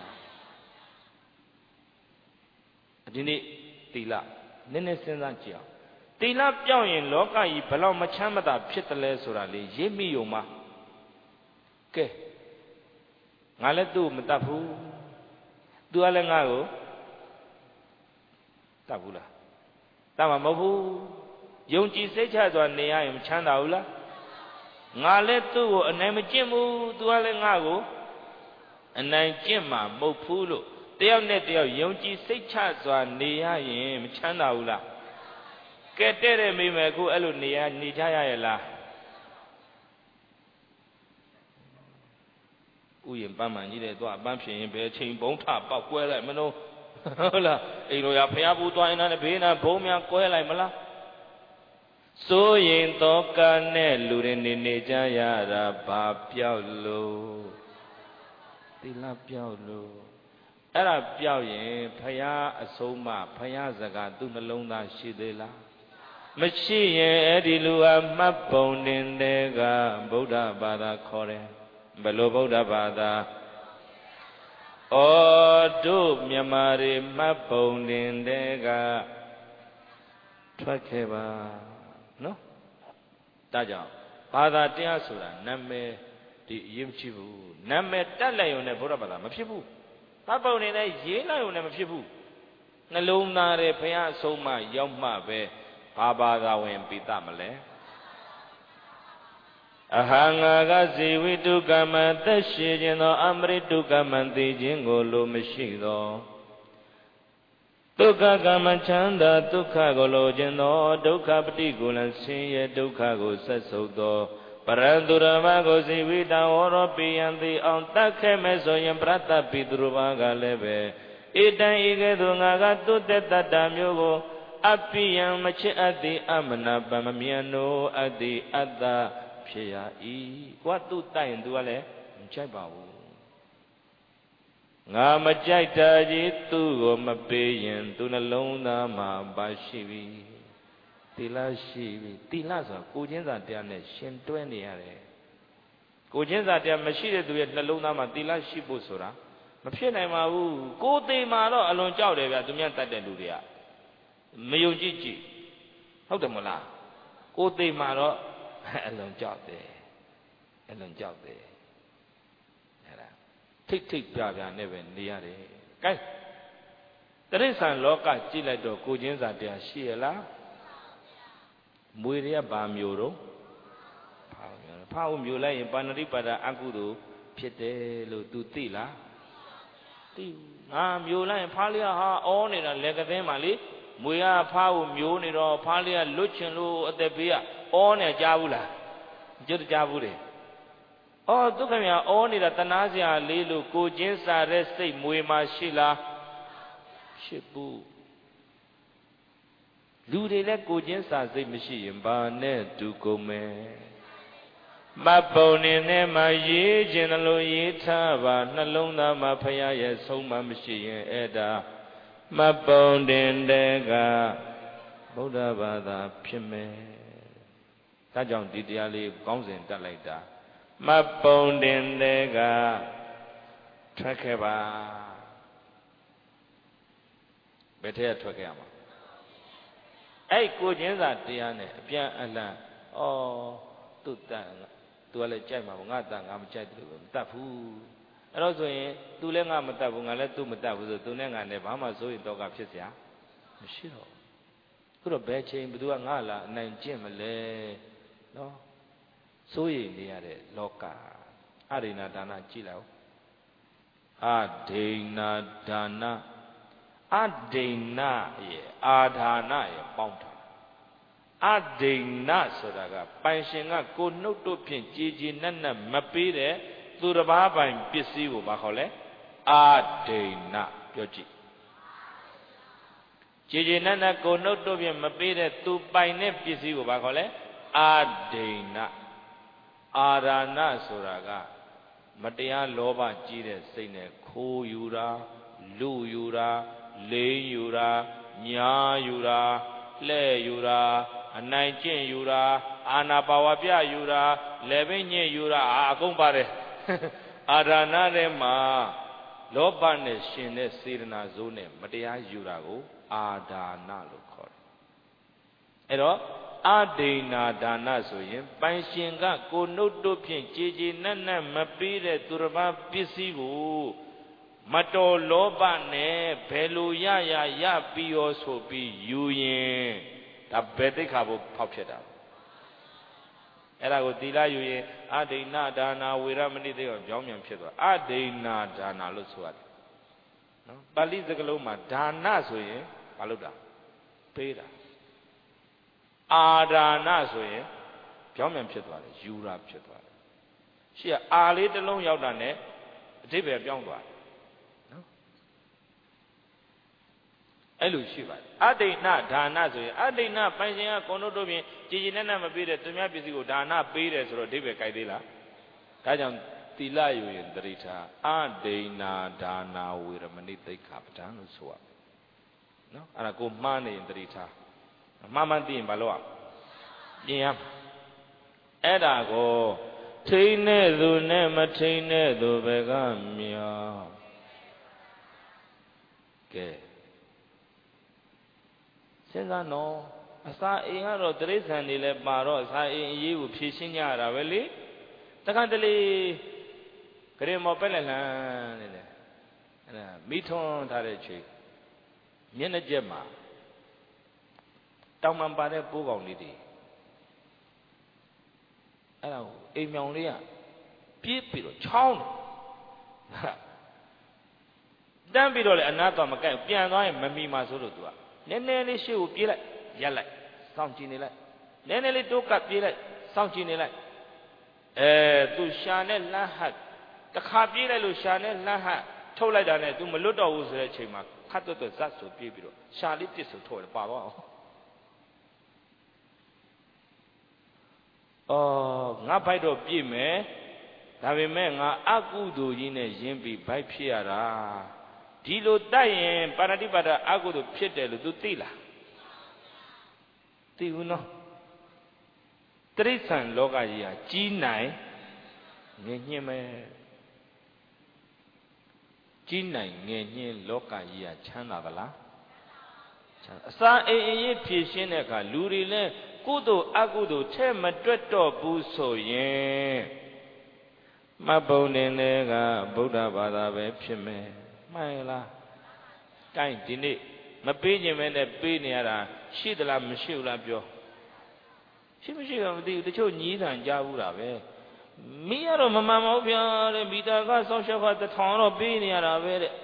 B: ဒီနေ့သီလနည်းနည်းစဉ်းစားကြည့်အောင်သီလပြောင်းရင်လောကကြီးဘယ်လောက်မချမ်းမသာဖြစ်တယ်လဲဆိုတာလေရစ်မိုံမှာကဲငါလည်းသူ့မတတ်ဘူးသူကလည်းငါ့ကိုတတ်ဘူးလားတတ်မှာမဟုတ်ဘူးယုံကြည်စိတ်ချစွာနေရရင်မချမ်းသာဘူးလားငါလည်းသူ့ကိုအနိုင်မကျင့်ဘူးသူကလည်းငါ့ကိုအနိုင်ကျင့်မှာမဟုတ်ဘူးလို့တယောက်နဲ့တယောက်ယုံကြည်စိတ်ချစွာနေရရင်မချမ်းသာဘူးလားကဲတဲ့မိမယ်အခုအဲ့လိုနေကြရရဲ့လားဥယျာဉ်ပန်းမှန်ကြီးတဲ့သွားအပန်းဖြစ်ရင်ဘယ်ချိန်ဘုံထပေါက်ကွဲလိုက်မလို့ဟုတ်လားအိမ်လိုရဖျားဘူးသွားရင်လည်းဘေးနာဘုံများကွဲလိုက်မလားစိုးရင်တော့ကနဲ့လူတွေနေကြရတာဘာပြောက်လို့သီလပြောက်လို့အဲ့ဒါပြောက်ရင်ဖယားအဆုံးမဖယားစကားသူ့နှလုံးသားရှိသေးလားမရှိရင်အဲ့ဒီလူဟာမှတ်ပုံတင်တဲ့ကဗုဒ္ဓဘာသာခေါ်တယ်ဘယ်လိုဗုဒ္ဓဘာသာဩတို့မြမာတွေမှတ်ပုံတင်တဲ့ကထွက်ခဲ့ပါနော်ဒါကြောင့်ဘာသာတရားဆိုတာနာမည်ဒီအရေးမကြီးဘူးနာမည်တက်လိုက်ရုံနဲ့ဗုဒ္ဓဘာသာမဖြစ်ဘူးမှတ်ပုံတင်တဲ့ရေးလိုက်ရုံနဲ့မဖြစ်ဘူးနှလုံးသားတဲ့ဘုရားအဆုံးမရောက်မှပဲဘာဘာသာဝင်ပိသမလဲအဟံငါကဇေဝိတုကမံသက်ရှိခြင်းသောအမရိတုကမံသိခြင်းကိုလိုမရှိသောဒုက္ခကမ္မချမ်းသာဒုက္ခကိုလိုခြင်းသောဒုက္ခပฏิကူလဆင်းရဲဒုက္ခကိုဆက်ဆုပ်သောပရန္တုရမကိုဇေဝိတံဝရောပိယံတိအောင်တတ်ခဲ့မဲ့ဆိုရင်ပရတ္တပိသူရဘာကလည်းပဲဣတံဤကဲ့သို့ငါကတုတ္တတတ္တမျိုးကိုအပိယံမချစ်အပ်သည်အမနာပမမြတ်နိုးအပ်သည်အတ္တဖြစ်ရ၏ကိုကသူ့တိုက်ရင်သူကလည်းမကြိုက်ပါဘူးငါမကြိုက်တာကြီးသူ့ကိုမပေးရင်သူနှလုံးသားမှာပါရှိပြီသီလရှိပြီသီလဆိုတာကိုချင်းစာတရားနဲ့ရှင်တွဲနေရတယ်ကိုချင်းစာတရားမရှိတဲ့သူရဲ့နှလုံးသားမှာသီလရှိဖို့ဆိုတာမဖြစ်နိုင်ပါဘူးကိုသေးမှာတော့အလွန်ကြောက်တယ်ဗျသူများတတ်တဲ့လူတွေကမယုံကြည်ကြည်ဟုတ်တယ်မလားကိုသေးမှာတော့အလွန်ကြောက်တယ်အလွန်ကြောက်တယ်အဲ့ဒါထိတ်ထိတ်ပြပြနဲ့ပဲနေရတယ်ကဲတရိစ္ဆာန်လောကကြည့်လိုက်တော့ကိုချင်းစာတရားရှိရလားမွေတွေကဘာမျိုးတော့ဖောက်မျိုးလိုက်ရင်ပါဏိပါဒအကုသိုလ်ဖြစ်တယ်လို့ तू သိလားသိငါမျိုးလိုက်ရင်ဖားလေးဟာအောနေတာလက်ကသင်းမှာလေမွေကဖားကိုမျိုးနေတော့ဖားလေးကလွတ်ချင်လို့အသက်ဘေးကအောနေကြားဘူးလားကျွတ်ကြားဘူးတယ်အော်ဒုက္ခမြာအောနေတာတနာစရာလေးလို့ကိုချင်းစာတဲ့စိတ်မွေမှာရှိလားရှိဘူးလူတွေလည်းကိုချင်းစာစိတ်မရှိရင်ဘာနဲ့တူကုန်မယ်မပုံနေနဲ့မှရေးခြင်းလို့ရေးထားပါနှလုံးသားမှာဖရာရဲ့ဆုံးမမရှိရင်အဲ့ဒါမပုံတင်တဲ့ကဗုဒ္ဓဘာသာဖြစ်မယ်ဒါကြောင့်ဒီတရားလေးကောင်းစဉ်တက်လိုက်တာမပုံတင်တဲ့ကထွက်ခဲ့ပါဘယ်ထက်ထွက်ခဲ့ရမှာအဲ့ကိုချင်းစာတရားနဲ့အပြန်အလှန်ဩသူ့တန်သူကလည်းကြိုက်မှာပေါ့ငါတန်ငါမကြိုက်တယ်လို့မတတ်ဘူးအဲ့တော့ဆိုရင်သူလည်းငါမတတ်ဘူးငါလည်းသူ့မတတ်ဘူးဆိုသူနဲ့ငါနဲ့ဘာမှစိုးရင်တော့ကဖြစ်เสียမရှိတော့ခုတော့ဘယ်ချိန်ဘယ်သူကငါလာအနိုင်ကျင့်မလဲနော်စိုးရိမ်နေရတဲ့လောကအဒိဏဒါနကြည့်လိုက်အဒိဏဒါနအဒိဏရဲ့အာဒါနရဲ့ပေါင်းထားအဒိဏဆိုတာကပိုင်ရှင်ကကိုနှုတ်တို့ဖြင့်ကြည်ကြည်နက်နက်မပေးတဲ့သူတစ်ပါးပိုင်ပစ္စည်းကိုဘာခေါ်လဲအဒိဏပြောကြည့်ကြည်ကြည်နက်နက်ကိုနှုတ်တို့ဖြင့်မပေးတဲ့သူပိုင်တဲ့ပစ္စည်းကိုဘာခေါ်လဲအဒိဏအာဒါနဆိုတာကမတရားလောဘကြီးတဲ့စိတ်နဲ့ခိုးယူတာလူယူတာလိန်ယူတာညာယူတာလှဲ့ယူတာအနိုင်ကျင့်ယူတာအာနာပါဝပြယူတာလေပင်ညစ်ယူတာအကုန်ပါတယ်အာဒါနထဲမှာလောဘနဲ့ရှင်တဲ့စေတနာဇိုးနဲ့မတရားယူတာကိုအာဒါနလို့ခေါ်တယ်အဲ့တော့အဒိဏဒါနဆိုရင်ပိုင်ရှင်ကကိုနှုတ်တို့ဖြင့်ကြည်ကြည်နက်နက်မပေးတဲ့သူတစ်ပါးပစ္စည်းကိုမတော်လောဘနဲ့ဘယ်လိုရပြီးရောဆိုပြီးယူရင်ဒါဘယ်သိက္ခာဘုဖောက်ဖြစ်တာအဲ့ဒါကိုသီလယူရင်အဒိဏဒါနဝေရမဏိသိက္ခာကြောင်းမြန်ဖြစ်သွားအဒိဏဒါနလို့ဆိုရတယ်နော်ပါဠိစကားလုံးမှာဒါနဆိုရင်မလုပ်တာပေးတာအာဒါနဆိုရင်ကြောင်းမြန်ဖြစ်သွားတယ်ယူတာဖြစ်သွားတယ်ရှိကအာလေးတစ်လုံးရောက်တာနဲ့အဓိပ္ပာယ်ပြောင်းသွားတယ်နော်အဲ့လိုရှိပါတယ်အဒိဏဒါနဆိုရင်အဒိဏပိုင်ရှင်ကကိုတို့တို့ဖြင့်ကြည်ကြည်နက်နက်မပေးတဲ့သူများပစ္စည်းကိုဒါနပေးတယ်ဆိုတော့အဓိပ္ပာယ်ကြိုက်သေးလားဒါကြောင့်တီလာယူရင်တရိထာအဒိနာဒါနာဝေရမဏိသိက္ခာပဒံလို့ဆိုရမယ်နော်အဲ့ဒါကိုမှားနေရင်တရိထာမှားမှန်းသိရင်ဘာလို့ပြင်ရအဲ့ဒါကိုထိန်းတဲ့သူနဲ့မထိန်းတဲ့သူပဲကမြောက်ကဲစဉ်းစားနော်အစာအိမ်ကတော့တိရစ္ဆာန်တွေလည်းပါတော့အစာအိမ်အရေးကိုဖြည့်ရှင်းကြရတာပဲလေတခါတလေဂရင်မော်ပက်လက်လန်းနေတယ်အဲ့ဒါမိထွန်းထားတဲ့ချိန်မျက်နှာကျက်မှာတောင်မှန်ပါတဲ့ပိုးကောင်လေးတွေအဲ့ဒါအိမ်မြောင်လေးကပြေးပြီးတော့ချောင်းတန်းပြီးတော့လေအနာတော့မကိုက်ပြန်သွားရင်မမီမှာဆိုလို့သူကနည်းနည်းလေးရှေ့ကိုပြေးလိုက်ရက်လိုက်စောင့်ကြည့်နေလိုက်နည်းနည်းလေးတိုးကပ်ပြေးလိုက်စောင့်ကြည့်နေလိုက်သူရှာနဲ့လှမ်းဟတ်တခါပြေးလိုက်လို့ရှာနဲ့လှမ်းဟတ်ထုတ်လိုက်တာနဲ့ तू မလွတ်တော့ဘူးဆိုတဲ့အချိန်မှာခတ်တွတ်ဇတ်ဆိုပြေးပြီးတော့ရှာလေးပစ်ဆိုထုတ်တယ်ပါသွားအောင်ငါဘိုက်တော့ပြည့်မယ်ဒါပေမဲ့ငါအကုသိုလ်ကြီးနဲ့ယဉ်ပြီးဘိုက်ဖြစ်ရတာဒီလိုတိုက်ရင်ပါရတိပါဒအကုသိုလ်ဖြစ်တယ်လို့ तू သိလားသိဘူးနော်တိရစ္ဆာန်လောကကြီးဟာကြီးနိုင်ငယ်ညှင်းမယ်ကြီးနိုင်ငယ်ညှင်းလောကကြီးဟာချမ်းသာသလားချမ်းသာအစာအိမ်အရေးဖြည့်ရှင်းတဲ့အခါလူတွေလည်းကုသိုလ်အကုသိုလ်ထဲမတွက်တော့ဘူးဆိုရင်မဘုံတင်တဲ့ကဗုဒ္ဓဘာသာပဲဖြစ်မယ်မှန်လားကိုင်းဒီနေ့မပေးခြင်းပဲနဲ့ပေးနေရတာရှိသလားမရှိဘူးလားပြောရှိမရှိတော့မသိဘူးတချို့ညီးဆန်ကြားဘူးတာပဲမိရတော့မမှန်ပါဘူးဗျာတဲ့မိသားကစောင့်ရှောက်က1000တော့ပေးနေရတာပဲတဲ့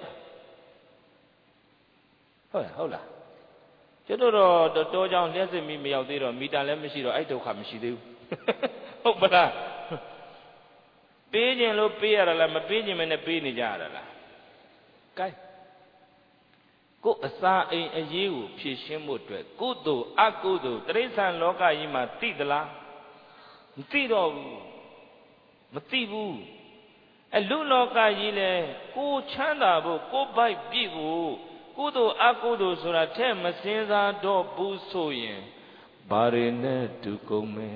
B: ဟုတ်လားကျွတ်တော့တောကြောင်လျှက်စစ်မိမရောက်သေးတော့မိသားလည်းမရှိတော့အဲ့ဒုက္ခမရှိသေးဘူးဟုတ်ပလားပေးခြင်းလို့ပေးရတာလားမပေးခြင်းမနဲ့ပေးနေကြရတာလားကဲကိုအစာအိမ်အရေးကိုဖြည့်ရှင်းဖို့အတွက်ကုသိုလ်အကုသိုလ်တိရစ္ဆာန်လောကကြီးမှာသိသလားမသိတော့ဘူးမသိဘူးလူလောကကြီးလဲကိုချမ်းသာဖို့ကိုပိုက်ပြည့်ဖို့ကုသိုလ်အကုသိုလ်ဆိုတာထဲမစင်စားတော့ဘူးဆိုရင်ဘာတွေနဲ့တူကုန်မယ်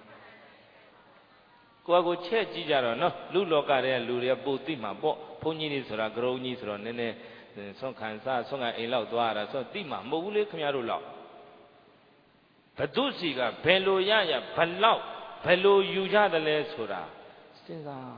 B: ကိုချက်ကြည့်ကြတော့နော်လူလောကတဲ့လူတွေကပိုသိမှာပေါ့ဘုန်းကြီးတွေဆိုတာကရုံကြီးဆိုတော့နည်းနည်းဆွမ်းခံစားဆွမ်းခံအိမ်လောက်သွားရတာဆိုသိမှာမဟုတ်ဘူးလေခင်ဗျားတို့လောက်ဘသူစီကဘယ်လိုရဘလောက်ဘယ်လိုယူကြတယ်လဲဆိုတာစဉ်းစား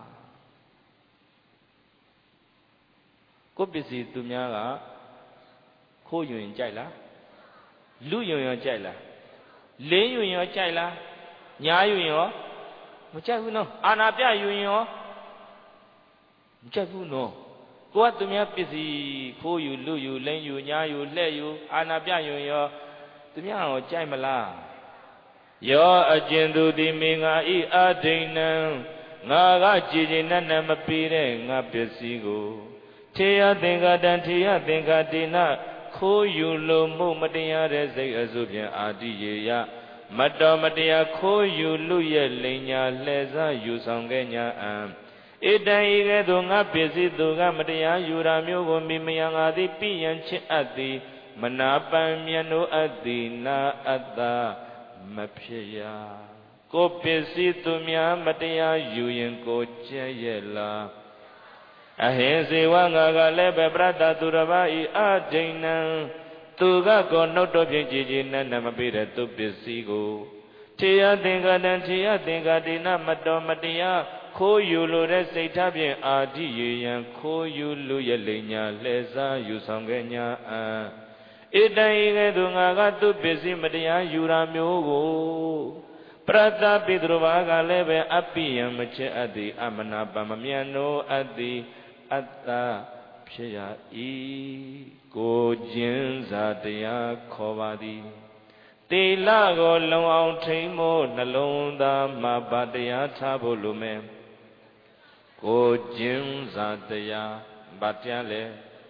B: ကိုပစ္စည်းသူများကခိုးယူရင်ကြိုက်လားလူယူရင်ကြိုက်လားလင်းယူရင်ကြိုက်လားညားယူရင်ရောမကြိုက်ဘူးနော်အာနာပြယူရင်ရောမကြိုက်ဘူးနော်ကိုကသူများပစ္စည်းခိုးယူလူယူလင်းယူညားယူလှဲ့ယူအာနာပြယူရင်ရောသူများရောကြိုက်မလားယောအကျဉ်သူတိမေငါဤအဒိဏံငါကကြည်ကြည်နက်နက်မပေးတဲ့ငါပစ္စည်းကိုထေယသင်္ကာတံထေယသင်္ကာတိနခိုးယူလို့မှုမတရားတဲ့စိတ်အစုဖြင့်အာတိရေယမတော်မတရားခိုးယူလူရဲ့လိန်ညာလှဲစားယူဆောင်ခဲ့ညာအံဣတံဤကဲ့သို့ငါပစ္စည်းသူကမတရားယူတာမျိုးကိုမိမယံငါသည်ပြယံချစ်အပ်သည်မနာပံမြတ်နိုးအပ်သည်နာအပ်သာမဖြစ်ရကိုပစ္စည်းသူများမတရားယူရင်ကိုကျဲ့ရဲ့လားအဟိဇေဝငါကလည်းပဲပရတ္တသူတစ်ပါးဤအဒိဏံသူကကိုနှုတ်တော်ဖြင့်ကြည်ကြည်နက်နက်မပေးတဲ့သူပစ္စည်းကိုထေယသင်္ကာတံထေယသင်္ကာတိနမတော်မတရားခိုးယူလိုတဲ့စိတ်ထားဖြင့်အာတိရေယံခိုးယူလူရဲ့လိညာလှဲစားယူဆောင်ခဲ့ညာအံဣတံဤကဲ့သို့ငါကသူပစ္စည်းမတရားယူတာမျိုးကိုပရတ္တပိတ္တဘာကလည်းပဲအပိယံမချစ်အပ်သည်အမနာပမမြတ်နိုးအပ်သည်အတ္တဖြစ်ရ၏ကိုကျင်းစာတရားခေါ်ပါသည်တေလကိုလုံအောင်ထိမ့်မို့နှလုံးသားမှာပါတရားထားဖို့လိုမယ်ကိုကျင်းစာတရားဘာတရားလဲ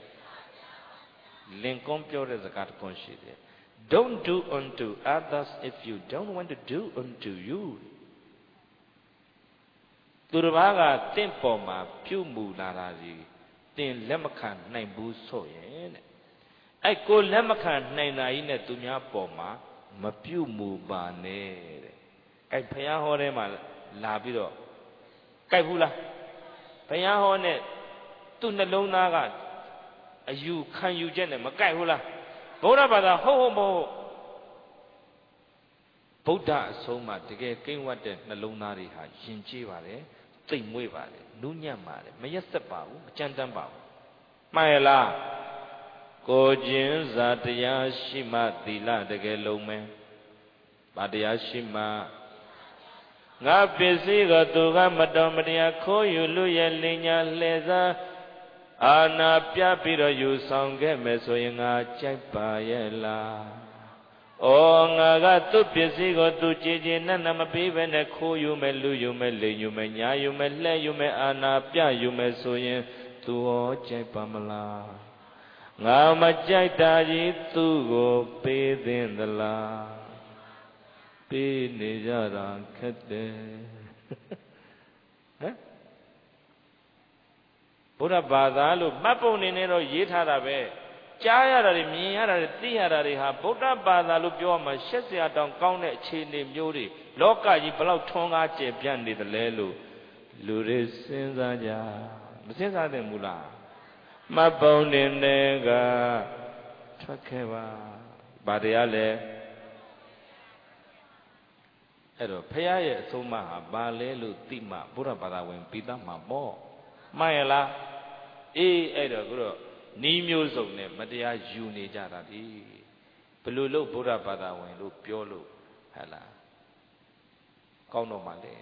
B: လင်ကွန်းပြောတဲ့စကားတစ်ခုရှိတယ် Don't do unto others if you don't want to do unto you သူတစ်ပါးကတင့်ပေါ်မှာပြုတ်မူလာတာဒီတင်လက်မခံနိုင်ဘူးဆိုရင်တဲ့အဲ့ကိုလက်မခံနိုင်တာကြီးနဲ့သူများပေါ်မှာမပြုတ်မူပါနဲ့တဲ့အဲ့ဘုရားဟောထဲမှာလာပြီးတော့ကြိုက်ဘူးလားဘုရားဟောနဲ့သူ့နှလုံးသားကအယူခံယူချက်နဲ့မကြိုက်ဘူးလားဗုဒ္ဓဘာသာဟုတ်မဟုတ်ဗုဒ္ဓအဆုံးမှာတကယ်ကိန်းဝတ်တဲ့နှလုံးသားတွေဟာယဉ်ကျေးပါတယ်သိမ်မွေ့ပါတယ်နူးညံ့ပါတယ်မရက်ဆက်ပါဘူးမကြမ်းတမ်းပါဘူးမှန်ရလားကိုခြင်းစာတရားရှိမှသီလတကယ်လုံးမယ်ဗာတရားရှိမှငါပစ္စည်းကိုသူကမတော်မတရားခိုးယူလို့ရဲ့လင်ညာလှည့်စားအာနာပြပြီးတော့ယူဆောင်ခဲ့မယ်ဆိုရင်ငါကြိုက်ပါရဲ့လားဩငါကသူ့ပစ္စည်းကိုသူကြည်ကြည်နက်နက်မပေးဘဲနဲ့ခိုးယူမယ်လူယူမယ်လိန်ယူမယ်ညာယူမယ်လှဲ့ယူမယ်အာနာပြယူမယ်ဆိုရင်သူရောကြိုက်ပါမလားငါမကြိုက်တာကြီးသူ့ကိုပေးသင့်သလားပေးနေကြတာခက်တယ်ဟမ်ဘုရားဘာသာလို့မှတ်ပုံနေနေတော့ရေးထားတာပဲကြားရတာတွေမြင်ရတာတွေသိရတာတွေဟာဗုဒ္ဓဘာသာလို့ပြောမှရှက်စရာတောင်ကောင်းတဲ့အခြေအနေမျိုးတွေလောကကြီးဘလောက်ထွန်းကားကျယ်ပြန့်နေသလဲလို့လူတွေစဉ်းစားကြမစဉ်းစားသင့်ဘူးလားမှတ်ပုံနေတဲ့ကထွက်ခဲ့ပါဗာတရားလဲအဲ့တော့ဖရာရဲ့အဆုံးအမဟာဘာလဲလို့သိမှဘုရားဘာသာဝင်ပြီးသားမှာပေါ့မှန်ရလားအေးအဲ့တော့ကိုတော့နီးမျိုးစုံနဲ့မတရားယူနေကြတာဒီဘယ်လိုလို့ဘုရားဘာသာဝင်လို့ပြောလို့ဟဲ့လားကောင်းတော့မှလေ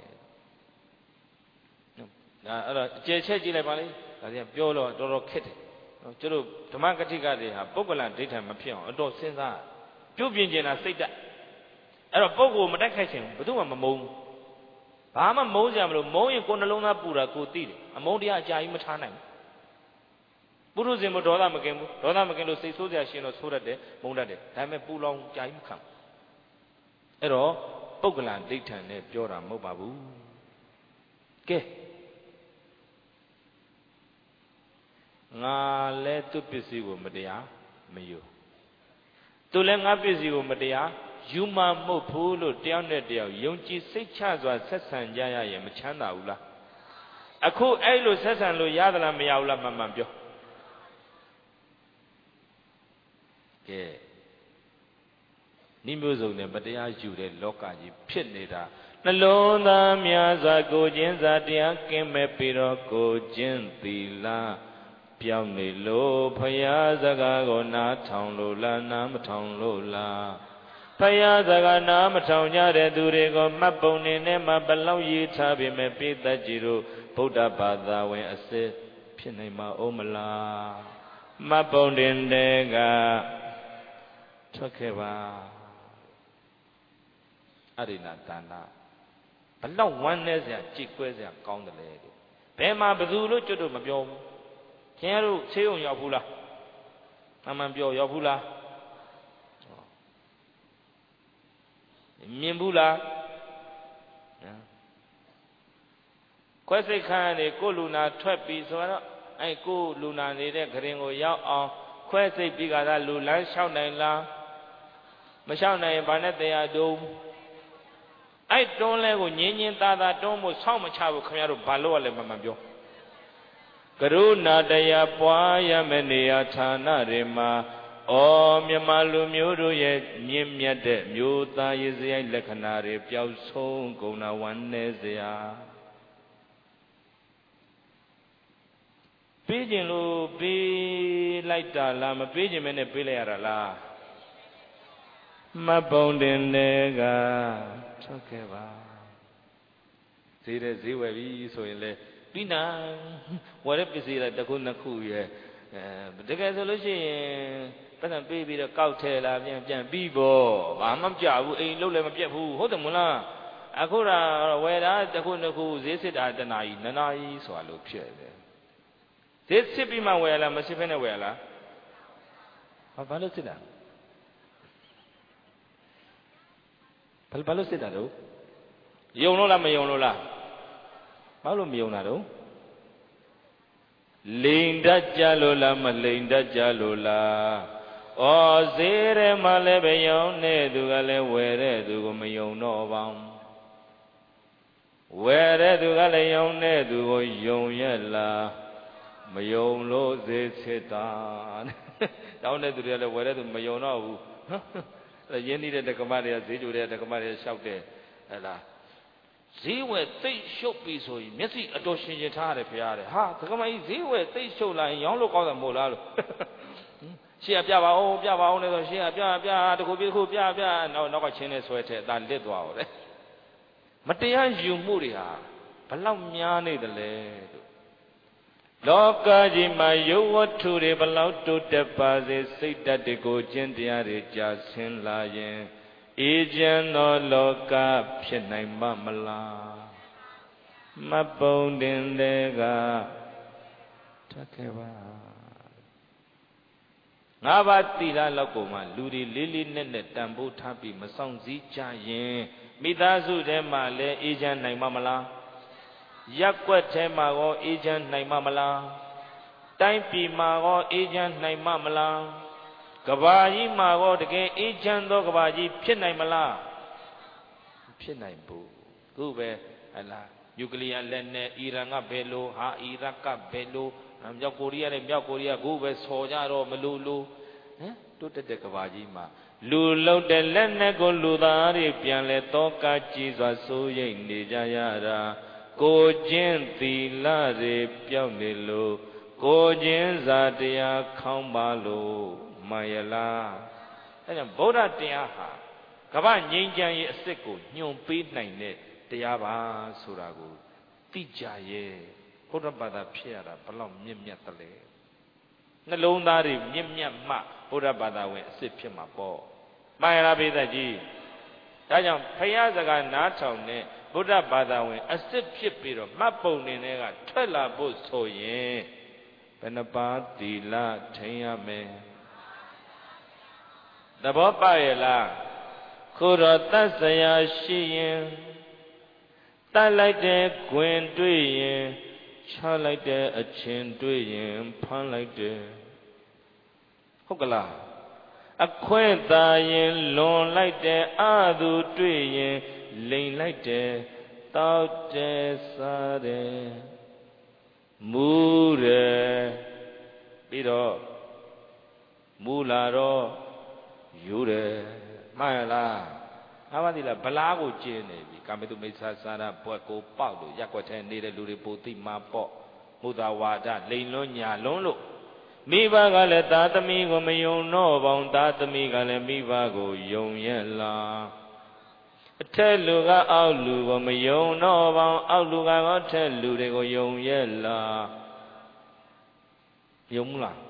B: ဒါအဲ့တော့အကျယ်ချက်ကြည့်လိုက်ပါလေဒါပြန်ပြောတော့တော်တော်ခက်တယ်ကျတို့ဓမ္မကတိကတွေဟာပုဂ္ဂလဒိဋ္ဌံမဖြစ်အောင်အတော်စဉ်းစားပြုတ်ပြင်ကျင်တာစိတ်တက်အဲ့တော့ပုဂ္ဂိုလ်မတိုက်ခိုက်ခြင်းဘယ်သူမှမမုန်းဘာမှမုန်းကြမလို့မုန်းရင်ကိုယ်နှလုံးသားပူတာကိုသိတယ်အမုန်းတရားအကြာကြီးမထားနိုင်ပုရုဇဉ်မဒေါသမကင်ဘူးဒေါသမကင်လို့စိတ်ဆိုးစရာရှင်တော့ဆိုးတတ်တယ်မုန်းတတ်တယ်ဒါပေမဲ့ပူလောင်ကြာကြီးမခံအဲ့တော့ပုဂ္ဂလဒိဋ္ဌံနဲ့ပြောတာမဟုတ်ပါဘူးကဲငါလဲသူ့ပစ္စည်းကိုမတရားမယူသူလည်းငါပစ္စည်းကိုမတရားယူမှမဟုတ်ဘူးလို့တယောက်နဲ့တယောက်ယုံကြည်စိတ်ချစွာဆက်ဆံကြရရင်မချမ်းသာဘူးလားအခုအဲ့လိုဆက်ဆံလို့ရသလားမရဘူးလားမှန်မှန်ပြောကဲနိမျိုးစုံနဲ့မတရားယူတဲ့လောကကြီးဖြစ်နေတာနှလုံးသားများစွာကိုခြင်းစာတရားကင်းမဲ့ပြီးတော့ကိုခြင်းသီလပြောင်းနေလို့ဖရာစကားကိုနားထောင်လို့လားနားမထောင်လို့လားဖရာစကားနားမထောင်ကြတဲ့သူတွေကိုမှတ်ပုံနေနဲ့မှဘလောက်ရေးထားပေမဲ့ပိသက်ကြီးတို့ဗုဒ္ဓဘာသာဝင်အစစ်ဖြစ်နိုင်မှာအိုးမလားမှတ်ပုံတင်တဲ့ကထွက်ခဲ့ပါအရိဏဒါနဘလောက်ဝမ်းနည်းစရာကြည်ကွဲစရာကောင်းတယ်လေဘယ်မှာဘယ်သူလို့ကျွတ်တို့မပြောဘူးခင်ဗျားတို့ဆေးရုံရောက်ဘူးလားအမှန်ပြောရောက်ဘူးလားမြင်ဘူးလားခွဲစိတ်ခန်းကနေကိုလူနာထွက်ပြီးဆိုတော့အဲ့ကိုလူနာနေတဲ့ခရင်ကိုရောက်အောင်ခွဲစိတ်ပြီးကသာလူလမ်းလျှောက်နိုင်လားမလျှောက်နိုင်ရင်ဘာနဲ့တရားတုံးအဲ့တွန်းလဲကိုညင်းညင်းသားသားတွန်းဖို့ဆောက်မချဘူးခင်ဗျားတို့ဘာလို့ရလဲမှန်ပြောကရုဏာတရားပွားရမယ့်နေရာဌာနတွေမှာဩမြမလူမျိုးတို့ရဲ့မြင့်မြတ်တဲ့မျိုးသားရေးစရိုက်လက္ခဏာတွေပျောက်ဆုံးကုန်တာဝမ်းနည်းစရာပေးခြင်းလို့ပေးလိုက်တာလားမပေးခြင်းမဲနဲ့ပေးလိုက်ရတာလားမှတ်ပုံတင်တဲ့ကထွက်ခဲ့ပါဈေးတဲ့ဈေးဝယ်ပြီဆိုရင်လေပြီးနာဝယ်တဲ့ပစ္စည်းလိုက်တစ်ခုနှစ်ခုရဲ့တကယ်ဆိုလို့ရှိရင်ပတ်စံပေးပြီးတော့ကောက်ထဲလာပြန်ပြီးပေါ့ဘာမှမကြဘူးအိမ်လုံးလည်းမပြတ်ဘူးဟုတ်တယ်မလားအခုတော့ဝယ်တာတစ်ခုနှစ်ခုဈေးစစ်တာတနာကြီးနှစ်နာရီဆိုတာလို့ဖြစ်တယ်ဈေးစစ်ပြီးမှဝယ်လားမစစ်ဘဲနဲ့ဝယ်လားဘာလို့စစ်တာဘာလို့စစ်တာတော့ယုံလို့လားမယုံလို့လားဘာလို့မယုံတာတော့လိန်တတ်ကြလို့လားမလိန်တတ်ကြလို့လားဩဈေးထဲမှာလည်းပဲရောင်းတဲ့သူကလည်းဝယ်တဲ့သူကိုမယုံတော့ပါဘူးဝယ်တဲ့သူကလည်းရောင်းတဲ့သူကိုယုံရဲ့လားမယုံလို့ဈေးစစ်တာရောင်းတဲ့သူတွေကလည်းဝယ်တဲ့သူမယုံတော့ဘူးရင်းနှီးတဲ့ဓကမတွေကဈေးကြိုတဲ့ဓကမတွေလျှောက်တယ်ဟဲ့လားဈေးဝယ်သိရှုပ်ပြီဆိုရင်မျက်စိအတော်ရှင်ရှင်ထားရတယ်ဖရားတဲ့ဟာဓကမကြီးဈေးဝယ်သိရှုပ်လာရင်ရောင်းလို့ကောင်းတယ်မို့လားလို့ရှေ့ကပြပါအောင်လေဆိုရှေ့ကပြတခုပြနောက်ကချင်းနဲ့ဆွဲထဲအသာလစ်သွားတော့လေမတရားယူမှုတွေဟာဘလောက်များနေတယ်လဲလို့လောကကြီးမှာယုတ်ဝတ္ထုတွေဘလောက်တိုးတက်ပါစေစိတ်ဓာတ်တွေကိုကျင့်တရားတွေကြာဆင်းလာရင်အေးချမ်းသောလောကဖြစ်နိုင်မလားမပုံတင်တဲ့ကထက်ခဲ့ပါငါးပါးသီလလောက်ကိုမှလူတွေလေးလေးနက်နက်တန်ဖိုးထားပြီးမဆောင်စည်းကြရင်မိသားစုထဲမှာလည်းအေးချမ်းနိုင်မလားရက်ွက်ထဲမှာကောအေးချမ်းနိုင်မလားတိုင်းပြည်မှာကောအေးချမ်းနိုင်မလားကဘာကြီးမှာကောတကယ်အေးချမ်းသောကဘာကြီးဖြစ်နိုင်မလားဖြစ်နိုင်ဘူးခုပဲဟလားနျူကလ িয়ার လက်နဲ့အီရန်ကဘယ်လိုဟာအီရတ်ကဘယ်လိုမြောက်ကိုရီးယားနဲ့မြောက်ကိုရီးယားခုပဲဆော်ကြတော့မလို့လို့ဟမ်တိုးတက်တဲ့ကဘာကြီးမှာလူလုံးတဲ့လက်နဲ့ကိုလူသားတွေပြန်လဲတောကကြီးစွာစိုးရိမ်နေကြရတာကိုချင်းသီလတွေပျောက်နေလို့ကိုချင်းစာတရားခေါင်းပါလို့မှန်ရလားအဲကြောင့်ဗုဒ္ဓတရားဟာကမ္ဘာငြိမ်းချမ်းရေးအစစ်ကိုညွှန်ပေးနိုင်တဲ့တရားပါဆိုတာကိုသိကြရဲ့ဘုရားဘာသာဖြစ်ရတာဘလောက်မြင့်မြတ်တယ်လဲနှလုံးသားတွေမြင့်မြတ်မှဘုရားဘာသာဝင်အစစ်ဖြစ်မှာပေါ့မှန်ရလားပိဿကြီးဒါကြောင့်ဖယားစကားနားထောင်တဲ့ဘုရားဘာသာဝင်အစစ်ဖြစ်ပြီးတော့မှတ်ပုံနေတဲ့ကထွက်လာဖို့ဆိုရင်ဘယ်နှပါးသီလထိန်ရမယ်သဘောပေါက်ရဲ့လားခုတော့တတ်စရာရှိရင်တတ်လိုက်တဲ့ခွင်တွေ့ရင်ချလိုက်တဲ့အချင်းတွေ့ရင်ဖမ်းလိုက်တယ်ဟုတ်ကလားအခွင့်သာရင်လွန်လိုက်တယ်အသူတွေ့ရင်လိန်လိုက်တယ်တောက်တယ်စားတယ်မူးတယ်ပြီးတော့မူလာတော့ယူတယ်မှန်လားငါးပါးသီလဗလားကိုကျင်းနေပြီကာမေတုမိစ္ဆာစာရဘွက်ကိုပေါက်လို့ရက်ွက်ထဲနေတဲ့လူတွေပိုသိမှာပေါ့မုဒ္ဒဝါဒလိန်လွန်းညာလွန်းလို့မိဘကလည်းသာသမီကိုမယုံတော့ပေါင်းသာသမီကလည်းမိဘကိုယုံရဲ့လားအထက်လူကအောက်လူကိုမယုံတော့ပေါင်းအောက်လူကတော့ထက်လူတွေကိုယုံရဲ့လားယုံမလား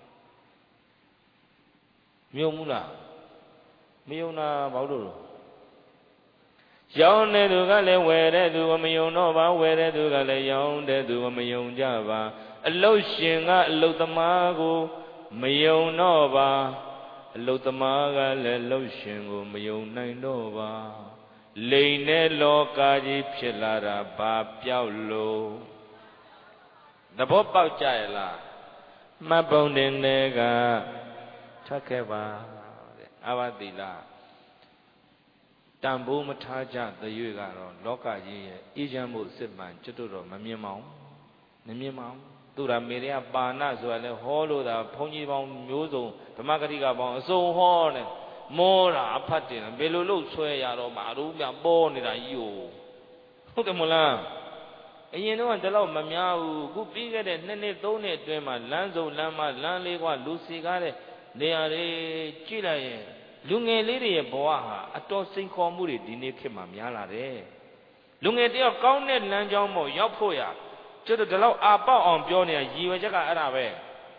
B: မယုံဘူးလားမယုံတာဘာလို့လဲရောင်းတဲ့သူကလည်းဝယ်တဲ့သူကိုမယုံတော့ပါဝယ်တဲ့သူကလည်းရောင်းတဲ့သူကိုမယုံကြပါအလုတ်ရှင်ကအလုတ်သမားကိုမယုံတော့ပါအလုတ်သမားကလည်းလုတ်ရှင်ကိုမယုံနိုင်တော့ပါလိန်တဲ့လောကကြီးဖြစ်လာတာဘာပြောက်လို့သဘောပေါက်ကြရဲ့လားမှတ်ပုံတင်တဲ့ကထွက်ခဲ့ပါတဲ့အဘသီလတန်ဖိုးမထားကြသရွေ့ကတော့လောကကြီးရဲ့အေးချမ်းမှုစစ်မှန်ကျွတ်တော့မမြင်ပါဘူးသူရာမေရပါဏဆိုတာလဲဟောလို့တာဘုန်းကြီးပေါင်းမျိုးစုံဓမ္မဂရိကပေါင်းအစုံဟောတယ်မောတာအဖတ်တယ်ဘယ်လိုလုပ်ဆွဲရတော့မှအရုမြပေါ်နေတာကြီးဟုတ်တယ်မလားအရင်တော့ဒီလောက်မများဘူးအခုပြီးခဲ့တဲ့2နှစ်3နှစ်အတွင်းမှာလမ်းစုံလမ်းမလမ်းလေးကလူစီကားတဲ့နေရာတွေကြည့်လိုက်ရင်လူငယ်လေးတွေရဲ့ဘဝဟာအတော်စိန်ခေါ်မှုတွေဒီနေ့ခေတ်မှာများလာတယ်လူငယ်တယောက်ကောင်းတဲ့လမ်းကြောင်းပေါ်ရောက်ဖို့ရကျွတ်ဒီလောက်အာပေါက်အောင်ပြောနေတာရည်ရွယ်ချက်ကအဲ့ဒါပဲ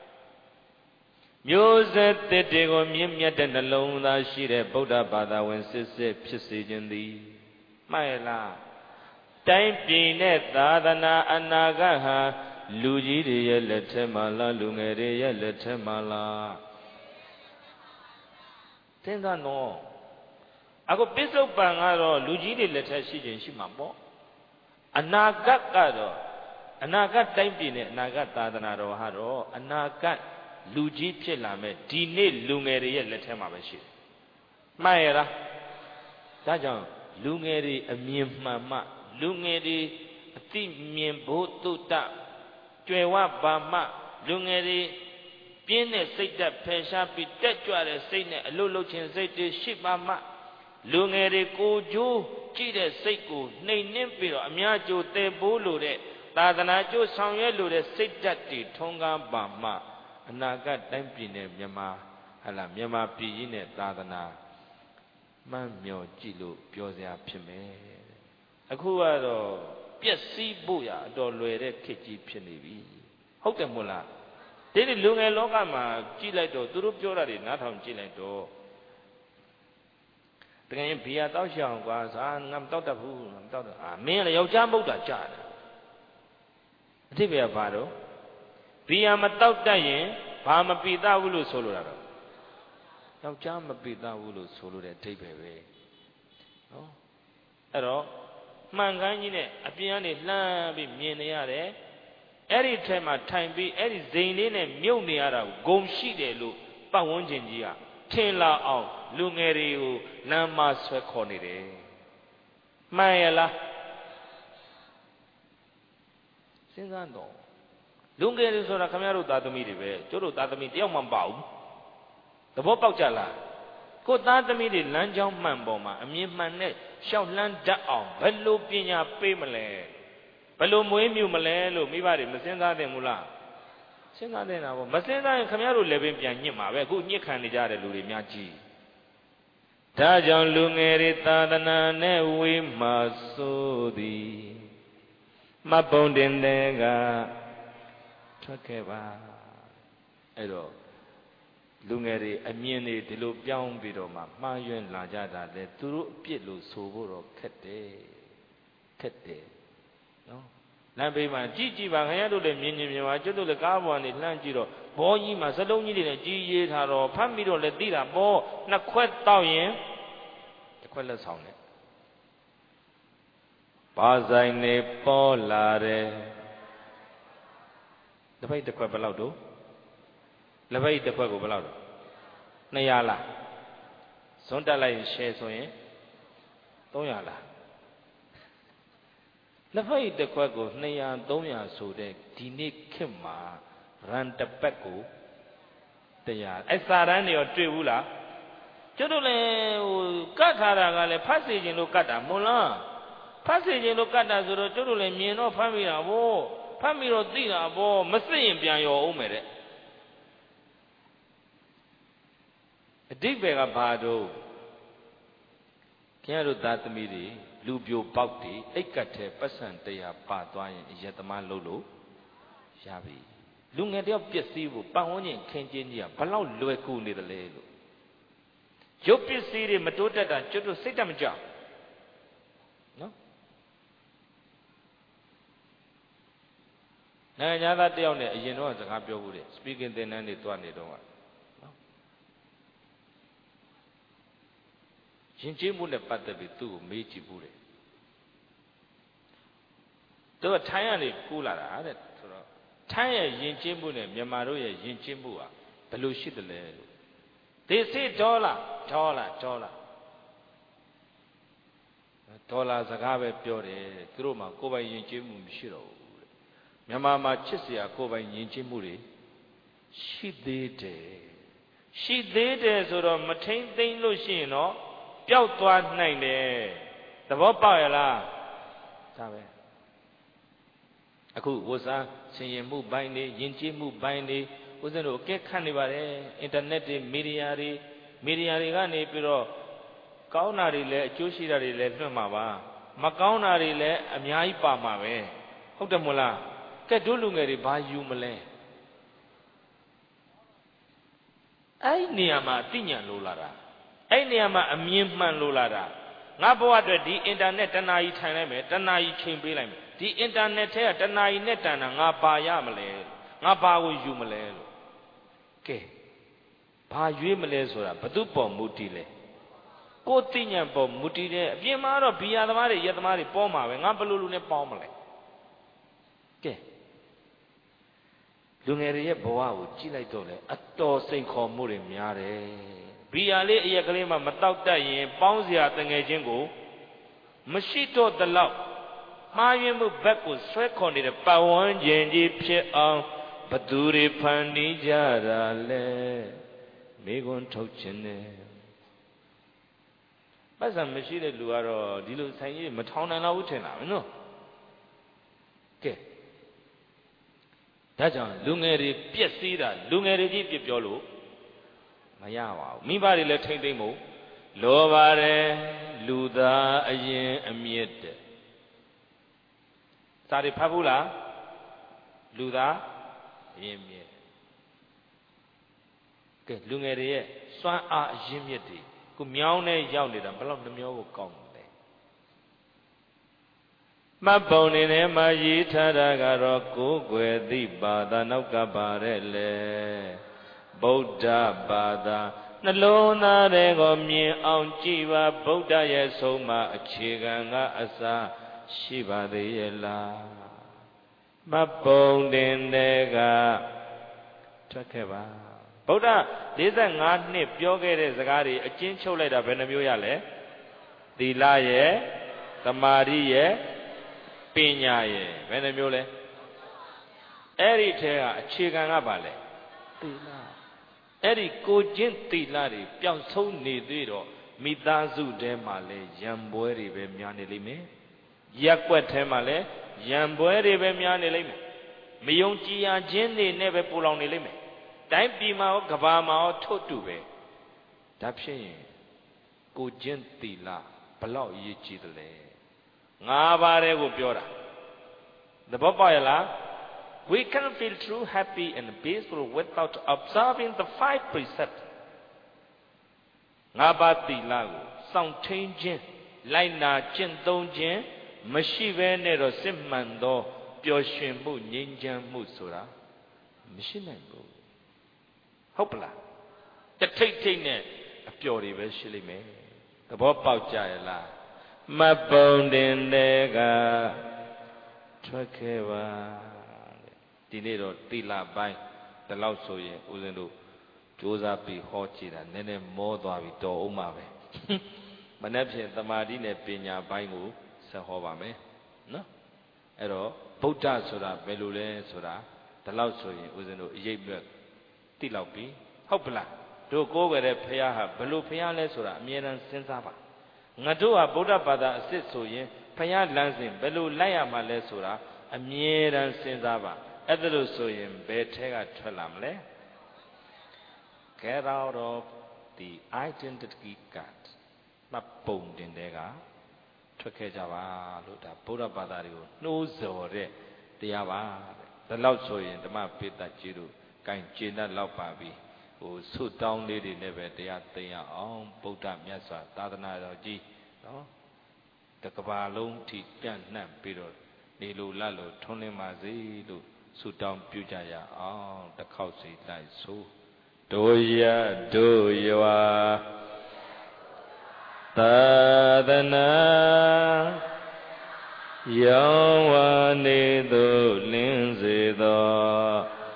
B: မျိုးဆက်သစ်တွေကိုမြင့်မြတ်တဲ့နှလုံးသားရှိတဲ့ဗုဒ္ဓဘာသာဝင်စစ်စစ်ဖြစ်စေခြင်းသည်မှန်ရဲ့လားတိုင်းပြည်နဲ့သာသနာအနာဂတ်ဟာလူကြီးတွေရဲ့လက်ထက်မှာလားလူငယ်တွေရဲ့လက်ထက်မှာလားသင်္သာနော်အခုပစ္စုပန်ကတော့လူကြီးတွေလက်ထက်ရှိခြင်းရှိမှာပေါ့အနာဂတ်ကတော့အနာဂတ်တိုင်းပြည်နဲ့အနာဂတ်သာသနာတော်ဟာတော့အနာဂတ်လူကြီးဖြစ်လာမဲ့ဒီနေ့လူငယ်တွေရဲ့လက်ထဲမှာပဲရှိတယ်မှန်ရဲ့လားဒါကြောင့်လူငယ်တွေအမြင်မှန်မှလူငယ်တွေအသိမြင်ဖို့တုတ္တကြွယ်ဝပါမှလူငယ်တွေပြင်းတဲ့စိတ်ဓာတ်ဖယ်ရှားပြီးတက်ကြွတဲ့စိတ်နဲ့အလုလုချင်းစိတ်တွေရှိပါမှလူငယ်တွေကိုကြိုးကြည့်တဲ့စိတ်ကိုနှိမ်နှင်းပြီးတော့အများကြိုးတည်ပိုးလို့တဲ့သာသနာကြိုးဆောင်ရွက်လို့တဲ့စိတ်ဓာတ်တွေထုံးကားပါမှအနာဂတ်တိုင်းပြည်နဲ့မြန်မာပြည်ကြီးနဲ့သာသနာမှန်းမျှော်ကြည့်လို့ပြောစရာဖြစ်မယ်အခုကတော့ပျက်စီးဖို့ရအတော်လွယ်တဲ့ခေတ်ကြီးဖြစ်နေပြီဟုတ်တယ်မို့လားဒီလူငယ်လောကမှာကြည့်လိုက်တော့သူတို့ပြောတာတွေနားထောင်ကြည့်လိုက်တော့တကယ်ရင်ဘီယာတောက်ရှောင်ကွာစာငါမတောက်တတ်ဘူးငါမတောက်တော့မင်းလည်းယောက်ျားမဟုတ်တာကြားတယ်အတိပ္ပယ်ကဘာတော့ဘီယာမတောက်တတ်ရင်ဘာမပိသဘူးလို့ဆိုလိုတာတော့ယောက်ျားမပိသဘူးလို့ဆိုလိုတဲ့အတိပ္ပယ်ပဲနော်အဲ့တော့မှန်ကန်ကြီးနဲ့အပြင်ကနေလှမ်းပြီးမြင်နေရတယ်အဲ့ဒီထဲမှာထိုင်ပြီးအဲ့ဒီဇိမ်လေးနဲ့မြုပ်နေရတာကိုဂုံရှိတယ်လို့ပတ်ဝန်းကျင်ကြီးကထင်လာအောင်လူငယ်တွေကိုလမ်းမဆွဲခေါ်နေတယ်မှန်ရဲ့လားစဉ်းစားတော့လူငယ်တွေဆိုတာခင်ဗျားတို့သားသမီးတွေပဲကျတို့သားသမီးတယောက်မှမပါဘူးသဘောပေါက်ကြလားကိုသားသမီးတွေလမ်းကြောင်းမှန်ပေါ်မှာအမြင်မှန်နဲ့ရှောက်လှမ်းတတ်အောင်ဘယ်လိုပညာပေးမလဲဘယ်လိုမွေးမြူမလဲလို့မိဘတွေမစဉ်းစားသင့်ဘူးလားစဉ်းစားသင့်တာပေါ့မစဉ်းစားရင်ခင်ဗျားတို့လည်းပြန်ညှစ်မှာပဲအခုညှစ်ခံနေကြတဲ့လူတွေများကြီးဒါကြောင့်လူငယ်တွေသာသနာနဲ့ဝေးမှဆိုသည်မပုံတင်တဲ့ကထွက်ခဲ့ပါအဲ့တော့လူငယ်တွေအမြင်တွေဒီလိုပြောင်းပြီးတော့မှမှားယွင်းလာကြတာလေသူတို့အပြစ်လို့ဆိုဖို့တော့ခက်တယ်နော်လမ်းဘေးမှာကြည့်ပါခင်ဗျားတို့လည်းမြင်မြင်ပါကျွတ်တို့လည်းကားပေါ်ကနေလှမ်းကြည့်တော့ဘောကြီးမှာစလုံးကြီးတွေနဲ့ကြီးရေးထားတော့ဖတ်ပြီးတော့လည်းသိတာဘောနှစ်ခွက်တောက်ရင်တစ်ခွက်လက်ဆောင်နဲ့ပါဆိုင်နေပေါ်လာတယ်လက်ပိတ်တစ်ခွက်ဘယ်လောက်တို့လက်ပိတ်တစ်ခွက်ကိုဘယ်လောက်တော့200လားဇွန်းတက်လိုက်ရင်ရှယ်ဆိုရင်300လားလက်ပိတ်တစ်ခွက်ကို200 300ဆိုတဲ့ဒီနေ့ခေတ်မှာရန်တစ်ပတ်ကို100အဲ့စာတန်းတွေရောတွေ့ဘူးလားကျတို့လည်းကတ်ထားတာကလည်းဖတ်စီခြင်းလို့ကတ်တာမို့လားဖတ်စီခြင်းလို့ကတ်တာဆိုတော့ကျတို့လည်းမြင်တော့ဖတ်မိတာဗောဖတ်မိတော့သိတာဗောမသိရင်ပြန်ရောအောင်မယ်တဲ့အတိပ္ပယ်ကဘာတော့ခင်ဗျားတို့သားသမီးတွေလူပြိုပေါက်တွေအိတ်ကတ်ထဲပတ်စံတရားပါသွားရင်အယက်သမားလို့လို့ရပြီလူငယ်တယောက်ပျက်စီးဖို့ပတ်ဝန်းကျင်ခင်းကျင်းကြီးကဘလောက်လွယ်ကူနေတယ်လဲလို့ရုပ်ပစ္စည်းတွေမတိုးတက်တာကျွတ်တို့စိတ်တမကြနော်နိုင်ငံသားတယောက်နဲ့အရင်တော့စကားပြောဘူးတဲ့ speaking သင်တန်းတွေတွားနေတော့နော်ရင်ကျေးမှုနဲ့ပတ်သက်ပြီးသူ့ကိုမေးကြည့်ဘူးတဲ့သူကထိုင်းကနေကူးလာတာတဲ့ဆိုတော့ထိုင်းရဲ့ရင်ကျေးမှုနဲ့မြန်မာတို့ရဲ့ရင်ကျေးမှုဟာဘယ်လိုရှိတယ်လဲလို့they say dollar စကားပဲပြောတယ်သူတို့မှာကိုယ်ပိုင်ယဉ်ကျေးမှုမရှိတော့ဘူးတဲ့မြန်မာမှာချစ်စရာကိုယ်ပိုင်ယဉ်ကျေးမှုတွေရှိသေးတယ်ဆိုတော့မထိမ့်သိမ့်လို့ရှိရင်တော့ပျောက်သွားနိုင်တယ်သဘောပေါက်ရလားဒါပဲအခုဝတ်စားဆင်ရင်မှုပိုင်းတွေယဉ်ကျေးမှုပိုင်းတွေဦးဇင်းတို့အကဲခတ်နေပါတယ်အင်တာနက်တွေမီဒီယာတွေကနေပြီးတော့ကောင်းတာတွေလည်းအကျိုးရှိတာတွေလည်းလွှင့်မှာပါမကောင်းတာတွေလည်းအများကြီးပါမှာပဲဟုတ်တယ်မို့လားကဲတို့လူငယ်တွေဘာယူမလဲအဲ့နေရာမှာအသိဉာဏ်လိုလာတာအဲ့နေရာမှာအမြင်မှန်လိုလာတာငါဘဝအတွက်ဒီအင်တာနက်တနာကြီးထိုင်လိုက်မယ်တနာကြီးချိန်ပေးလိုက်မယ်ဒီအင်တာနက်ထဲကတနာကြီးနဲ့တန်တာငါပါရမလဲငါဘာကိုယူမလဲလို့ကဲဘာရွေးမလဲဆိုတာဘသူပေါ်မူတည်လဲကိုသိညာပေါ်မူတည်တဲ့အပြင်မှာတော့ဘီယာသမားတွေရက်သမားတွေပေါ်မှာပဲငါဘလို့လူနဲ့ပေါင်းမလဲကဲလူငယ်တွေရဲ့ဘဝကိုကြည့်လိုက်တော့လေအတော်စိန်ခေါ်မှုတွေများတယ်ဘီယာလေးအရက်ကလေးမှမတောက်တတ်ရင်ပေါင်းစရာတငယ်ချင်းကိုမရှိတော့တလောက်မှားယွင်းမှုဘက်ကိုဆွဲခေါ်နေတဲ့ပတ်ဝန်းကျင်ကြီးဖြစ်အောင်ဘသူတွေဖန်တီးကြတာလဲမိကွန်းထုတ်ခြင်းနဲ့ပတ်စံမရှိတဲ့လူကတော့ဒီလိုဆိုင်ကြီးမထောင်နိုင်တော့ဘူးထင်တာမနော်ကဲဒါကြောင့်လူငယ်တွေပြက်စီးတာလူငယ်တွေကြီးပြပြောလို့မရပါဘူးမိဘတွေလည်းထိမ့်သိမ့်မို့လောပါတယ်လူသားအရင်အမြင့်တဲ့စာတွေဖတ်ဘူးလားလူသားအရင်မြင့်ကဲလူငယ်တွေရဲ့စွမ်းအားအရင်မြင့်တွေကိုမြောင်းနဲ့ရောက်နေတာဘယ်လောက်နှမျောကိုကောင်းလဲမှတ်ပုံနေထဲမှာရေးထားတာကတော့ကိုယ်ွယ်သည့်ဘာသာနောက်ကပါတဲ့လေဗုဒ္ဓဘာသာနှလုံးသားတွေကိုမြင်အောင်ကြည်ပါဗုဒ္ဓရဲ့ဆုံးမအခြေခံကအစာရှိပါသေးရဲ့လားမပုံတင်တဲ့ကထွက်ခဲ့ပါဗုဒ္ဓ45နှစ်ပြောခဲ့တဲ့စကားတွေအကျဉ်းချုပ်လိုက်တာဘယ်နှမျိုးရလဲသီလရဲ့သမာဓိရဲ့ပညာရဲ့ဘယ်နှမျိုးလဲအဲ့ဒီထဲကအခြေခံကပါလဲသီလအဲ့ဒီကိုကျင့်သီလတွေပျောက်ဆုံးနေသေးတော့မိသားစုထဲမှာလဲရံပွဲတွေပဲများနေလိမ့်မယ်ရက်ွက်ထဲမှာလဲရံပွဲတွေပဲများနေလိမ့်မယ်မယုံကြည်ရခြင်းတွေနဲ့ပဲပူလောင်နေလိမ့်မယ်တိုင်းပြည်မှာရောကဘာမှာရောထို့တူပဲဒါဖြစ်ရင်ကိုကျင့်သီလဘလောက်ရည်ကြည်တယ်လဲ5ပါးတဲ့ကိုပြောတာသဘောပေါက်ရလား We can feel true happy and peaceful without observing the 5 precepts 5ပါးသီလကိုစောင့်ထိန်ခြင်းလိုက်နာကျင့်သုံးခြင်းမရှိဘဲနဲ့တော့စစ်မှန်သောပျော်ရွှင်မှုငြိမ်းချမ်းမှုဆိုတာမရှိနိုင်ဘူးဟုတ်ပလားတထိတ်ထိတ်နဲ့အပျော်တွေပဲရှိလိမ့်မယ်သဘောပေါက်ကြရလားမပုံတင်တဲ့ကထွက်ခဲ့ပါဒီနေ့တော့သီလပိုင်းဒီလောက်ဆိုရင်ဦးဇင်းတို့ကြိုးစားပြီးဟောကြည့်တာနည်းနည်းမောသွားပြီတော်အောင်ပါပဲမနေ့ဖြင့်သမာဓိနဲ့ပညာပိုင်းကိုဆက်ဟောပါမယ်နော်အဲ့တော့ဗုဒ္ဓဆိုတာဘယ်လိုလဲဆိုတာဒီလောက်ဆိုရင်ဦးဇင်းတို့အရေးပြတ်သိလောက်ပြီဟုတ်ပလားတို့ကိုးကွယ်တဲ့ဘုရားဟာဘယ်လိုဘုရားလဲဆိုတာအမြဲတမ်းစဉ်းစားပါငါတို့ဟာဗုဒ္ဓဘာသာအစစ်ဆိုရင်ဘုရားလမ်းစဉ်ဘယ်လိုလိုက်ရမှာလဲဆိုတာအမြဲတမ်းစဉ်းစားပါအဲ့ဒါလို့ဆိုရင်ဘယ်ထဲကထွက်လာမလဲ Get out of the identity card မပုံတင်တဲ့ကထွက်ခဲ့ကြပါလို့ဒါဗုဒ္ဓဘာသာတွေကိုနှိုးဆော်တဲ့တရားပါတဲ့ဒါလောက်ဆိုရင်ဓမ္မပိဋကကြီးတို့ကင်ကျေနပ်လောက်ပါပြီဟိုဆုတောင်းလေးတွေနဲ့ပဲတရားသိရအောင်ဗုဒ္ဓမြတ်စွာသာသနာတော်ကြီးနော်တကဘာလုံးထိပြန့်နှံ့ပြီးတော့နေလိုလတ်လို့ထွန်းလင်းပါစေလို့ဆုတောင်းပြုကြရအောင်တစ်ခေါက်စီလိုက်ဆိုတို့ရတို့ရွာသာသနာရောင်းဝါနေသို့လင်းစေသော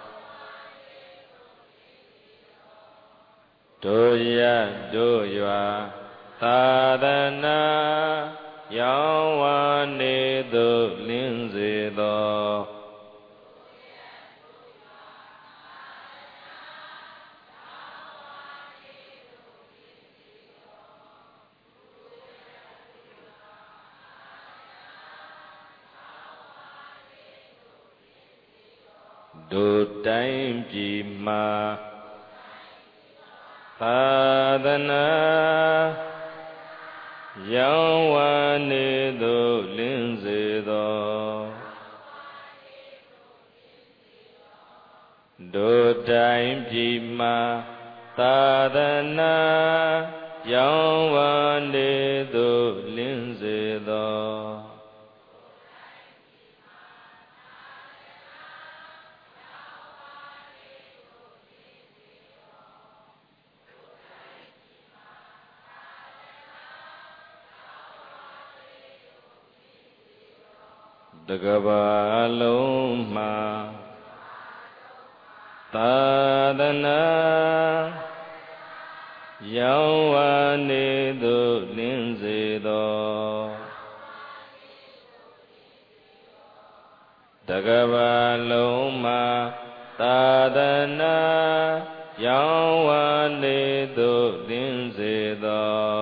B: တို့ရတို့ရွာသာသနာရောင်းဝါနေသို့လင်းစေသောတို့တိုင်းပြည်မှာသာသနာရောင်းဝါနေသို့လင်းစေသောတို့တိုင်းပြည်မှာသာသနာရောင်းဝါနေသို့လင်းစေသော
A: တကဘာလုံးမှာသာသနာရောင်းဝါနေသို့လင်းစေသောတကဘာလုံးမှာသာသနာရောင်းဝါနေသို့လင်းစေသော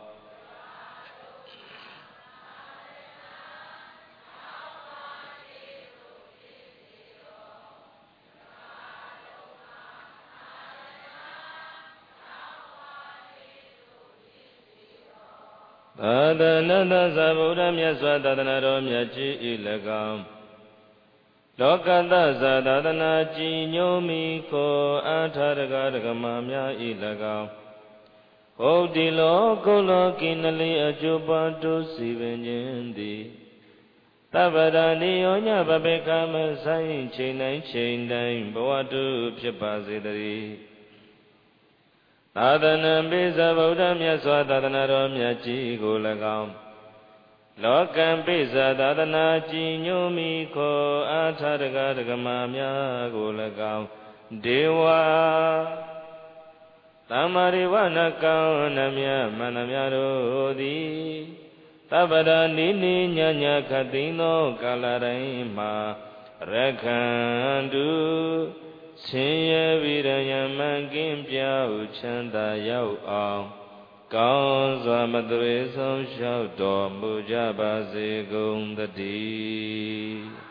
A: သာသနာသသဗုဒ္ဓမြတ်စွာသာသနာတော်မြတ်ကြီးဤ၎င်းလောကသဇာသာသနာကြည်ညိုမိကိုအာထာရကဒကမများဤ၎င်းဟုတ်ဒီလောကုလောကိနလိအကျိုးပါတို့စီပင်ခြင်းသည်သဗ္ဗဒာနိယောညပပေကမဆိုင်ချိန်တိုင်းချိန်တိုင်းဘဝတုဖြစ်ပါစေတည်းသာသနာပိစဗုဒ္ဓမြတ်စွာသာသနာတော်မြတ်ကြီးကို၎င်းလောကံပိစသာသနာကြည်ညိုမိခေါ်အာထာရကဒကမများကို၎င်းဒေဝသမ္မာရိဝနကံနမြမန္တများတို့သည်သဗ္ဗဒာနိနိညညခသိန်းသောကာလတိုင်းမှာရခန္တုဆင်းရဲပြီးရယမံကင်းပြောက်ချမ်းသာရောက်အောင်ကောင်းစွာမသွေဆုံးလျှောက်တော်မူကြပါစေကုန်သတည်း